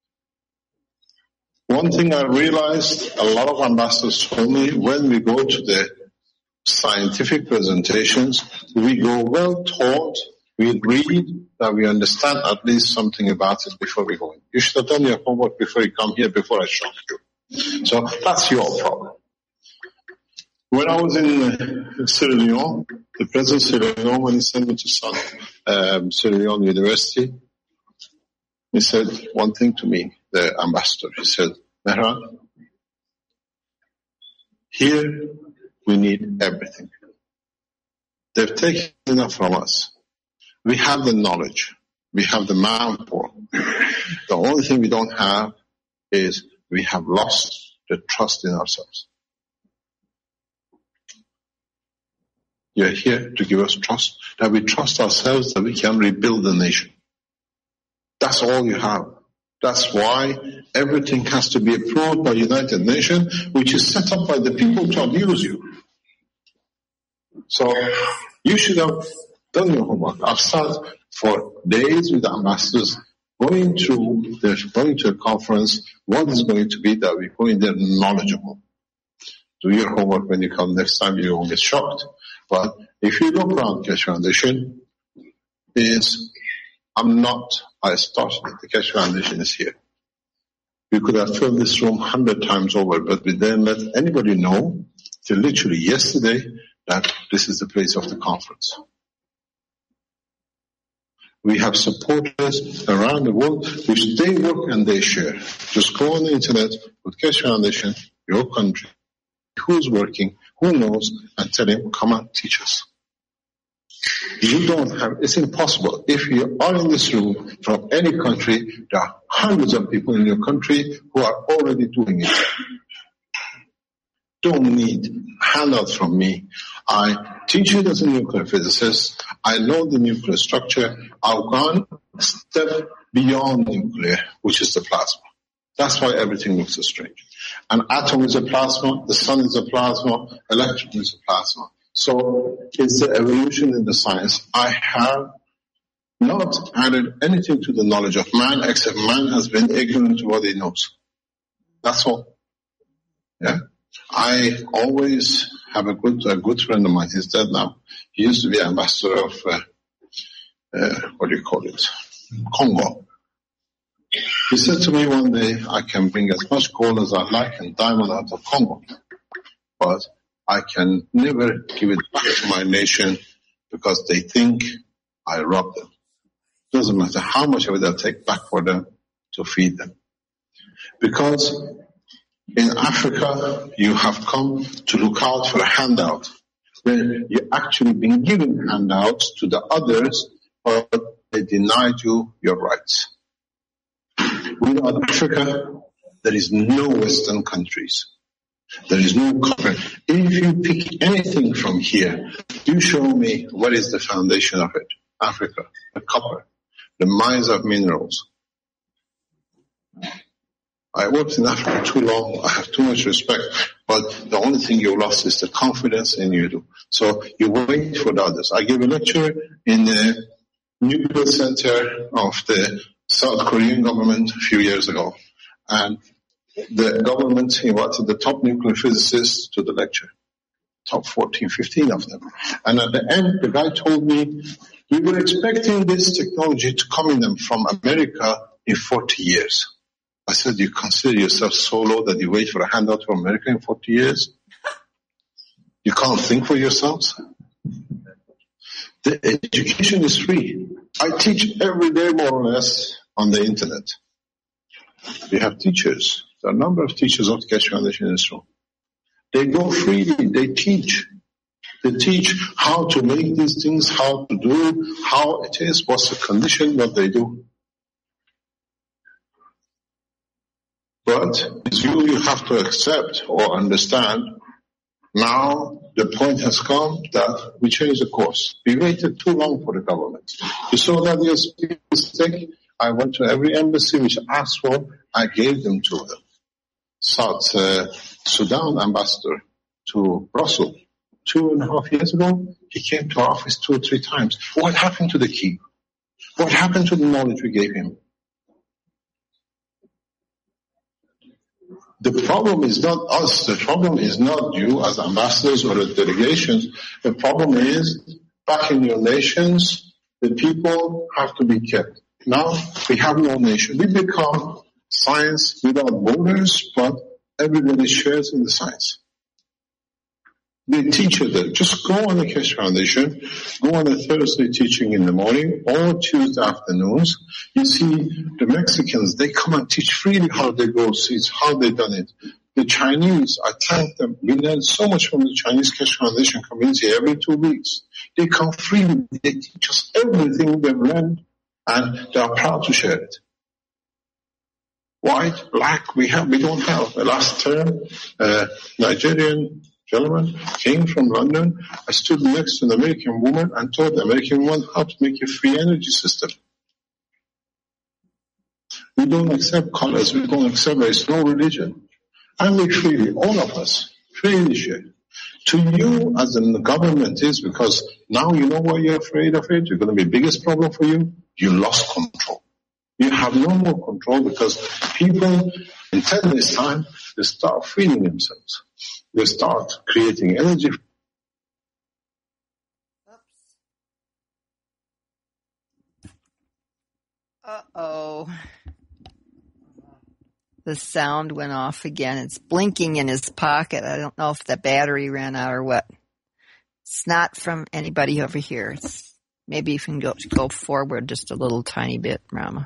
One thing I realized, a lot of ambassadors told me, when we go to the scientific presentations, we go well taught, we read, that we understand at least something about it before we go in. You should have done your homework before you come here, before I shock you. So that's your problem. When I was in Sierra Leone, the president of Sierra Leone, when he sent me to Sierra Leone University, he said one thing to me, the ambassador. He said, Mehran, here we need everything. They've taken enough from us. We have the knowledge. We have the manpower. The only thing we don't have is we have lost the trust in ourselves. You're here to give us trust, that we trust ourselves that we can rebuild the nation. That's all you have. That's why everything has to be approved by United Nations, which is set up by the people to abuse you. So you should have done your homework. I've sat for days with the ambassadors going to a conference. What is going to be that we go in there knowledgeable? Do your homework when you come next time. You won't get shocked. But if you look around Keshe Foundation, I started it. The Keshe Foundation is here. We could have filled this room 100 times over, but we didn't let anybody know till literally yesterday that this is the place of the conference. We have supporters around the world which they work and they share. Just go on the internet, put Keshe Foundation, your country, who's working, who knows, and tell him, come and teach us. It's impossible. If you are in this room from any country, there are hundreds of people in your country who are already doing it. Don't need handouts from me. I teach it as a nuclear physicist. I know the nuclear structure. I've gone a step beyond nuclear, which is the plasma. That's why everything looks so strange. An atom is a plasma, the sun is a plasma, electron is a plasma. So it's the evolution in the science. I have not added anything to the knowledge of man, except man has been ignorant to what he knows. That's all. Yeah. I always have a good friend of mine. He's dead now. He used to be ambassador of, Congo. He said to me one day, I can bring as much gold as I like and diamond out of Congo, but I can never give it back to my nation because they think I robbed them. Doesn't matter how much of it I take back for them to feed them. Because in Africa, you have come to look out for a handout, where you actually been giving handouts to the others, but they denied you your rights. Without Africa, there is no Western countries. There is no copper. If you pick anything from here, you show me what is the foundation of it. Africa, the copper, the mines of minerals. I worked in Africa too long. I have too much respect. But the only thing you lost is the confidence in you. So you wait for the others. I gave a lecture in the nuclear center of the South Korean government a few years ago. And the government invited the top nuclear physicists to the lecture. Top 14, 15 of them. And at the end, the guy told me, we were expecting this technology to come in from America in 40 years. I said, you consider yourself so low that you wait for a handout from America in 40 years? You can't think for yourselves? The education is free. I teach every day more or less on the internet. We have teachers. There are a number of teachers of the Keshe Foundation in this room. They go freely. They teach. They teach how to make these things, how to do, how it is, what's the condition, what they do. But you have to accept or understand now the point has come that we change the course. We waited too long for the government. You saw that your mistake? I went to every embassy which asked for, I gave them to them. South Sudan ambassador to Brussels 2.5 years ago, he came to our office 2 or 3 times. What happened to the key? What happened to the knowledge we gave him? The problem is not us. The problem is not you as ambassadors or the delegations. The problem is back in your nations, the people have to be kept. Now we have no nation. We become science without borders, but everybody shares in the science. They teach it there. Just go on the Keshe Foundation, go on a Thursday teaching in the morning or Tuesday afternoons. You see the Mexicans, they come and teach freely how they grow seeds, how they done it. The Chinese, I thank them. We learn so much from the Chinese Keshe Foundation community every 2 weeks. They come freely. They teach us everything they've learned and they are proud to share it. White, black, we don't have. The last term, Nigerian gentleman came from London. I stood next to an American woman and taught the American woman how to make a free energy system. We don't accept colors. We don't accept there is no religion. And we freely, all of us, freely share. To you as in the government is because now you know why you're afraid of it. You're going to be the biggest problem for you. You lost control. You have no more control because people in 10 days' time, they start feeding themselves. They start creating energy. Uh-oh. The sound went off again. It's blinking in his pocket. I don't know if the battery ran out or what. It's not from anybody over here. Maybe you can go forward just a little tiny bit, Rama.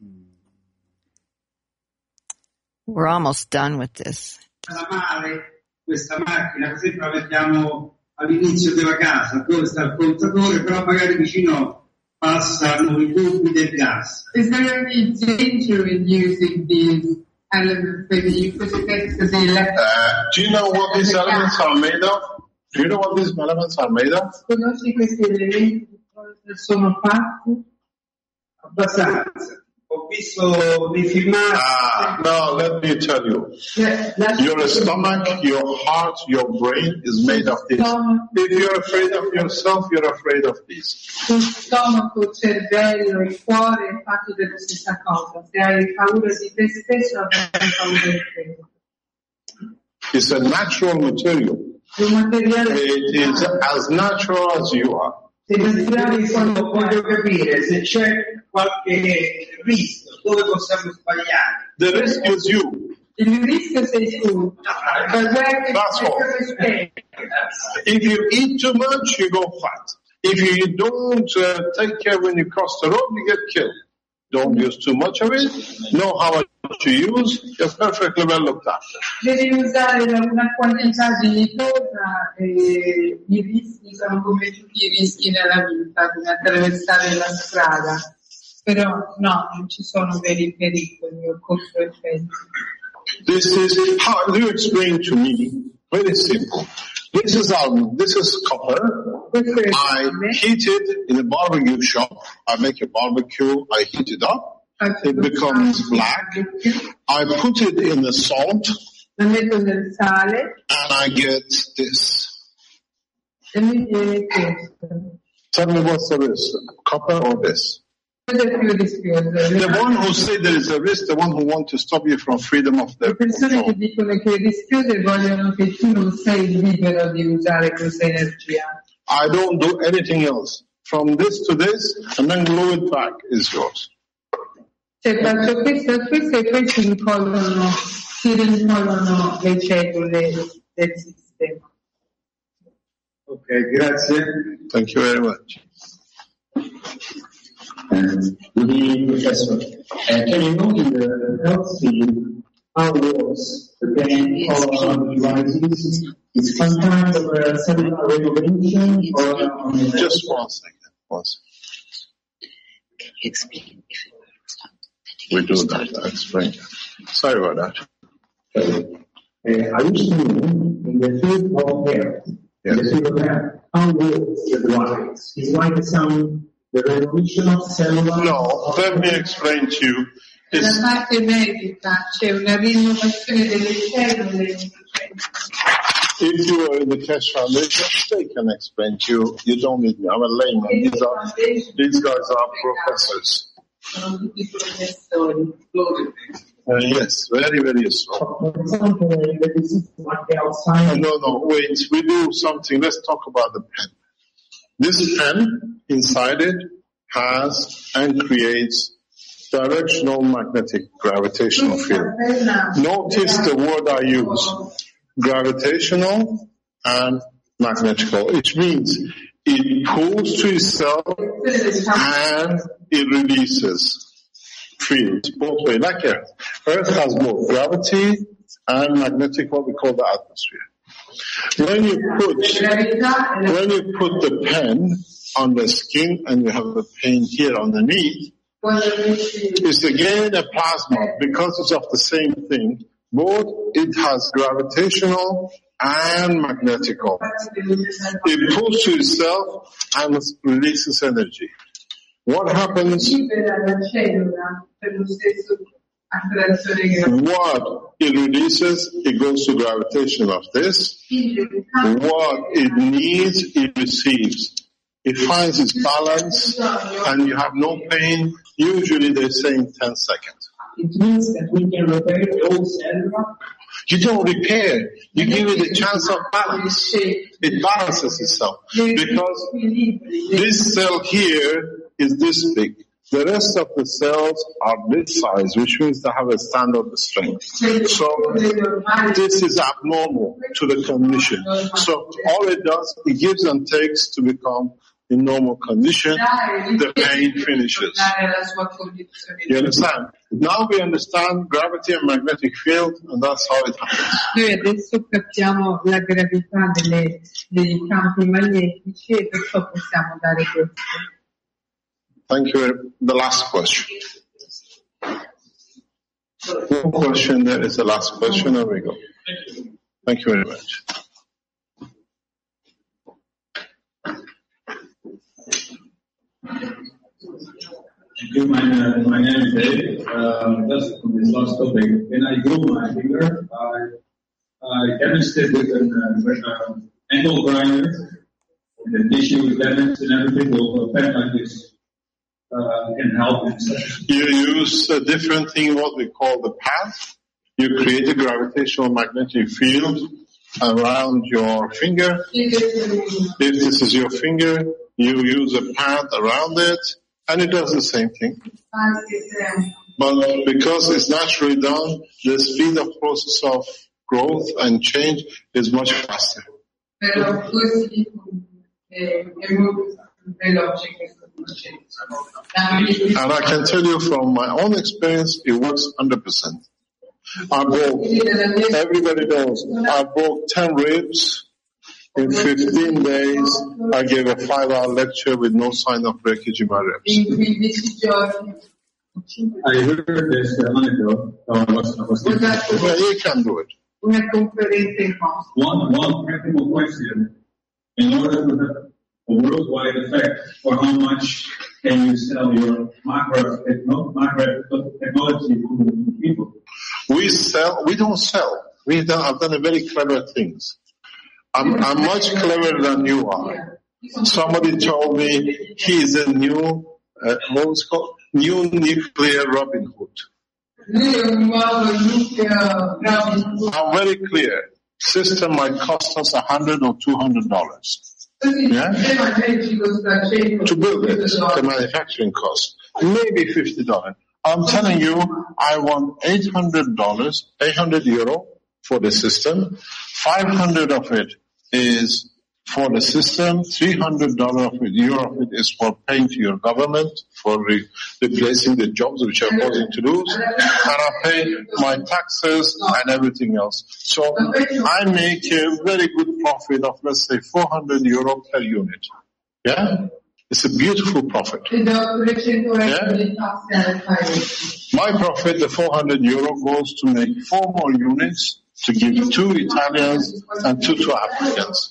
We're almost done with this. Questa macchina, per esempio, la mettiamo all'inizio della casa, dove sta il contatore, però magari vicino passano I tubi del gas. Is there any danger in using these elements that you put it next to the electric? Do you know what these elements are made of? Do you know what these elements are made of? Conosci questi elementi che sono fatti? Abbastanza. Ho visto dei filmati. No, let me tell you. Your stomach, your heart, your brain is made of this. If you're afraid of yourself, you're afraid of this. Il stomaco, il cervello, il cuore è fatto della stessa cosa. Se hai paura di te stesso, avrai paura di te. It's a natural material. It is as natural as you are. Voglio capire se c'è qualche rischio dove possiamo sbagliare. The risk is you. Il rischio sei tu. That's all. If you eat too much, you go fat. If you don't take care when you cross the road, you get killed. Don't use too much of it. Know how much to use. You're perfectly well looked after. Devi usare una quantità dignitosa e i rischi sono come tutti i rischi nella vita, come attraversare la strada. Però no, non ci sono veri pericoli o controeffetti. This is how you explain to me. Very simple. This is copper. I heat it in a barbecue shop. I make a barbecue. I heat it up. It becomes black. I put it in the salt. And I get this. Tell me what's the risk, copper or this? The one who said there is a risk, the one who wants to stop you from freedom of the persone che dicono che è rischioso e vogliono che tu non sei libero di usare questa energia. I don't do anything else. From this to this, and then glue it back is yours. Cioè faccio questo e poi si rincollano le cellule del sistema. Ok, grazie. Thank you very much. Good evening, Professor. Can you know in the health field how works the brain or devices? Is some kind of a cellular renovation or just 1 second. Can you explain if it works not? We do that. I explain. Sorry about that. I used to know in the field of health, how works the device? Is like some the revolution of cellular. No, let me explain to you. Nella parte medica c'è una rinnovazione delle cellule. If you are in the Keshe Foundation, they can explain to you. You don't need me. I'm a layman. These guys are professors. Yes, very, very useful. No, wait. We do something. Let's talk about the pen. This pen, inside it, has and creates directional magnetic gravitational field. Notice the word I use, gravitational and magnetical. It means it pulls to itself and it releases fields both ways, like Earth. Earth has both gravity and magnetic, what we call the atmosphere. When you put the pen on the skin and you have the pen here underneath, it's again a plasma because it's of the same thing. Both it has gravitational and magnetical. It pulls to itself and releases energy. What happens? What it releases, it goes to gravitation of this. What it needs, it receives. It finds its balance and you have no pain. Usually they say in 10 seconds. It means that we can repair the old cellular. You don't repair. You give it a chance of balance. It balances itself. Because this cell here is this big. The rest of the cells are this size, which means they have a standard strength. So this is abnormal to the condition. So all it does, it gives and takes to become in normal condition. The pain finishes. You understand? Now we understand gravity and magnetic field, and that's how it happens. Noi adesso capiamo la gravità dei campi magnetici e perciò possiamo dare questo. Thank you. The last question. One question, there is the last question. There we go. Thank you very much. Thank you. My name is Dave. Just on this last topic, when I grew my finger, I demonstrated with an angle grinder, and the tissue is damaged and everything will affect like this. Can help in such. You use a different thing, what we call the path. You create a gravitational magnetic field around your finger. If this is your finger, you use a pad around it, and it does the same thing. But because it's naturally done, the speed of process of growth and change is much faster. Però così è molto veloce questo processo. And I can tell you from my own experience, it works 100%. Everybody knows, I broke 10 ribs in 15 days. I gave a 5-hour lecture with no sign of breakage in my ribs. In 15 giorni. I heard this anecdote. Yeah, you can do it. Una conferenza in Mosca. One practical question. In order to have a worldwide effect, for how much can you sell your macro technology to people? We don't sell. I've done a very clever things. I'm much cleverer than you are. Somebody told me he's a new, what's called? New nuclear Robin Hood. I'm very clear. System might cost us $100 or $200. Yeah? To build it, the manufacturing cost. Maybe $50. I'm telling you, I want €800 for the system. 500 of it is for the system. $300 of it, euro of it is for paying to your government, for replacing the jobs which are causing to lose. And I pay my taxes and everything else. So I make a very good profit of, let's say, €400 per unit. Yeah? It's a beautiful profit. Yeah? My profit, the €400, goes to make 4 more units to give 2 Italians and 2 to Africans.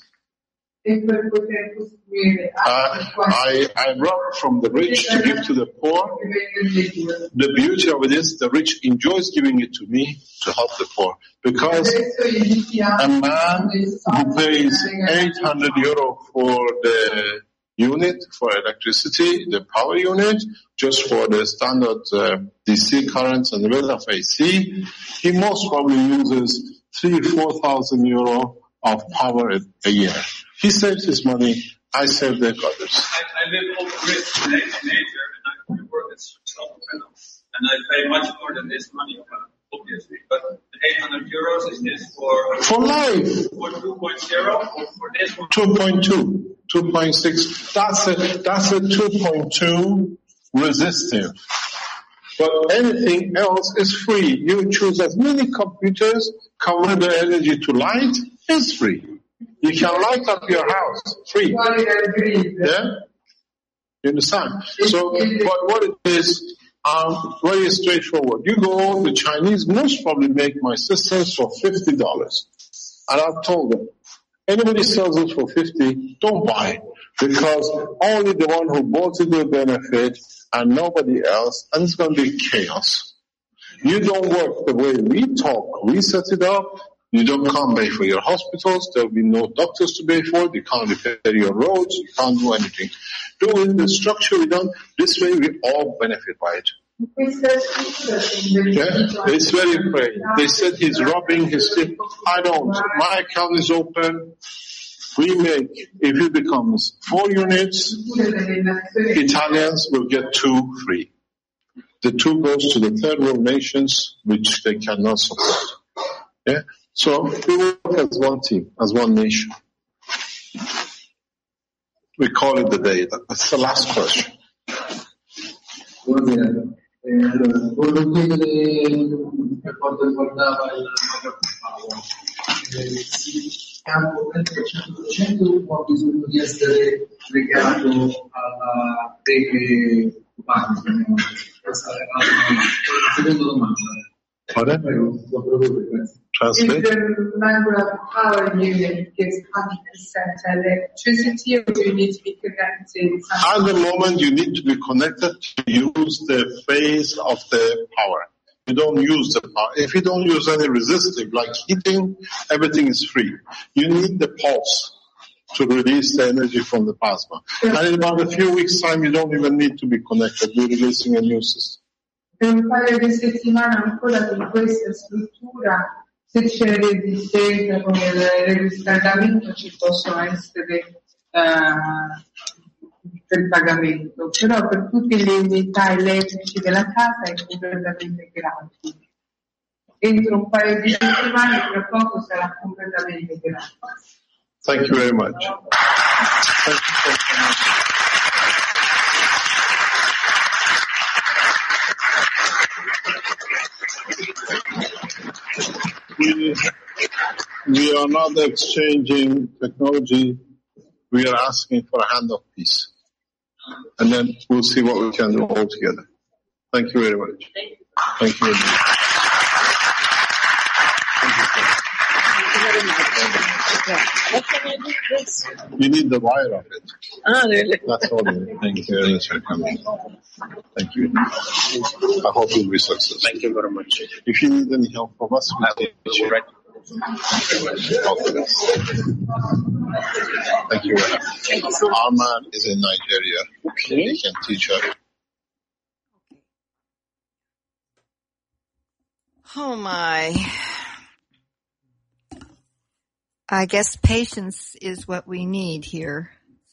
I rob from the rich to give to the poor. The beauty of it is the rich enjoys giving it to me to help the poor. Because a man who pays €800 for the unit, for electricity, the power unit, just for the standard DC currents and the rest of AC, he most probably uses €3,000-4,000 of power a year. He saves his money, I save the others. I live off the grid in nature, and I work as solar panels, and I pay much more than this money, obviously. But the €800 is this for life. For 2.0 or for this one? 2.2, 2.6. That's a 2.2 resistive. But anything else is free. You choose as many computers, convert the energy to light, it's free. You can light up your house, free. Yeah? You understand? So, but what it is, very straightforward. You go, the Chinese most probably make my systems for $50. And I've told them, anybody sells it for $50, don't buy. Because only the one who bought it will benefit and nobody else, and it's going to be chaos. You don't work the way we talk. We set it up. You can't pay for your hospitals. There will be no doctors to pay for. You can't repair your roads. You can't do anything. Doing the structure we done, this way we all benefit by it. Yeah, it's very brave. They said he's robbing his team. I don't. My account is open. We make, if it becomes 4 units, Italians will get 2 free. The 2 goes to the third world nations, which they cannot support. Yeah? So we work as one team, as one nation. We call it the day. That's the last question. Volevo chiedere per quanto riguardava il campo al 100% o ha bisogno di essere legato alla rete urbana? Questa è la seconda domanda. Translate. Is the Mangrove power unit gives 100% electricity, or do you need to be connected? At the moment, you need to be connected to use the phase of the power. You don't use the power. If you don't use any resistive, like heating, everything is free. You need the pulse to release the energy from the plasma. And in about a few weeks' time, you don't even need to be connected. You're releasing a new system. Per un paio di settimane ancora con questa struttura, se c'è resistenza con il riscaldamento ci possono essere per pagamento, però per tutte le unità elettriche della casa è completamente gratis. Entro un paio di settimane, tra poco sarà completamente gratis. Thank you very much. Thank you so much. We are not exchanging technology. We are asking for a hand of peace. And then we'll see what we can do all together. Thank you very much. Thank you very much. You need the wire of it. Ah, really? That's all. Thank you very much for coming. Thank you. I hope you'll be successful. Thank you very much. If you need any help from us, we'll take you. Right. All the best. Thank you very much. Our man is in Nigeria. Okay. He can teach us. Oh my. I guess patience is what we need here.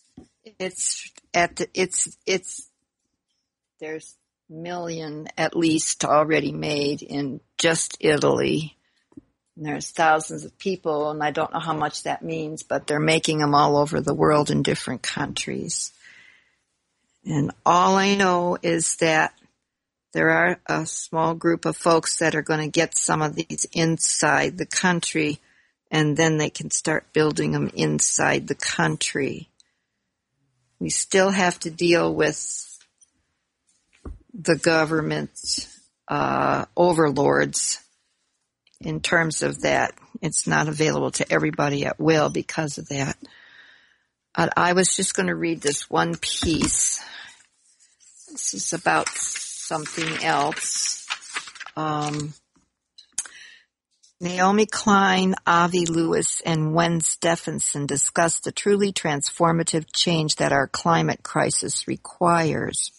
There's million at least already made in just Italy. And there's thousands of people, and I don't know how much that means, but they're making them all over the world in different countries. And all I know is that there are a small group of folks that are going to get some of these inside the country, and then they can start building them inside the country. We still have to deal with the government overlords in terms of that. It's not available to everybody at will because of that. I was just going to read this one piece. This is about something else. Naomi Klein, Avi Lewis, and Gwen Stephenson discussed the truly transformative change that our climate crisis requires.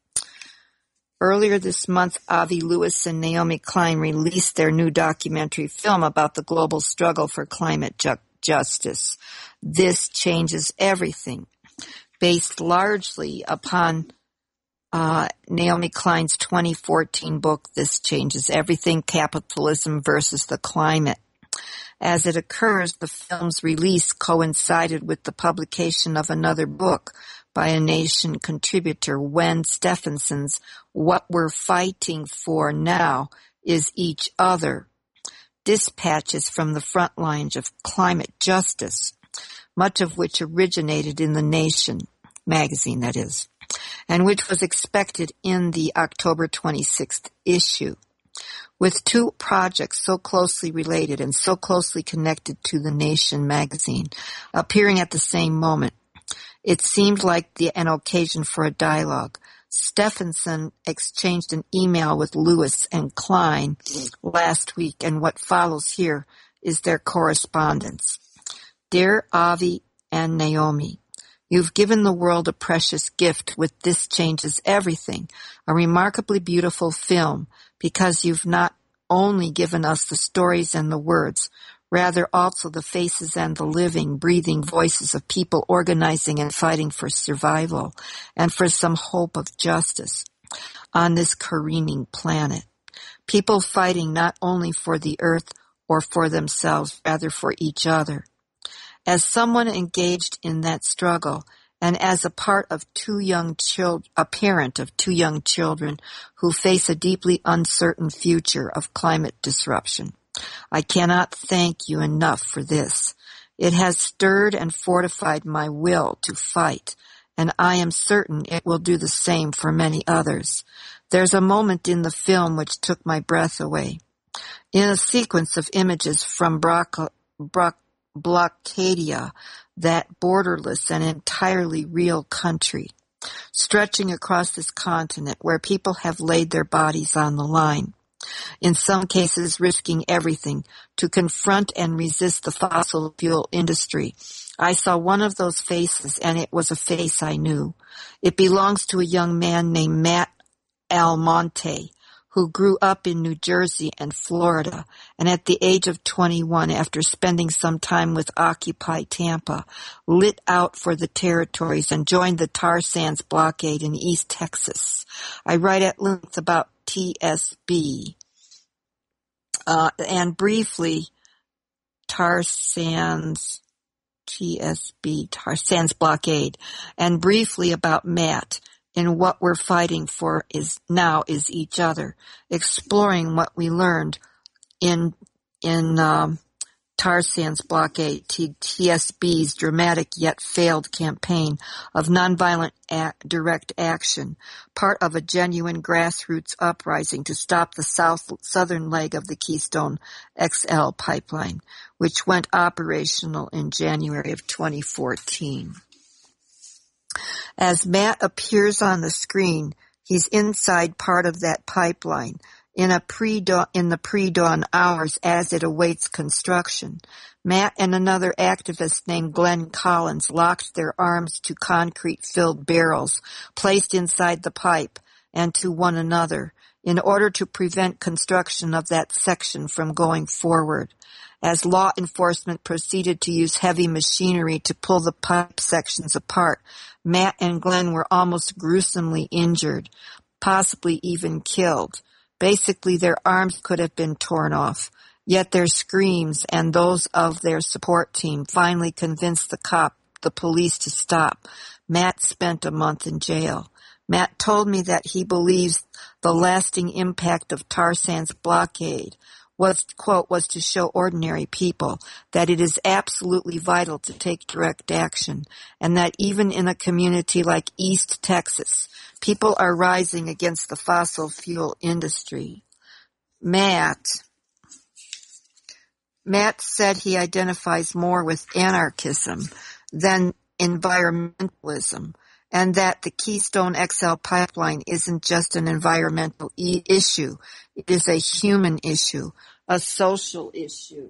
Earlier this month, Avi Lewis and Naomi Klein released their new documentary film about the global struggle for climate justice. This Changes Everything, based largely upon Naomi Klein's 2014 book, This Changes Everything, Capitalism versus the Climate. As it occurs, the film's release coincided with the publication of another book by a Nation contributor, Gwen Stephenson's What We're Fighting For Now Is Each Other, dispatches from the front lines of climate justice, much of which originated in the Nation magazine, that is, and which was expected in the October 26th issue. With two projects so closely related and so closely connected to the Nation magazine appearing at the same moment, it seemed like an occasion for a dialogue. Stephenson exchanged an email with Lewis and Klein last week, and what follows here is their correspondence. Dear Avi and Naomi, you've given the world a precious gift with This Changes Everything, a remarkably beautiful film, because you've not only given us the stories and the words, rather also the faces and the living, breathing voices of people organizing and fighting for survival and for some hope of justice on this careening planet. People fighting not only for the earth or for themselves, rather for each other. As someone engaged in that struggle, and as a part of a parent of two young children who face a deeply uncertain future of climate disruption, I cannot thank you enough for this. It has stirred and fortified my will to fight, and I am certain it will do the same for many others. There's a moment in the film which took my breath away. In a sequence of images from Blockadia, that borderless and entirely real country, stretching across this continent where people have laid their bodies on the line, in some cases risking everything to confront and resist the fossil fuel industry. I saw one of those faces, and it was a face I knew. It belongs to a young man named Matt Almonte, who grew up in New Jersey and Florida, and at the age of 21, after spending some time with Occupy Tampa, lit out for the territories and joined the tar sands blockade in East Texas. I write at length about TSB, and briefly, tar sands blockade, and briefly about Matt. And what we're fighting for is each other, exploring what we learned in tar sands blockade, TSB's dramatic yet failed campaign of nonviolent direct action, part of a genuine grassroots uprising to stop the southern leg of the Keystone XL pipeline, which went operational in January of 2014. As Matt appears on the screen, he's inside part of that pipeline in the pre-dawn hours as it awaits construction. Matt and another activist named Glenn Collins locked their arms to concrete-filled barrels placed inside the pipe and to one another in order to prevent construction of that section from going forward. As law enforcement proceeded to use heavy machinery to pull the pipe sections apart, Matt and Glenn were almost gruesomely injured, possibly even killed. Basically, their arms could have been torn off. Yet their screams and those of their support team finally convinced the police to stop. Matt spent a month in jail. Matt told me that he believes the lasting impact of tar sands blockade was to show ordinary people that it is absolutely vital to take direct action, and that even in a community like East Texas, people are rising against the fossil fuel industry. Matt said he identifies more with anarchism than environmentalism, and that the Keystone XL pipeline isn't just an environmental issue. It is a human issue, a social issue.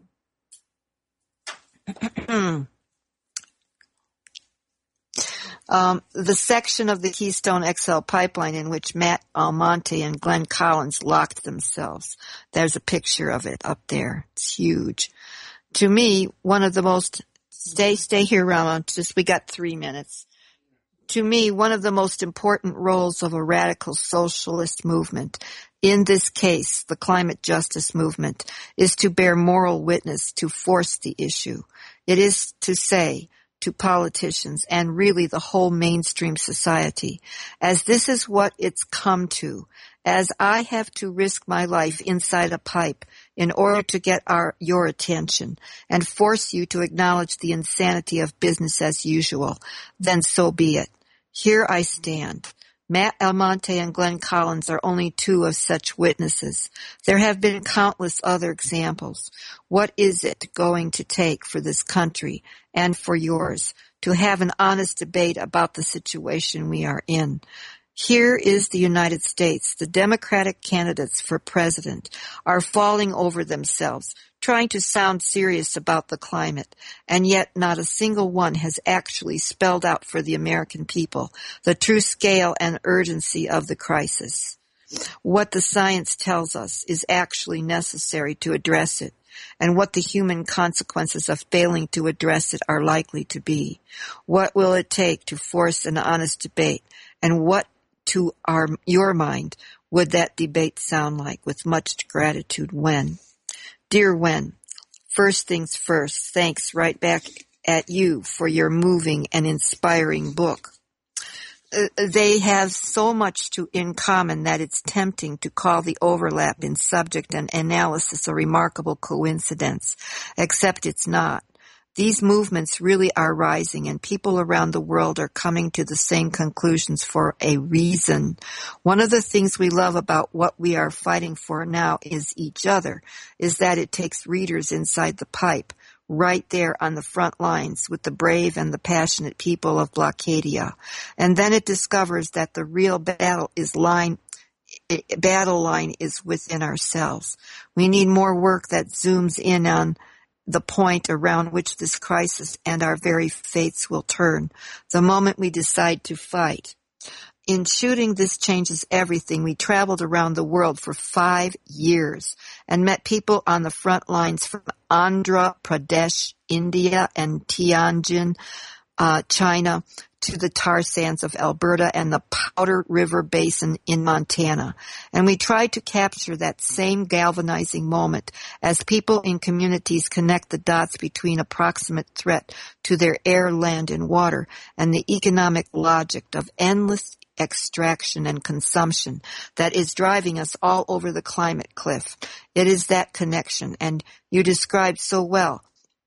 The section of the Keystone XL pipeline in which Matt Almonte and Glenn Collins locked themselves. There's a picture of it up there. It's huge. To me, one of the most... Stay here, Rama. We got 3 minutes. To me, one of the most important roles of a radical socialist movement, in this case, the climate justice movement, is to bear moral witness to force the issue. It is to say to politicians and really the whole mainstream society, as this is what it's come to, as I have to risk my life inside a pipe in order to get your attention and force you to acknowledge the insanity of business as usual, then so be it. Here I stand. Matt Almonte and Glenn Collins are only 2 of such witnesses. There have been countless other examples. What is it going to take for this country and for yours to have an honest debate about the situation we are in? Here is the United States. The Democratic candidates for president are falling over themselves, trying to sound serious about the climate, and yet not a single one has actually spelled out for the American people the true scale and urgency of the crisis. What the science tells us is actually necessary to address it, and what the human consequences of failing to address it are likely to be. What will it take to force an honest debate, and what to your mind would that debate sound like? With much gratitude, Wen. Dear Wen, first things first, thanks right back at you for your moving and inspiring book. They have so much in common that it's tempting to call the overlap in subject and analysis a remarkable coincidence, except it's not. These movements really are rising, and people around the world are coming to the same conclusions for a reason. One of the things we love about what we are fighting for now is each other, is that it takes readers inside the pipe, right there on the front lines with the brave and the passionate people of Blockadia. And then it discovers that the real battle line is within ourselves. We need more work that zooms in on the point around which this crisis and our very fates will turn, the moment we decide to fight. In shooting This Changes Everything, we traveled around the world for 5 years and met people on the front lines from Andhra Pradesh, India, and Tianjin, China, to the tar sands of Alberta and the Powder River Basin in Montana. And we tried to capture that same galvanizing moment as people in communities connect the dots between approximate threat to their air, land, and water and the economic logic of endless extraction and consumption that is driving us all over the climate cliff. It is that connection, and you described so well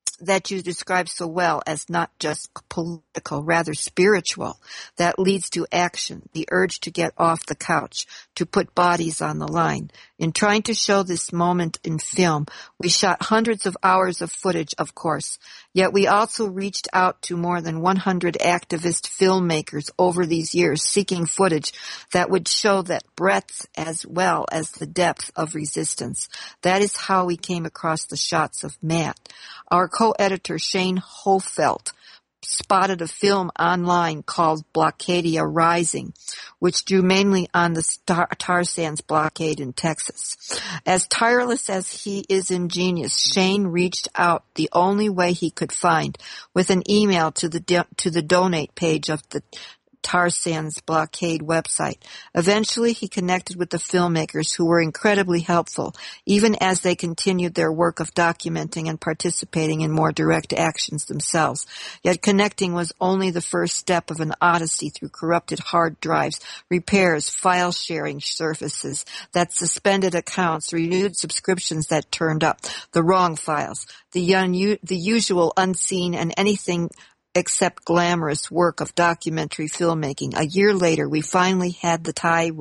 as not just political, rather spiritual, that leads to action, the urge to get off the couch, to put bodies on the line. In trying to show this moment in film, we shot hundreds of hours of footage, of course, yet we also reached out to more than 100 activist filmmakers over these years seeking footage that would show that breadth as well as the depth of resistance. That is how we came across the shots of Matt. Our co-editor Shane Hofelt spotted a film online called Blockadia Rising, which drew mainly on the tar sands blockade in Texas. As tireless as he is ingenious, Shane reached out the only way he could find with an email to the donate page of the tar sands blockade website. Eventually, he connected with the filmmakers who were incredibly helpful, even as they continued their work of documenting and participating in more direct actions themselves. Yet connecting was only the first step of an odyssey through corrupted hard drives, repairs, file sharing services that suspended accounts, renewed subscriptions that turned up, the wrong files, the usual unseen and anything except glamorous work of documentary filmmaking. A year later, we finally had the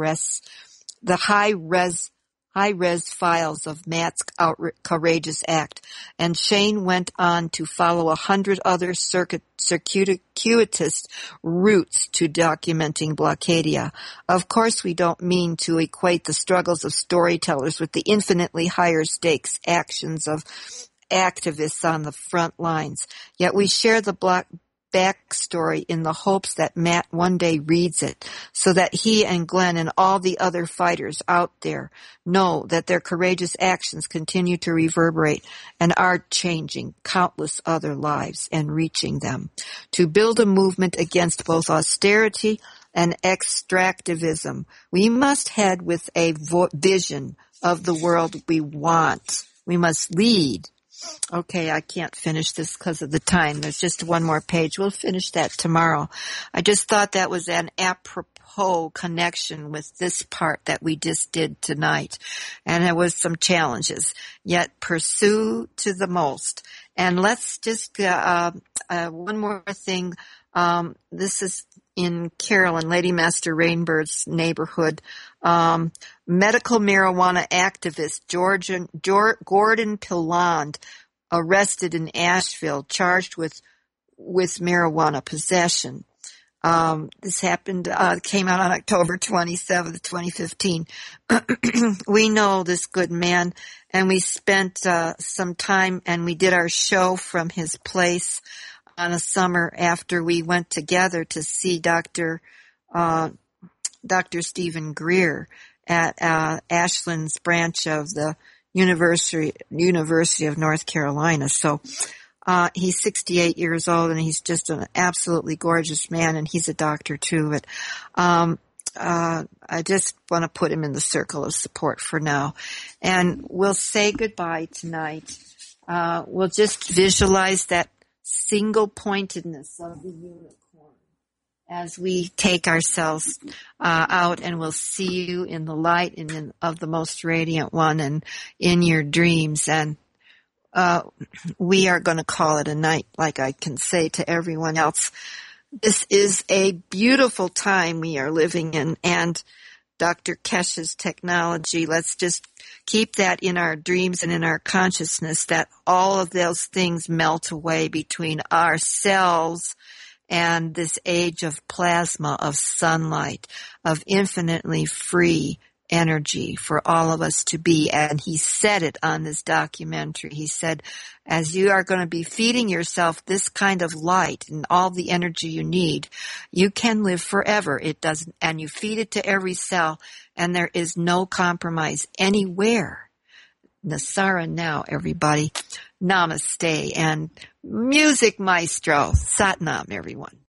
high-res files of Matt's courageous act, and Shane went on to follow 100 other circuitous routes to documenting Blockadia. Of course, we don't mean to equate the struggles of storytellers with the infinitely higher stakes actions of activists on the front lines. Yet we share the backstory in the hopes that Matt one day reads it, so that he and Glenn and all the other fighters out there know that their courageous actions continue to reverberate and are changing countless other lives and reaching them. To build a movement against both austerity and extractivism, we must head with a vision of the world we want. We must lead. Okay, I can't finish this because of the time. There's just one more page. We'll finish that tomorrow. I just thought that was an apropos connection with this part that we just did tonight. And there was some challenges, yet pursue to the most. And let's just, one more thing. This is in Carolyn, Lady Master Rainbird's neighborhood. Medical marijuana activist Gordon Pilland arrested in Asheville, charged with marijuana possession. This happened, came out on October 27th, 2015. We know this good man, and we spent some time, and we did our show from his place on a summer after we went together to see Dr. Stephen Greer at Ashland's branch of the University of North Carolina. So he's 68 years old, and he's just an absolutely gorgeous man, and he's a doctor too. But I just want to put him in the circle of support for now. And we'll say goodbye tonight. We'll just visualize that single-pointedness of the unicorn as we take ourselves out, and we'll see you in the light and of the most radiant one and in your dreams. And we are going to call it a night, like I can say to everyone else. This is a beautiful time we are living in, and Dr. Kesha's technology, let's just keep that in our dreams and in our consciousness, that all of those things melt away between ourselves and this age of plasma, of sunlight, of infinitely free energy for all of us to be. And he said it on this documentary. He said, as you are going to be feeding yourself this kind of light and all the energy you need, you can live forever. It doesn't, and you feed it to every cell, and there is no compromise anywhere. Nasara now, everybody. Namaste and music maestro. Satnam, everyone.